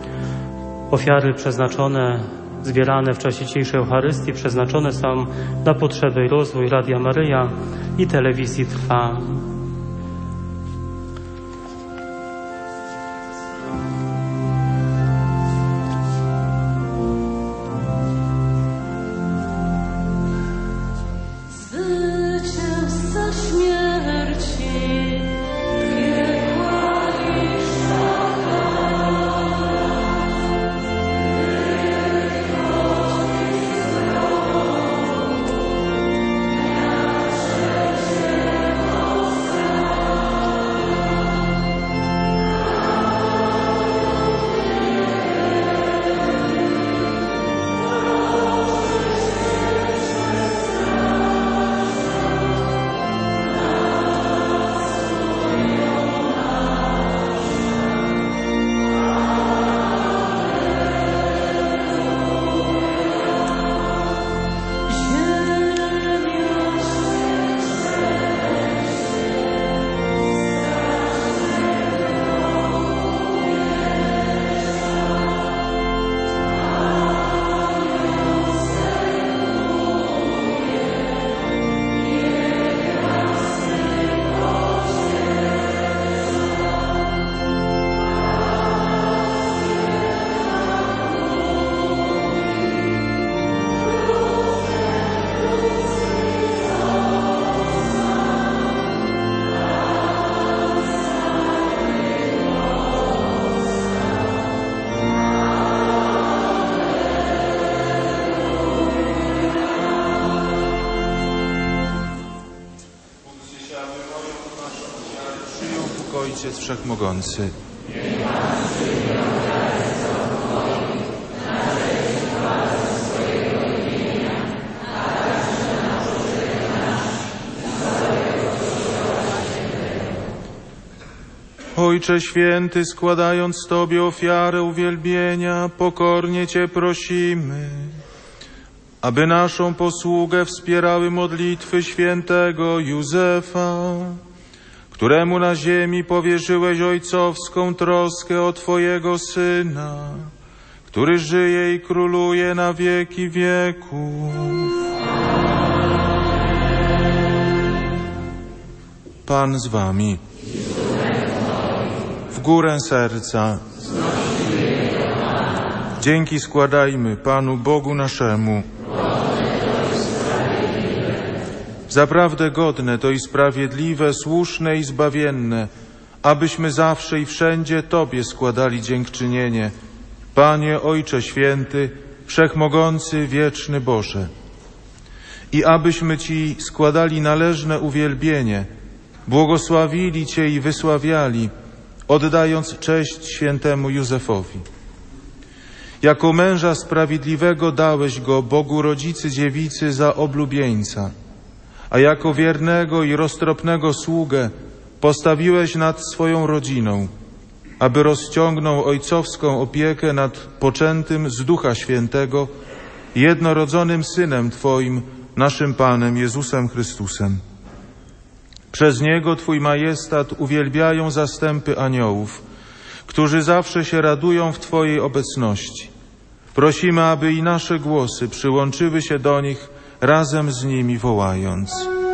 Ofiary przeznaczone, zbierane w czasie dzisiejszej Eucharystii, przeznaczone są na potrzeby i rozwój Radia Maryja i Telewizji Trwam. Zwycięzca śmierci, piekła i szatan. Ojciec Wszechmogący. Ojcze Święty, składając Tobie ofiarę uwielbienia, pokornie Cię prosimy, aby naszą posługę wspierały modlitwy świętego Józefa, któremu na ziemi powierzyłeś ojcowską troskę o Twojego Syna, który żyje i króluje na wieki wieków. Pan z Wami. W górę serca. Dzięki składajmy Panu Bogu naszemu. Zaprawdę godne to i sprawiedliwe, słuszne i zbawienne, abyśmy zawsze i wszędzie Tobie składali dziękczynienie. Panie Ojcze Święty, Wszechmogący, Wieczny Boże. I abyśmy Ci składali należne uwielbienie, błogosławili Cię i wysławiali, oddając cześć świętemu Józefowi. Jako męża sprawiedliwego dałeś go Bogu Rodzicy Dziewicy za oblubieńca, a jako wiernego i roztropnego sługę postawiłeś nad swoją rodziną, aby rozciągnął ojcowską opiekę nad poczętym z Ducha Świętego, jednorodzonym Synem Twoim, naszym Panem Jezusem Chrystusem. Przez Niego Twój majestat uwielbiają zastępy aniołów, którzy zawsze się radują w Twojej obecności. Prosimy, aby i nasze głosy przyłączyły się do nich razem z nimi wołając.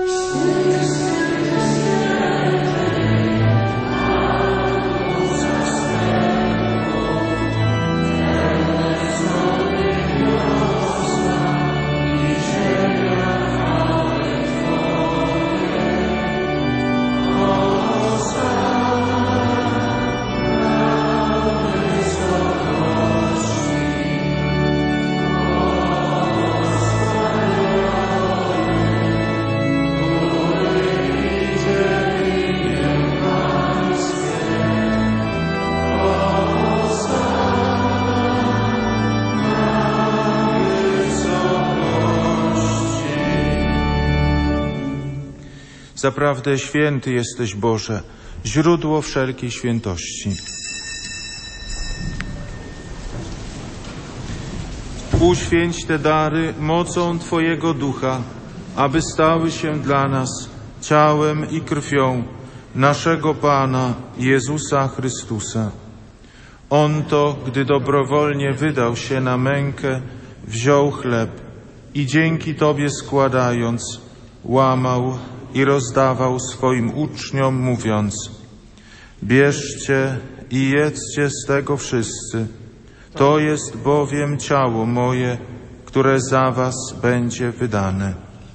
Zaprawdę święty jesteś, Boże, źródło wszelkiej świętości. Uświęć te dary mocą Twojego Ducha, aby stały się dla nas ciałem i krwią naszego Pana Jezusa Chrystusa. On to, gdy dobrowolnie wydał się na mękę, wziął chleb i dzięki Tobie składając, łamał i rozdawał swoim uczniom, mówiąc: bierzcie i jedzcie z tego wszyscy. To jest bowiem ciało moje, które za was będzie wydane.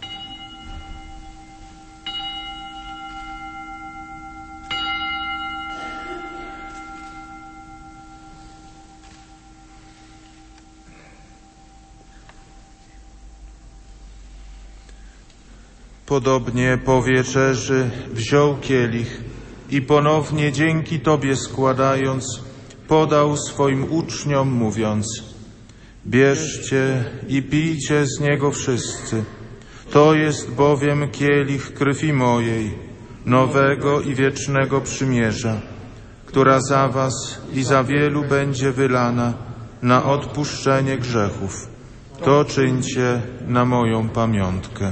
Podobnie po wieczerzy wziął kielich i ponownie dzięki Tobie składając, podał swoim uczniom, mówiąc: bierzcie i pijcie z niego wszyscy. To jest bowiem kielich krwi mojej, nowego i wiecznego przymierza, która za was i za wielu będzie wylana na odpuszczenie grzechów. To czyńcie na moją pamiątkę.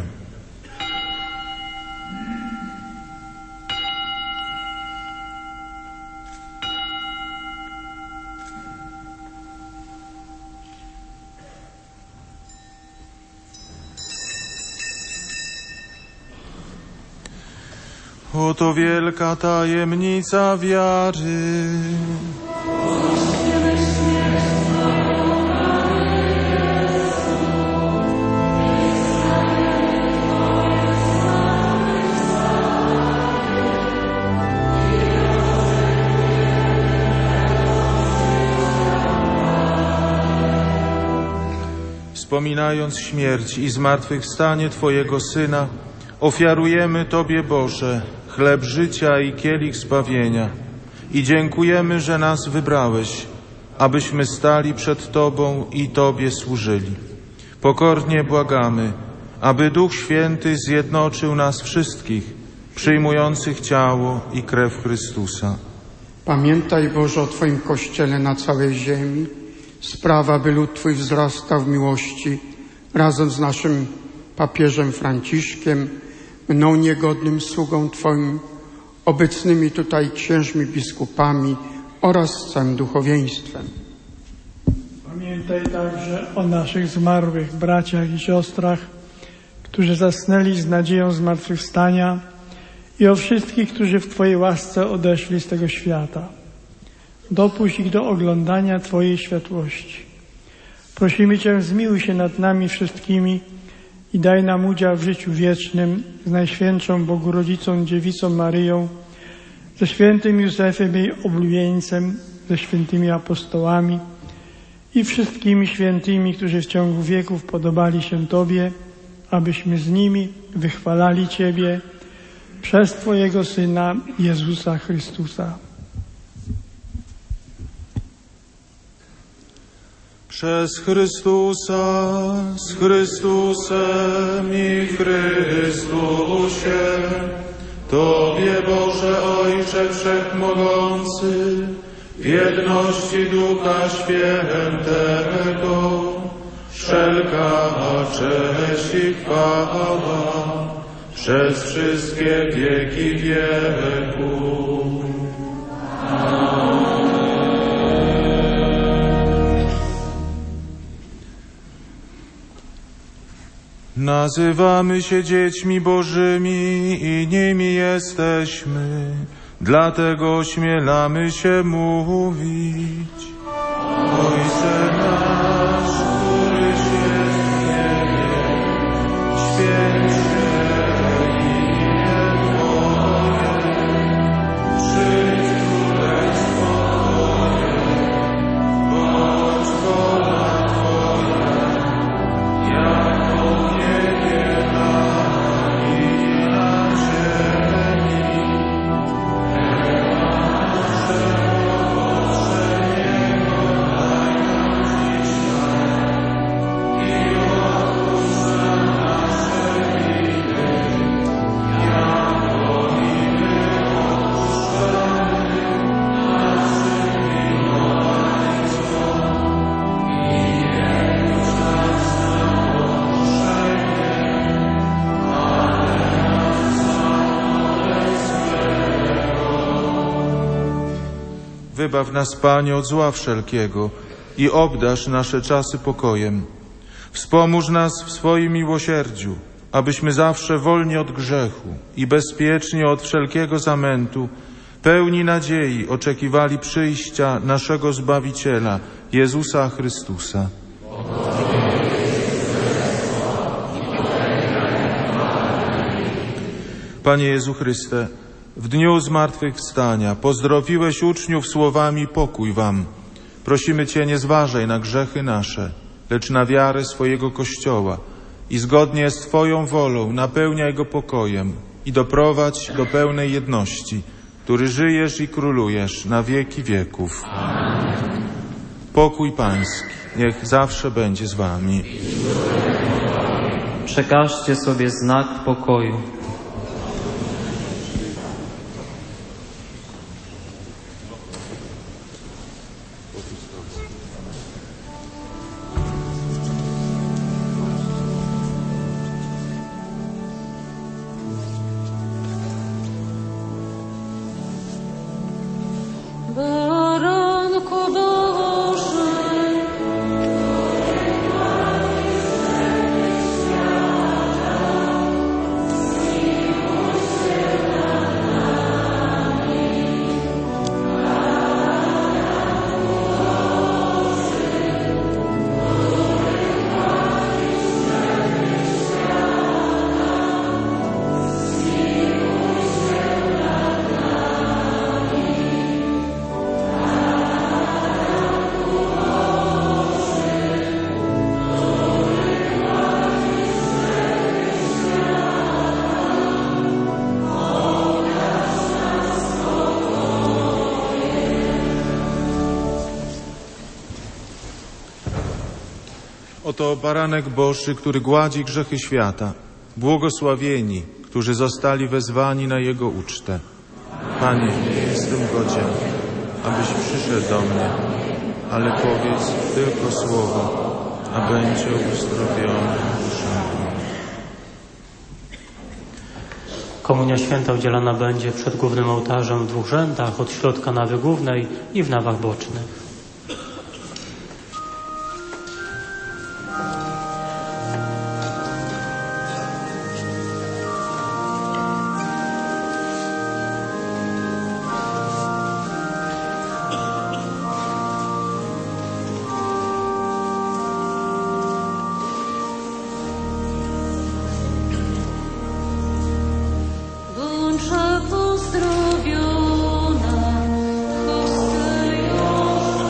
Oto wielka tajemnica wiary. Wspominając śmierć i zmartwychwstanie Twojego Syna, ofiarujemy Tobie, Boże, chleb życia i kielich zbawienia. I dziękujemy, że nas wybrałeś, abyśmy stali przed Tobą i Tobie służyli. Pokornie błagamy, aby Duch Święty zjednoczył nas wszystkich, przyjmujących ciało i krew Chrystusa. Pamiętaj, Boże, o Twoim Kościele na całej ziemi. Spraw, aby lud Twój wzrastał w miłości razem z naszym papieżem Franciszkiem, mną niegodnym sługą Twoim, obecnymi tutaj księżmi, biskupami oraz z całym duchowieństwem. Pamiętaj także o naszych zmarłych braciach i siostrach, którzy zasnęli z nadzieją zmartwychwstania, i o wszystkich, którzy w Twojej łasce odeszli z tego świata. Dopuść ich do oglądania Twojej światłości. Prosimy Cię, zmiłuj się nad nami wszystkimi i daj nam udział w życiu wiecznym z Najświętszą Bogu Rodzicą Dziewicą Maryją, ze świętym Józefem jej oblubieńcem, ze świętymi apostołami i wszystkimi świętymi, którzy w ciągu wieków podobali się Tobie, abyśmy z nimi wychwalali Ciebie przez Twojego Syna Jezusa Chrystusa. Przez Chrystusa, z Chrystusem i Chrystusie, Tobie, Boże Ojcze Wszechmogący, w jedności Ducha Świętego, wszelka cześć i chwała przez wszystkie wieki wieków. Nazywamy się dziećmi Bożymi i nimi jesteśmy, dlatego ośmielamy się mówić: Ojcze nasz, któryś jest w niebie, święć się imię Twoje, przyjdź królestwo Twoje, bądź wola Twoja, jako w niebie, tak i na ziemi. Wybaw nas, Panie, od zła wszelkiego i obdarz nasze czasy pokojem. Wspomóż nas w swoim miłosierdziu, abyśmy zawsze wolni od grzechu i bezpieczni od wszelkiego zamętu, pełni nadziei oczekiwali przyjścia naszego Zbawiciela, Jezusa Chrystusa. Panie Jezu Chryste, w dniu zmartwychwstania pozdrowiłeś uczniów słowami: pokój wam. Prosimy Cię, nie zważaj na grzechy nasze, lecz na wiarę swojego Kościoła i zgodnie z Twoją wolą napełniaj go pokojem i doprowadź do pełnej jedności, który żyjesz i królujesz na wieki wieków. Amen. Pokój Pański niech zawsze będzie z Wami. Przekażcie sobie znak pokoju. Boże, Oto baranek Boży, który gładzi grzechy świata. Błogosławieni, którzy zostali wezwani na Jego ucztę. Panie, nie jestem godzien, abyś przyszedł do mnie, ale powiedz tylko słowo, a będzie uzdrowiona dusza moja. Komunia święta udzielana będzie przed głównym ołtarzem w dwóch rzędach, od środka nawy głównej i w nawach bocznych. Bądźże pozdrowiona, hostia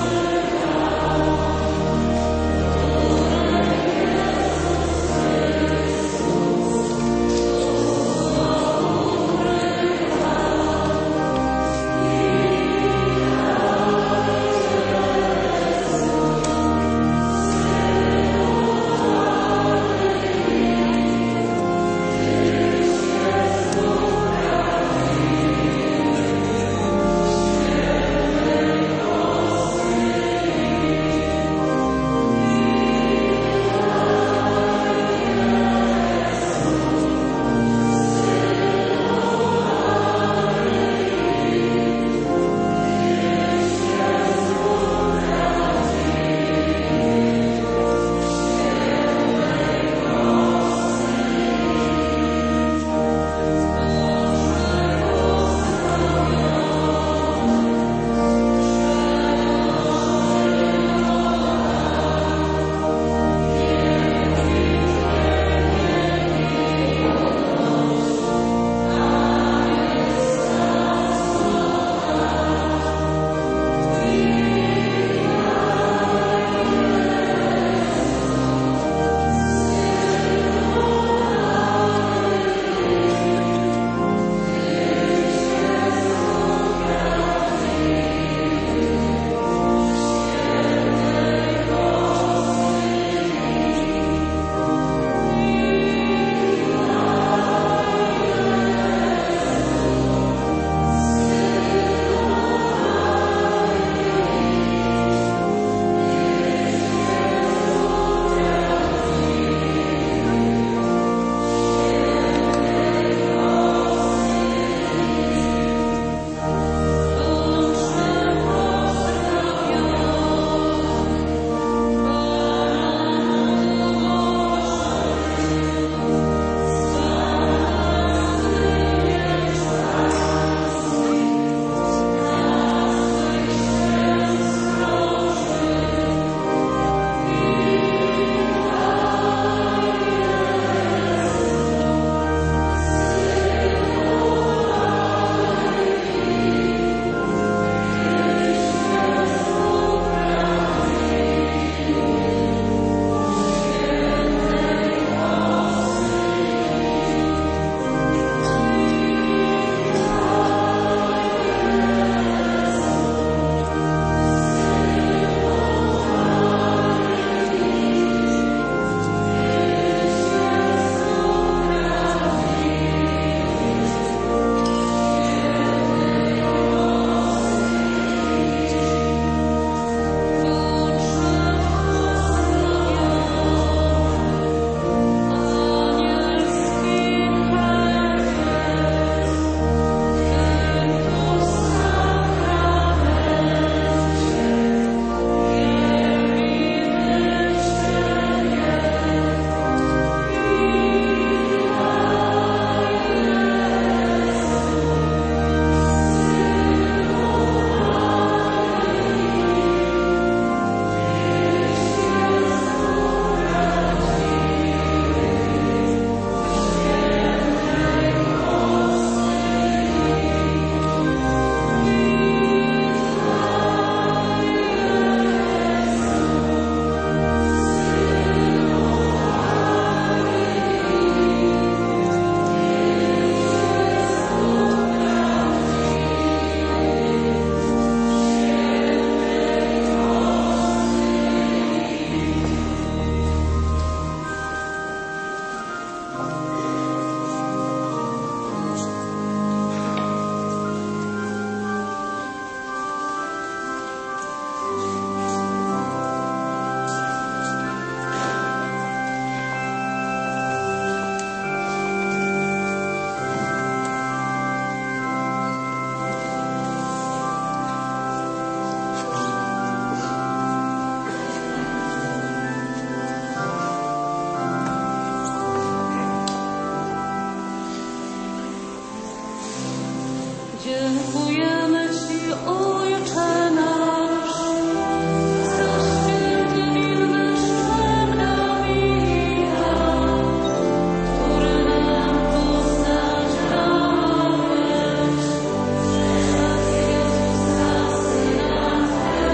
Dziękujemy Ci, Ojcze nasz, za święty wilny szczebra wina, który nam poznać dałeś, przez Jezusa Syna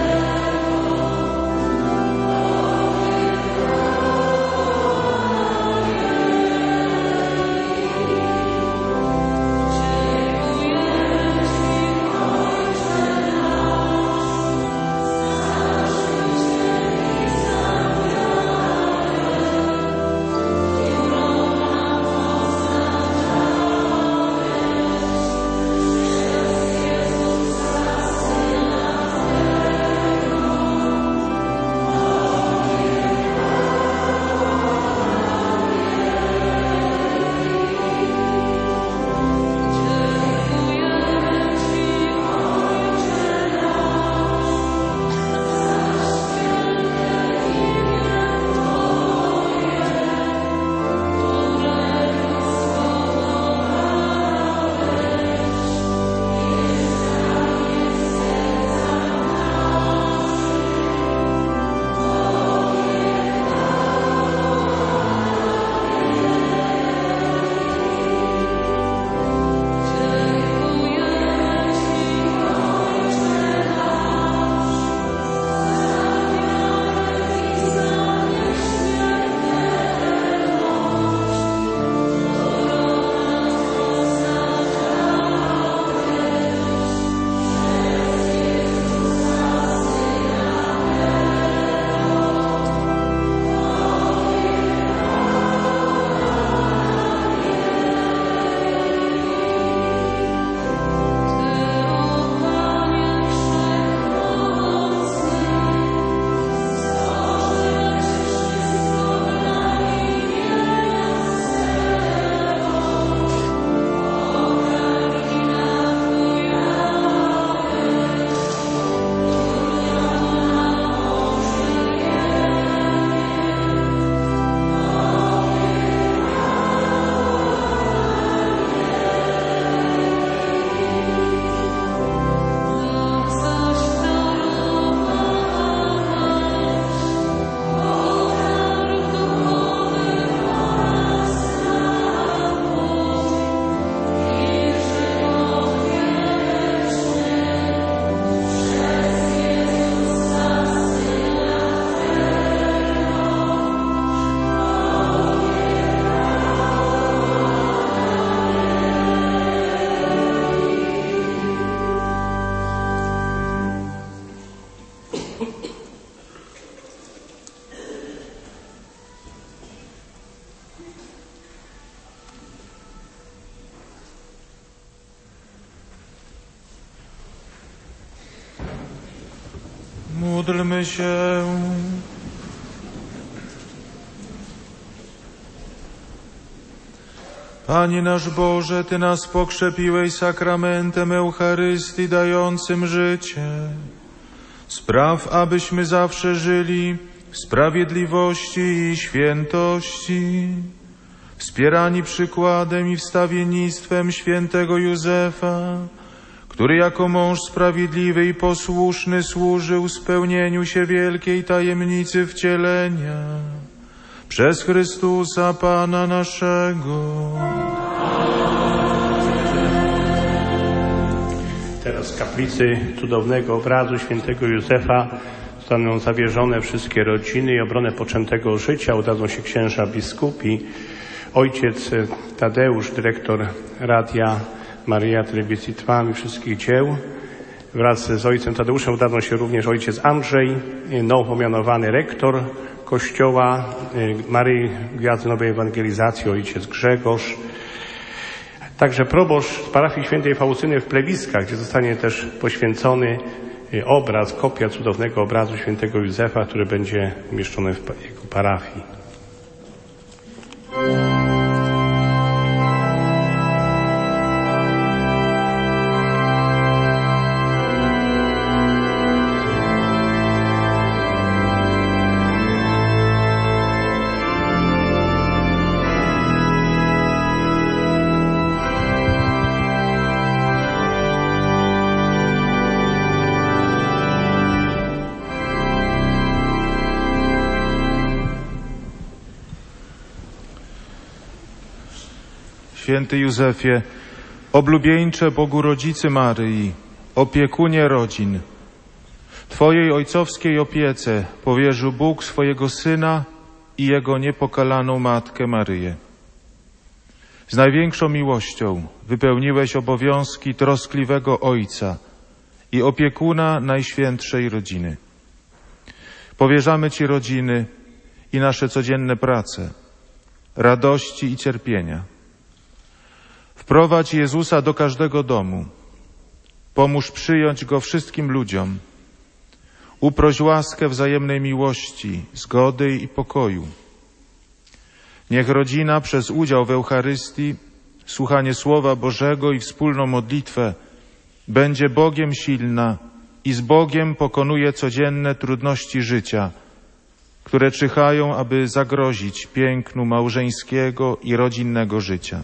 Módlmy się. Panie nasz Boże, Ty nas pokrzepiłeś sakramentem Eucharystii dającym życie. Spraw, abyśmy zawsze żyli w sprawiedliwości i świętości, wspierani przykładem i wstawiennictwem świętego Józefa, który jako mąż sprawiedliwy i posłuszny służył spełnieniu się wielkiej tajemnicy wcielenia przez Chrystusa Pana naszego. Teraz w kaplicy cudownego obrazu świętego Józefa zostaną zawierzone wszystkie rodziny i obronę poczętego życia. Udadzą się księża biskupi, ojciec Tadeusz, dyrektor Radia Maria Telewizji Trwam i wszystkich dzieł. Wraz z ojcem Tadeuszem udadzą się również ojciec Andrzej, nowo mianowany rektor Kościoła Maryi Gwiazdy Nowej Ewangelizacji, ojciec Grzegorz. Także proboszcz z parafii świętej Faustyny w Plewiskach, gdzie zostanie też poświęcony obraz, kopia cudownego obrazu świętego Józefa, który będzie umieszczony w jego parafii. święty Józefie, oblubieńcze Bogu Rodzicy Maryi, opiekunie rodzin, Twojej ojcowskiej opiece powierzył Bóg swojego Syna i Jego niepokalaną Matkę Maryję. Z największą miłością wypełniłeś obowiązki troskliwego Ojca i opiekuna Najświętszej Rodziny. Powierzamy Ci rodziny i nasze codzienne prace, radości i cierpienia. Wprowadź Jezusa do każdego domu. Pomóż przyjąć Go wszystkim ludziom. Uproś łaskę wzajemnej miłości, zgody i pokoju. Niech rodzina przez udział w Eucharystii, słuchanie Słowa Bożego i wspólną modlitwę będzie Bogiem silna i z Bogiem pokonuje codzienne trudności życia, które czyhają, aby zagrozić pięknu małżeńskiego i rodzinnego życia.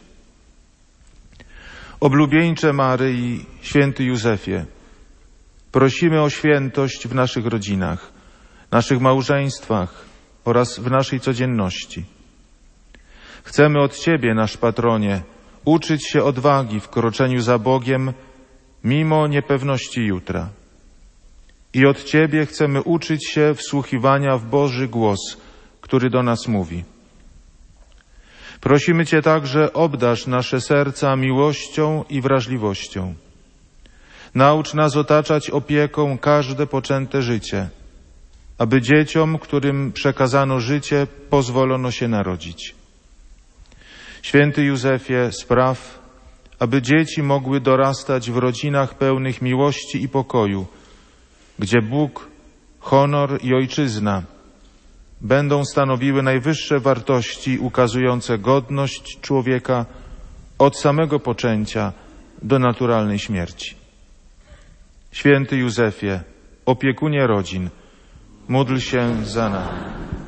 Oblubieńcze Maryi, święty Józefie, prosimy o świętość w naszych rodzinach, naszych małżeństwach oraz w naszej codzienności. Chcemy od Ciebie, nasz patronie, uczyć się odwagi w kroczeniu za Bogiem mimo niepewności jutra. I od Ciebie chcemy uczyć się wsłuchiwania w Boży głos, który do nas mówi. Prosimy Cię także, obdarz nasze serca miłością i wrażliwością. Naucz nas otaczać opieką każde poczęte życie, aby dzieciom, którym przekazano życie, pozwolono się narodzić. Święty Józefie, spraw, aby dzieci mogły dorastać w rodzinach pełnych miłości i pokoju, gdzie Bóg, honor i ojczyzna będą stanowiły najwyższe wartości ukazujące godność człowieka od samego poczęcia do naturalnej śmierci. Święty Józefie, opiekunie rodzin, módl się za nami.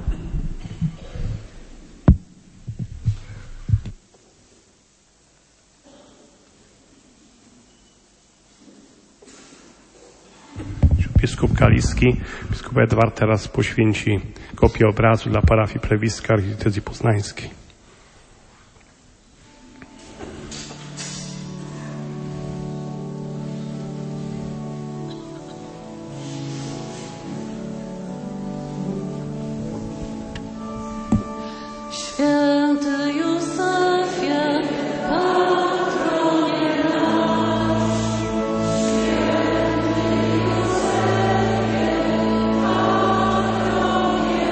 Biskup Kaliski, biskup Edward teraz poświęci kopię obrazu dla parafii Plewiska archidiecezji poznańskiej. Święty Józefie, patronie nasz. Święty Józefie, patronie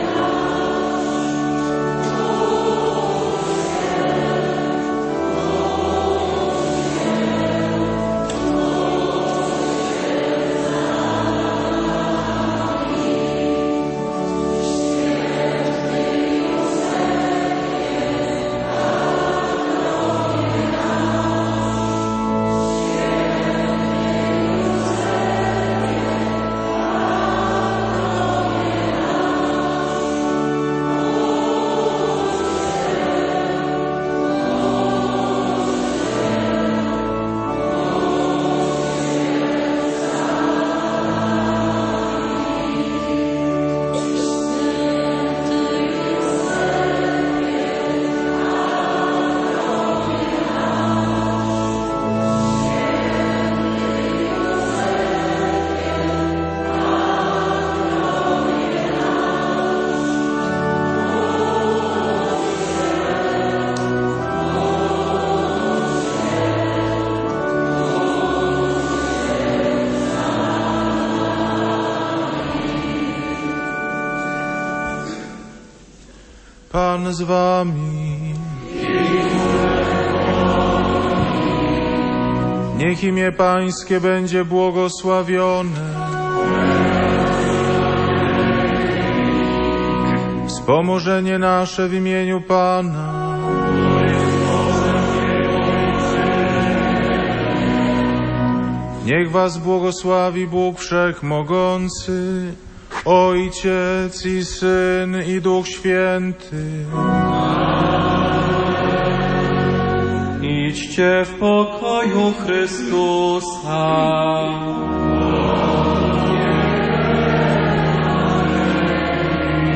Pan z wami. Niech imię Pańskie będzie błogosławione. Wspomożenie nasze w imieniu Pana. Niech was błogosławi Bóg Wszechmogący, Ojciec i Syn i Duch Święty. Idźcie w pokoju Chrystusa.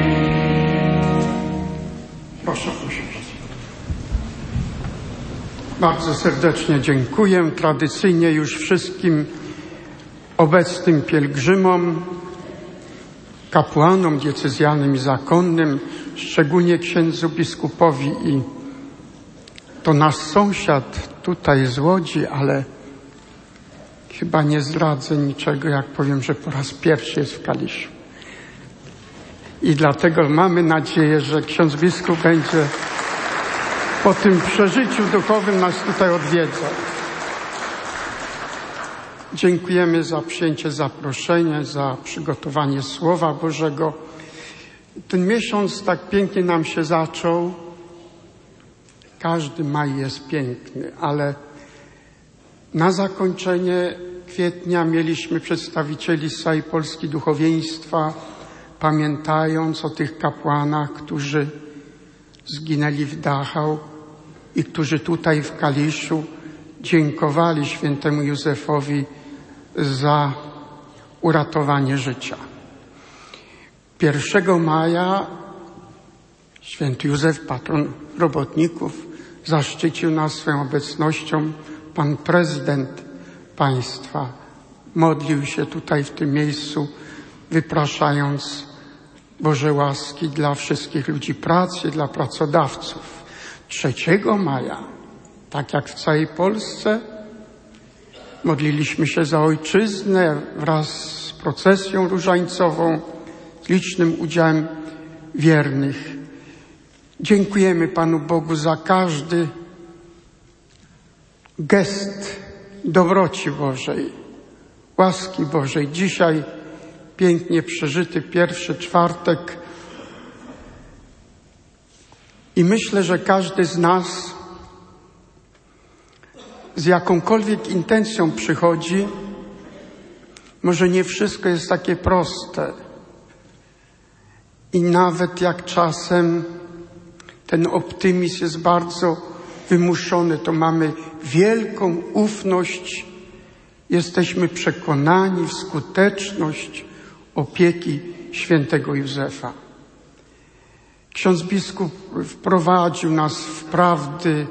Proszę, proszę, proszę. Bardzo serdecznie dziękuję. Tradycyjnie już wszystkim obecnym pielgrzymom, kapłanom diecezjalnym i zakonnym, szczególnie księdzu biskupowi i to nasz sąsiad tutaj z Łodzi, ale chyba nie zdradzę niczego, jak powiem, że po raz pierwszy jest w Kaliszu. I dlatego mamy nadzieję, że ksiądz biskup będzie po tym przeżyciu duchowym nas tutaj odwiedzał. Dziękujemy za przyjęcie zaproszenia, za przygotowanie Słowa Bożego. Ten miesiąc tak pięknie nam się zaczął. Każdy maj jest piękny, ale na zakończenie kwietnia mieliśmy przedstawicieli z całej Polski duchowieństwa, pamiętając o tych kapłanach, którzy zginęli w Dachau i którzy tutaj w Kaliszu dziękowali świętemu Józefowi za uratowanie życia. pierwszego maja święty Józef, patron robotników, zaszczycił nas swoją obecnością. Pan prezydent państwa modlił się tutaj w tym miejscu, wypraszając Boże łaski dla wszystkich ludzi pracy, dla pracodawców. trzeciego maja, tak jak w całej Polsce, modliliśmy się za ojczyznę wraz z procesją różańcową, z licznym udziałem wiernych. Dziękujemy Panu Bogu za każdy gest dobroci Bożej, łaski Bożej. Dzisiaj pięknie przeżyty pierwszy czwartek i myślę, że każdy z nas z jakąkolwiek intencją przychodzi. Może nie wszystko jest takie proste i nawet jak czasem ten optymizm jest bardzo wymuszony, to mamy wielką ufność, jesteśmy przekonani w skuteczność opieki świętego Józefa. Ksiądz biskup wprowadził nas w prawdy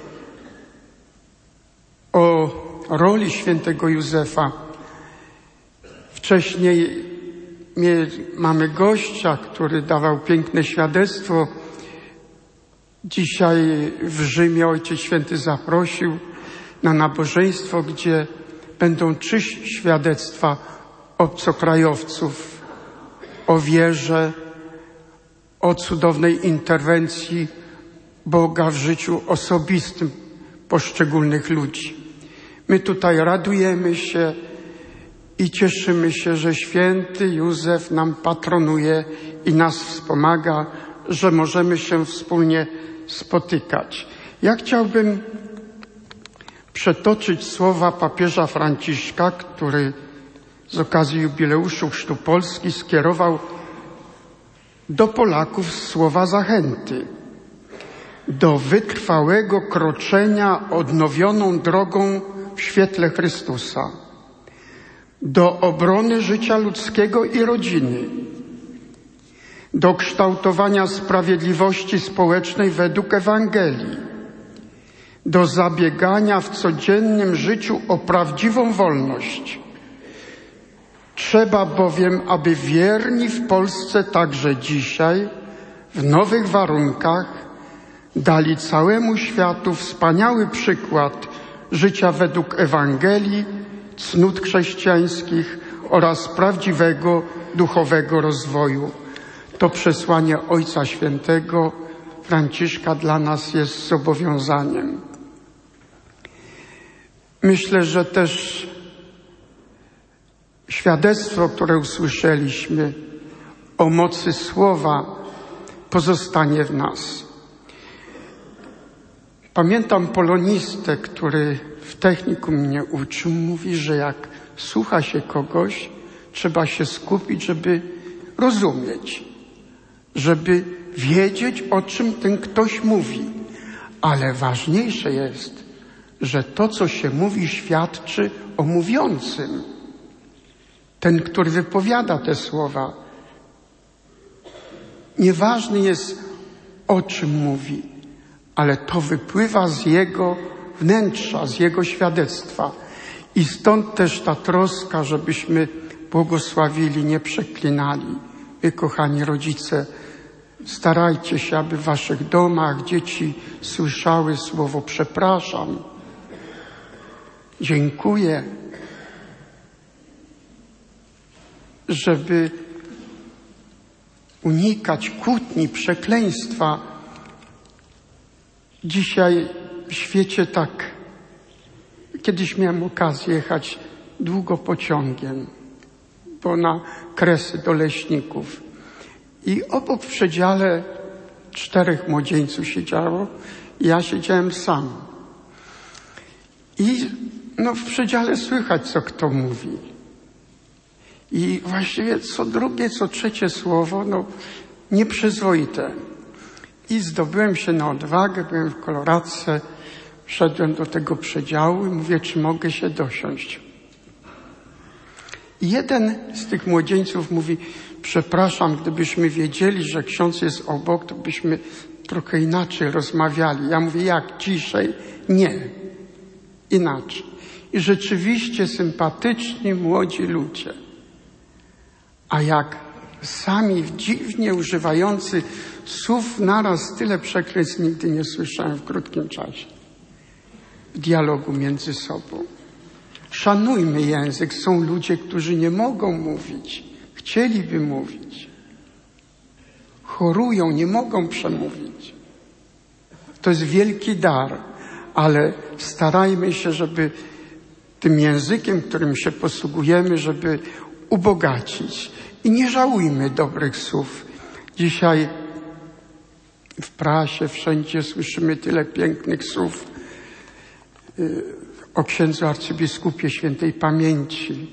o roli świętego Józefa. Wcześniej mamy gościa, który dawał piękne świadectwo. Dzisiaj w Rzymie Ojciec Święty zaprosił na nabożeństwo, gdzie będą trzy świadectwa obcokrajowców o wierze, o cudownej interwencji Boga w życiu osobistym poszczególnych ludzi. My tutaj radujemy się i cieszymy się, że święty Józef nam patronuje i nas wspomaga, że możemy się wspólnie spotykać. Ja chciałbym przetoczyć słowa papieża Franciszka, który z okazji jubileuszu Chrztu Polski skierował do Polaków słowa zachęty do wytrwałego kroczenia odnowioną drogą w świetle Chrystusa, do obrony życia ludzkiego i rodziny, do kształtowania sprawiedliwości społecznej według Ewangelii, do zabiegania w codziennym życiu o prawdziwą wolność. Trzeba bowiem, aby wierni w Polsce także dzisiaj, w nowych warunkach, dali całemu światu wspaniały przykład życia według Ewangelii, cnót chrześcijańskich oraz prawdziwego duchowego rozwoju. To przesłanie Ojca Świętego Franciszka dla nas jest zobowiązaniem. Myślę, że też świadectwo, które usłyszeliśmy o mocy słowa, pozostanie w nas. Pamiętam polonistę, który w technikum mnie uczył, mówi, że jak słucha się kogoś, trzeba się skupić, żeby rozumieć, żeby wiedzieć, o czym ten ktoś mówi. Ale ważniejsze jest, że to, co się mówi, świadczy o mówiącym. Ten, który wypowiada te słowa. Nieważny jest, o czym mówi, ale to wypływa z jego wnętrza, z Jego świadectwa. I stąd też ta troska, żebyśmy błogosławili, nie przeklinali. Wy, kochani rodzice, starajcie się, aby w waszych domach dzieci słyszały słowo przepraszam, dziękuję, żeby unikać kłótni, przekleństwa. Dzisiaj w świecie tak, kiedyś miałem okazję jechać długo pociągiem, bo na Kresy do Leśników. I obok w przedziale czterech młodzieńców siedziało, i ja siedziałem sam. I no w przedziale słychać, co kto mówi. I właściwie co drugie, co trzecie słowo, no nieprzyzwoite. I zdobyłem się na odwagę, byłem w koloradce, wszedłem do tego przedziału i mówię, czy mogę się dosiąść. I jeden z tych młodzieńców mówi, przepraszam, gdybyśmy wiedzieli, że ksiądz jest obok, to byśmy trochę inaczej rozmawiali. Ja mówię, jak ciszej? Nie, inaczej. I rzeczywiście sympatyczni młodzi ludzie. A jak sami dziwnie używający słów naraz tyle przekleństw nigdy nie słyszałem w krótkim czasie. W dialogu między sobą. Szanujmy język. Są ludzie, którzy nie mogą mówić. Chcieliby mówić. Chorują, nie mogą przemówić. To jest wielki dar, ale starajmy się, żeby tym językiem, którym się posługujemy, żeby ubogacić. I nie żałujmy dobrych słów. Dzisiaj w prasie, wszędzie słyszymy tyle pięknych słów o księdzu arcybiskupie świętej pamięci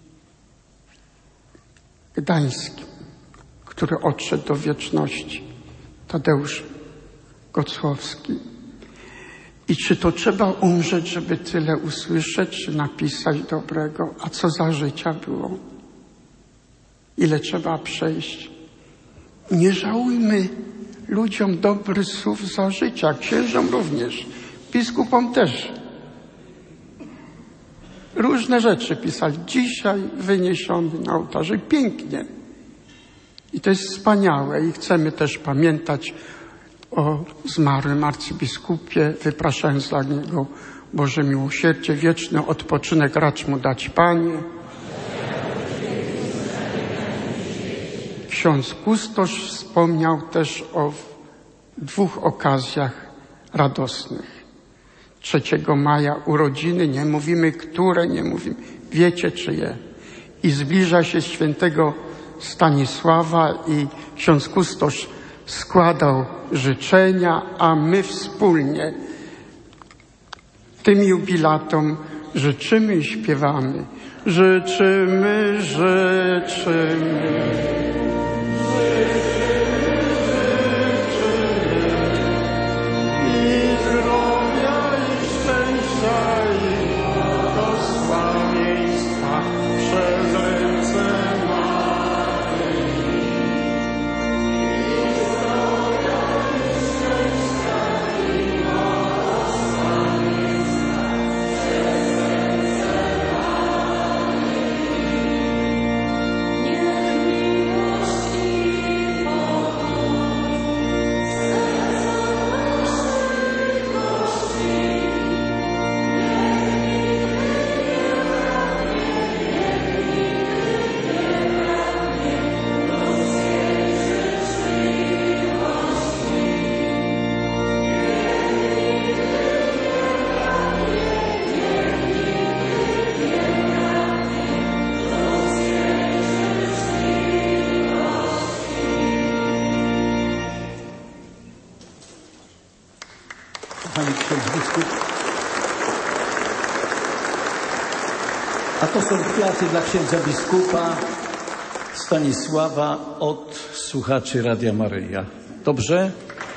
gdańskim, który odszedł do wieczności, Tadeusz Gocłowski. I czy to trzeba umrzeć, żeby tyle usłyszeć, czy napisać dobrego? A co za życia było? Ile trzeba przejść? Nie żałujmy ludziom dobrych słów za życia, księżom również, biskupom też. Różne rzeczy pisali. Dzisiaj wyniesiony na ołtarze. Pięknie. I to jest wspaniałe. I chcemy też pamiętać o zmarłym arcybiskupie, wypraszając dla niego Boże miłosierdzie, wieczny odpoczynek racz mu dać, Panie. Ksiądz kustosz wspomniał też o dwóch okazjach radosnych. trzeciego maja urodziny, nie mówimy które, nie mówimy, wiecie czyje. I zbliża się świętego Stanisława i ksiądz kustosz składał życzenia, a my wspólnie tym jubilatom życzymy i śpiewamy. Życzymy, życzymy. A to są kwiaty dla księdza biskupa Stanisława od słuchaczy Radia Maryja. Dobrze?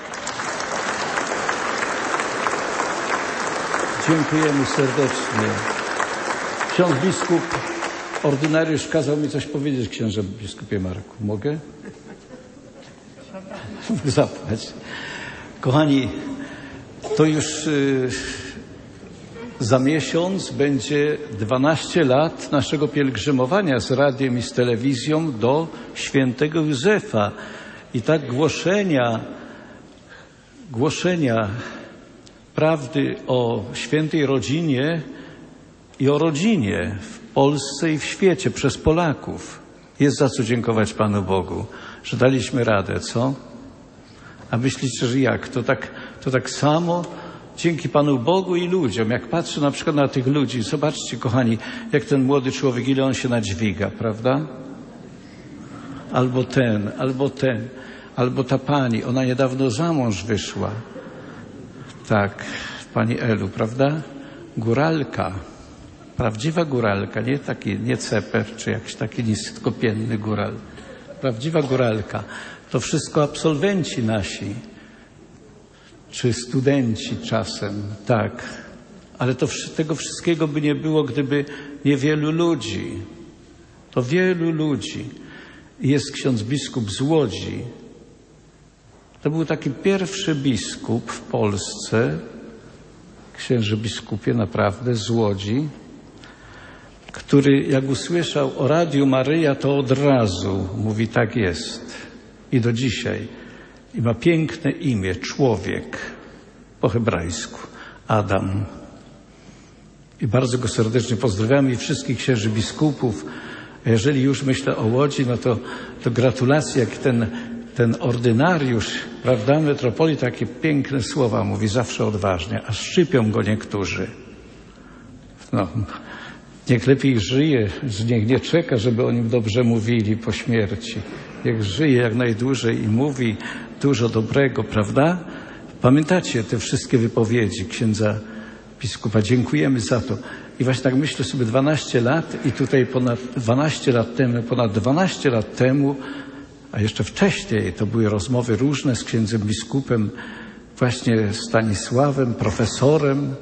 Dziękujemy serdecznie. Ksiądz biskup, ordynariusz kazał mi coś powiedzieć, księże biskupie Marku. Mogę? Zapłać. Kochani, to już yy, Za miesiąc będzie dwanaście lat naszego pielgrzymowania z radiem i z telewizją do świętego Józefa. I tak głoszenia, głoszenia prawdy o świętej rodzinie i o rodzinie w Polsce i w świecie przez Polaków. Jest za co dziękować Panu Bogu, że daliśmy radę, co? A myślicie, że jak? To tak, to tak samo dzięki Panu Bogu i ludziom. Jak patrzę na przykład na tych ludzi, zobaczcie, kochani, jak ten młody człowiek, ile on się nadźwiga, prawda? Albo ten, albo ten, albo ta pani, ona niedawno za mąż wyszła. Tak, pani Elu, prawda? Góralka, prawdziwa góralka, nie taki, nie ceper, czy jakiś taki niskopienny góral. Prawdziwa góralka. To wszystko absolwenci nasi, czy studenci czasem, tak. Ale to, tego wszystkiego by nie było, gdyby nie wielu ludzi. To wielu ludzi. Jest ksiądz biskup z Łodzi. To był taki pierwszy biskup w Polsce, księże biskupie naprawdę z Łodzi, który jak usłyszał o Radiu Maryja, to od razu mówi tak jest. I do dzisiaj. I ma piękne imię, człowiek, po hebrajsku, Adam. I bardzo go serdecznie pozdrawiamy i wszystkich księży biskupów. Jeżeli już myślę o Łodzi, no to, to gratulacje, jak ten, ten ordynariusz, prawda, metropolit, takie piękne słowa mówi, zawsze odważnie, a szczypią go niektórzy. No, niech lepiej żyje, niech nie czeka, żeby o nim dobrze mówili po śmierci. Niech żyje jak najdłużej i mówi dużo dobrego, prawda? Pamiętacie te wszystkie wypowiedzi księdza biskupa? Dziękujemy za to. I właśnie tak myślę sobie dwanaście lat i tutaj ponad dwanaście lat temu, ponad dwanaście lat temu, a jeszcze wcześniej to były rozmowy różne z księdzem biskupem, właśnie Stanisławem, profesorem.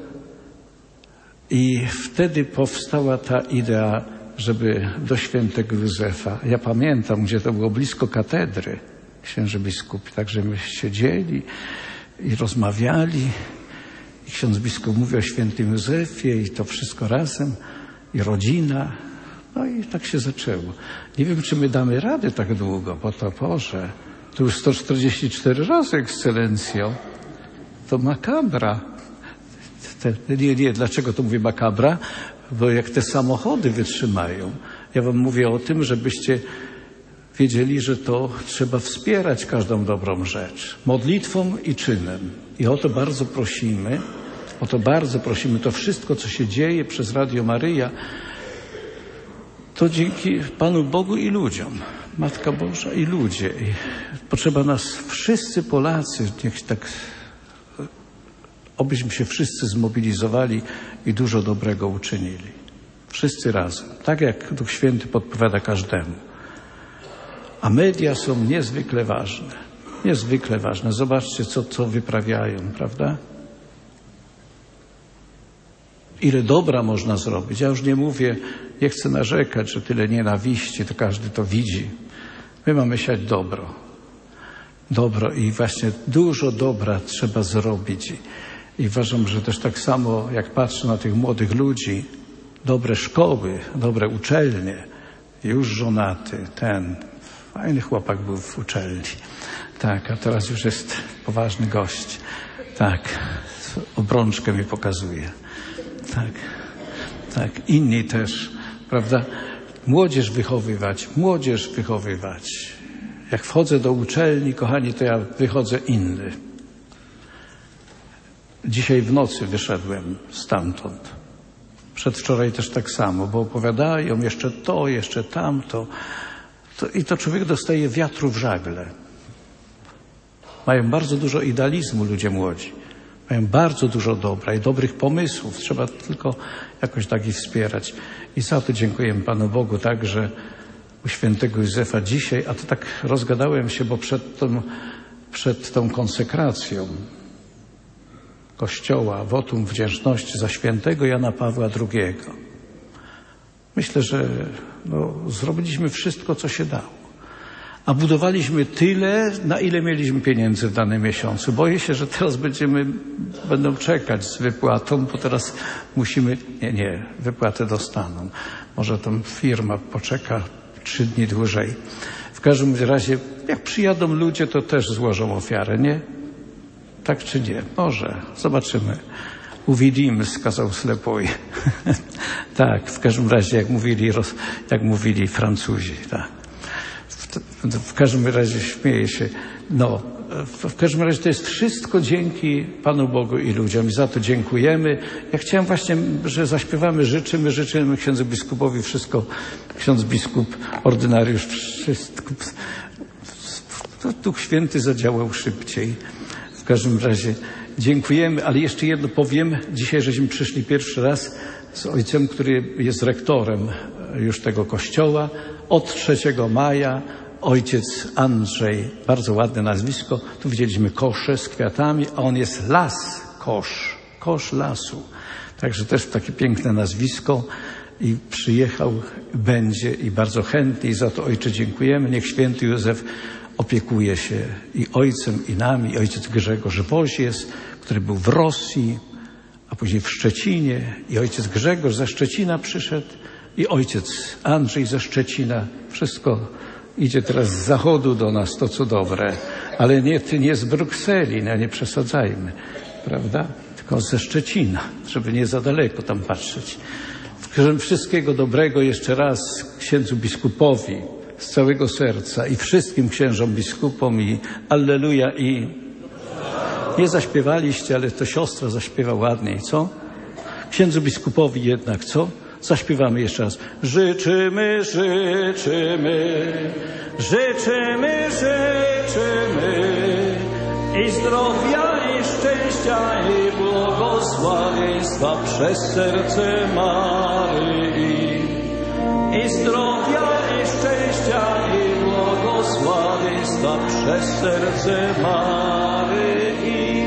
I wtedy powstała ta idea, żeby do świętego Józefa. Ja pamiętam, gdzie to było blisko katedry, księży biskupi. Także my siedzieli i rozmawiali. I ksiądz biskup mówi o świętym Józefie i to wszystko razem. I rodzina. No i tak się zaczęło. Nie wiem, czy my damy radę tak długo, bo to Boże. To już sto czterdzieści cztery razy, ekscelencjo. To makabra. Te, nie, nie, dlaczego to mówię makabra? Bo jak te samochody wytrzymają, ja wam mówię o tym, żebyście wiedzieli, że to trzeba wspierać każdą dobrą rzecz. Modlitwą i czynem. I o to bardzo prosimy, o to bardzo prosimy. To wszystko, co się dzieje przez Radio Maryja, to dzięki Panu Bogu i ludziom. Matka Boża i ludzie. I potrzeba nas wszyscy Polacy, niech tak, obyśmy się wszyscy zmobilizowali i dużo dobrego uczynili. Wszyscy razem. Tak jak Duch Święty podpowiada każdemu. A media są niezwykle ważne. Niezwykle ważne. Zobaczcie, co, co wyprawiają, prawda? Ile dobra można zrobić. Ja już nie mówię, nie chcę narzekać, że tyle nienawiści, to każdy to widzi. My mamy siać dobro. Dobro i właśnie dużo dobra trzeba zrobić. I uważam, że też tak samo, jak patrzę na tych młodych ludzi, dobre szkoły, dobre uczelnie, już żonaty, ten fajny chłopak był w uczelni. Tak, a teraz już jest poważny gość. Tak, obrączkę mi pokazuje. Tak, tak, inni też, prawda? Młodzież wychowywać, młodzież wychowywać. Jak wchodzę do uczelni, kochani, to ja wychodzę inny. Dzisiaj w nocy wyszedłem stamtąd. Przedwczoraj też tak samo, bo opowiadają jeszcze to, jeszcze tamto. To, I to człowiek dostaje wiatru w żagle. Mają bardzo dużo idealizmu ludzie młodzi. Mają bardzo dużo dobra i dobrych pomysłów. Trzeba tylko jakoś tak ich wspierać. I za to dziękujemy Panu Bogu także u świętego Józefa dzisiaj. A to tak rozgadałem się, bo przed tą, przed tą konsekracją Kościoła, wotum wdzięczności za świętego Jana Pawła drugiego. Myślę, że no, zrobiliśmy wszystko, co się dało. a budowaliśmy tyle, na ile mieliśmy pieniędzy w danym miesiącu. Boję się, że teraz będziemy, będą czekać z wypłatą, bo teraz musimy, nie, nie, wypłatę dostaną. Może tam firma poczeka trzy dni dłużej. W każdym razie, jak przyjadą ludzie, to też złożą ofiarę, nie? Tak czy nie? Może. Zobaczymy. Uvidíme, skazał Slepoj. Tak, w każdym razie, jak mówili, jak mówili Francuzi, tak. W, w każdym razie śmieję się. No, w, w każdym razie to jest wszystko dzięki Panu Bogu i ludziom i za to dziękujemy. Ja chciałem właśnie, że zaśpiewamy, życzymy, życzymy księdzu biskupowi wszystko, ksiądz biskup, ordynariusz, wszystko. Duch Święty zadziałał szybciej. W każdym razie dziękujemy, ale jeszcze jedno powiem. Dzisiaj żeśmy przyszli pierwszy raz z ojcem, który jest rektorem już tego kościoła. Od trzeciego maja ojciec Andrzej, bardzo ładne nazwisko. Tu widzieliśmy kosze z kwiatami, a on jest Las Kosz, Kosz Lasu. Także też takie piękne nazwisko i przyjechał, będzie i bardzo chętnie i za to ojcze dziękujemy. Niech święty Józef opiekuje się i ojcem, i nami, i ojciec Grzegorz Wozies, który był w Rosji, a później w Szczecinie, i ojciec Grzegorz ze Szczecina przyszedł, i ojciec Andrzej ze Szczecina. Wszystko idzie teraz z zachodu do nas, to co dobre, ale nie, nie z Brukseli, no nie przesadzajmy, prawda? Tylko ze Szczecina, żeby nie za daleko tam patrzeć. Wszystkiego dobrego jeszcze raz księdzu biskupowi, z całego serca i wszystkim księżom biskupom i alleluja i nie zaśpiewaliście, ale to siostra zaśpiewa ładniej, co? Księdzu biskupowi jednak, co? Zaśpiewamy jeszcze raz. Życzymy, życzymy, życzymy, życzymy i zdrowia i szczęścia i błogosławieństwa przez serce Maryi. I zdrowia i szczęścia i błogosławieństwa przez serce Maryi.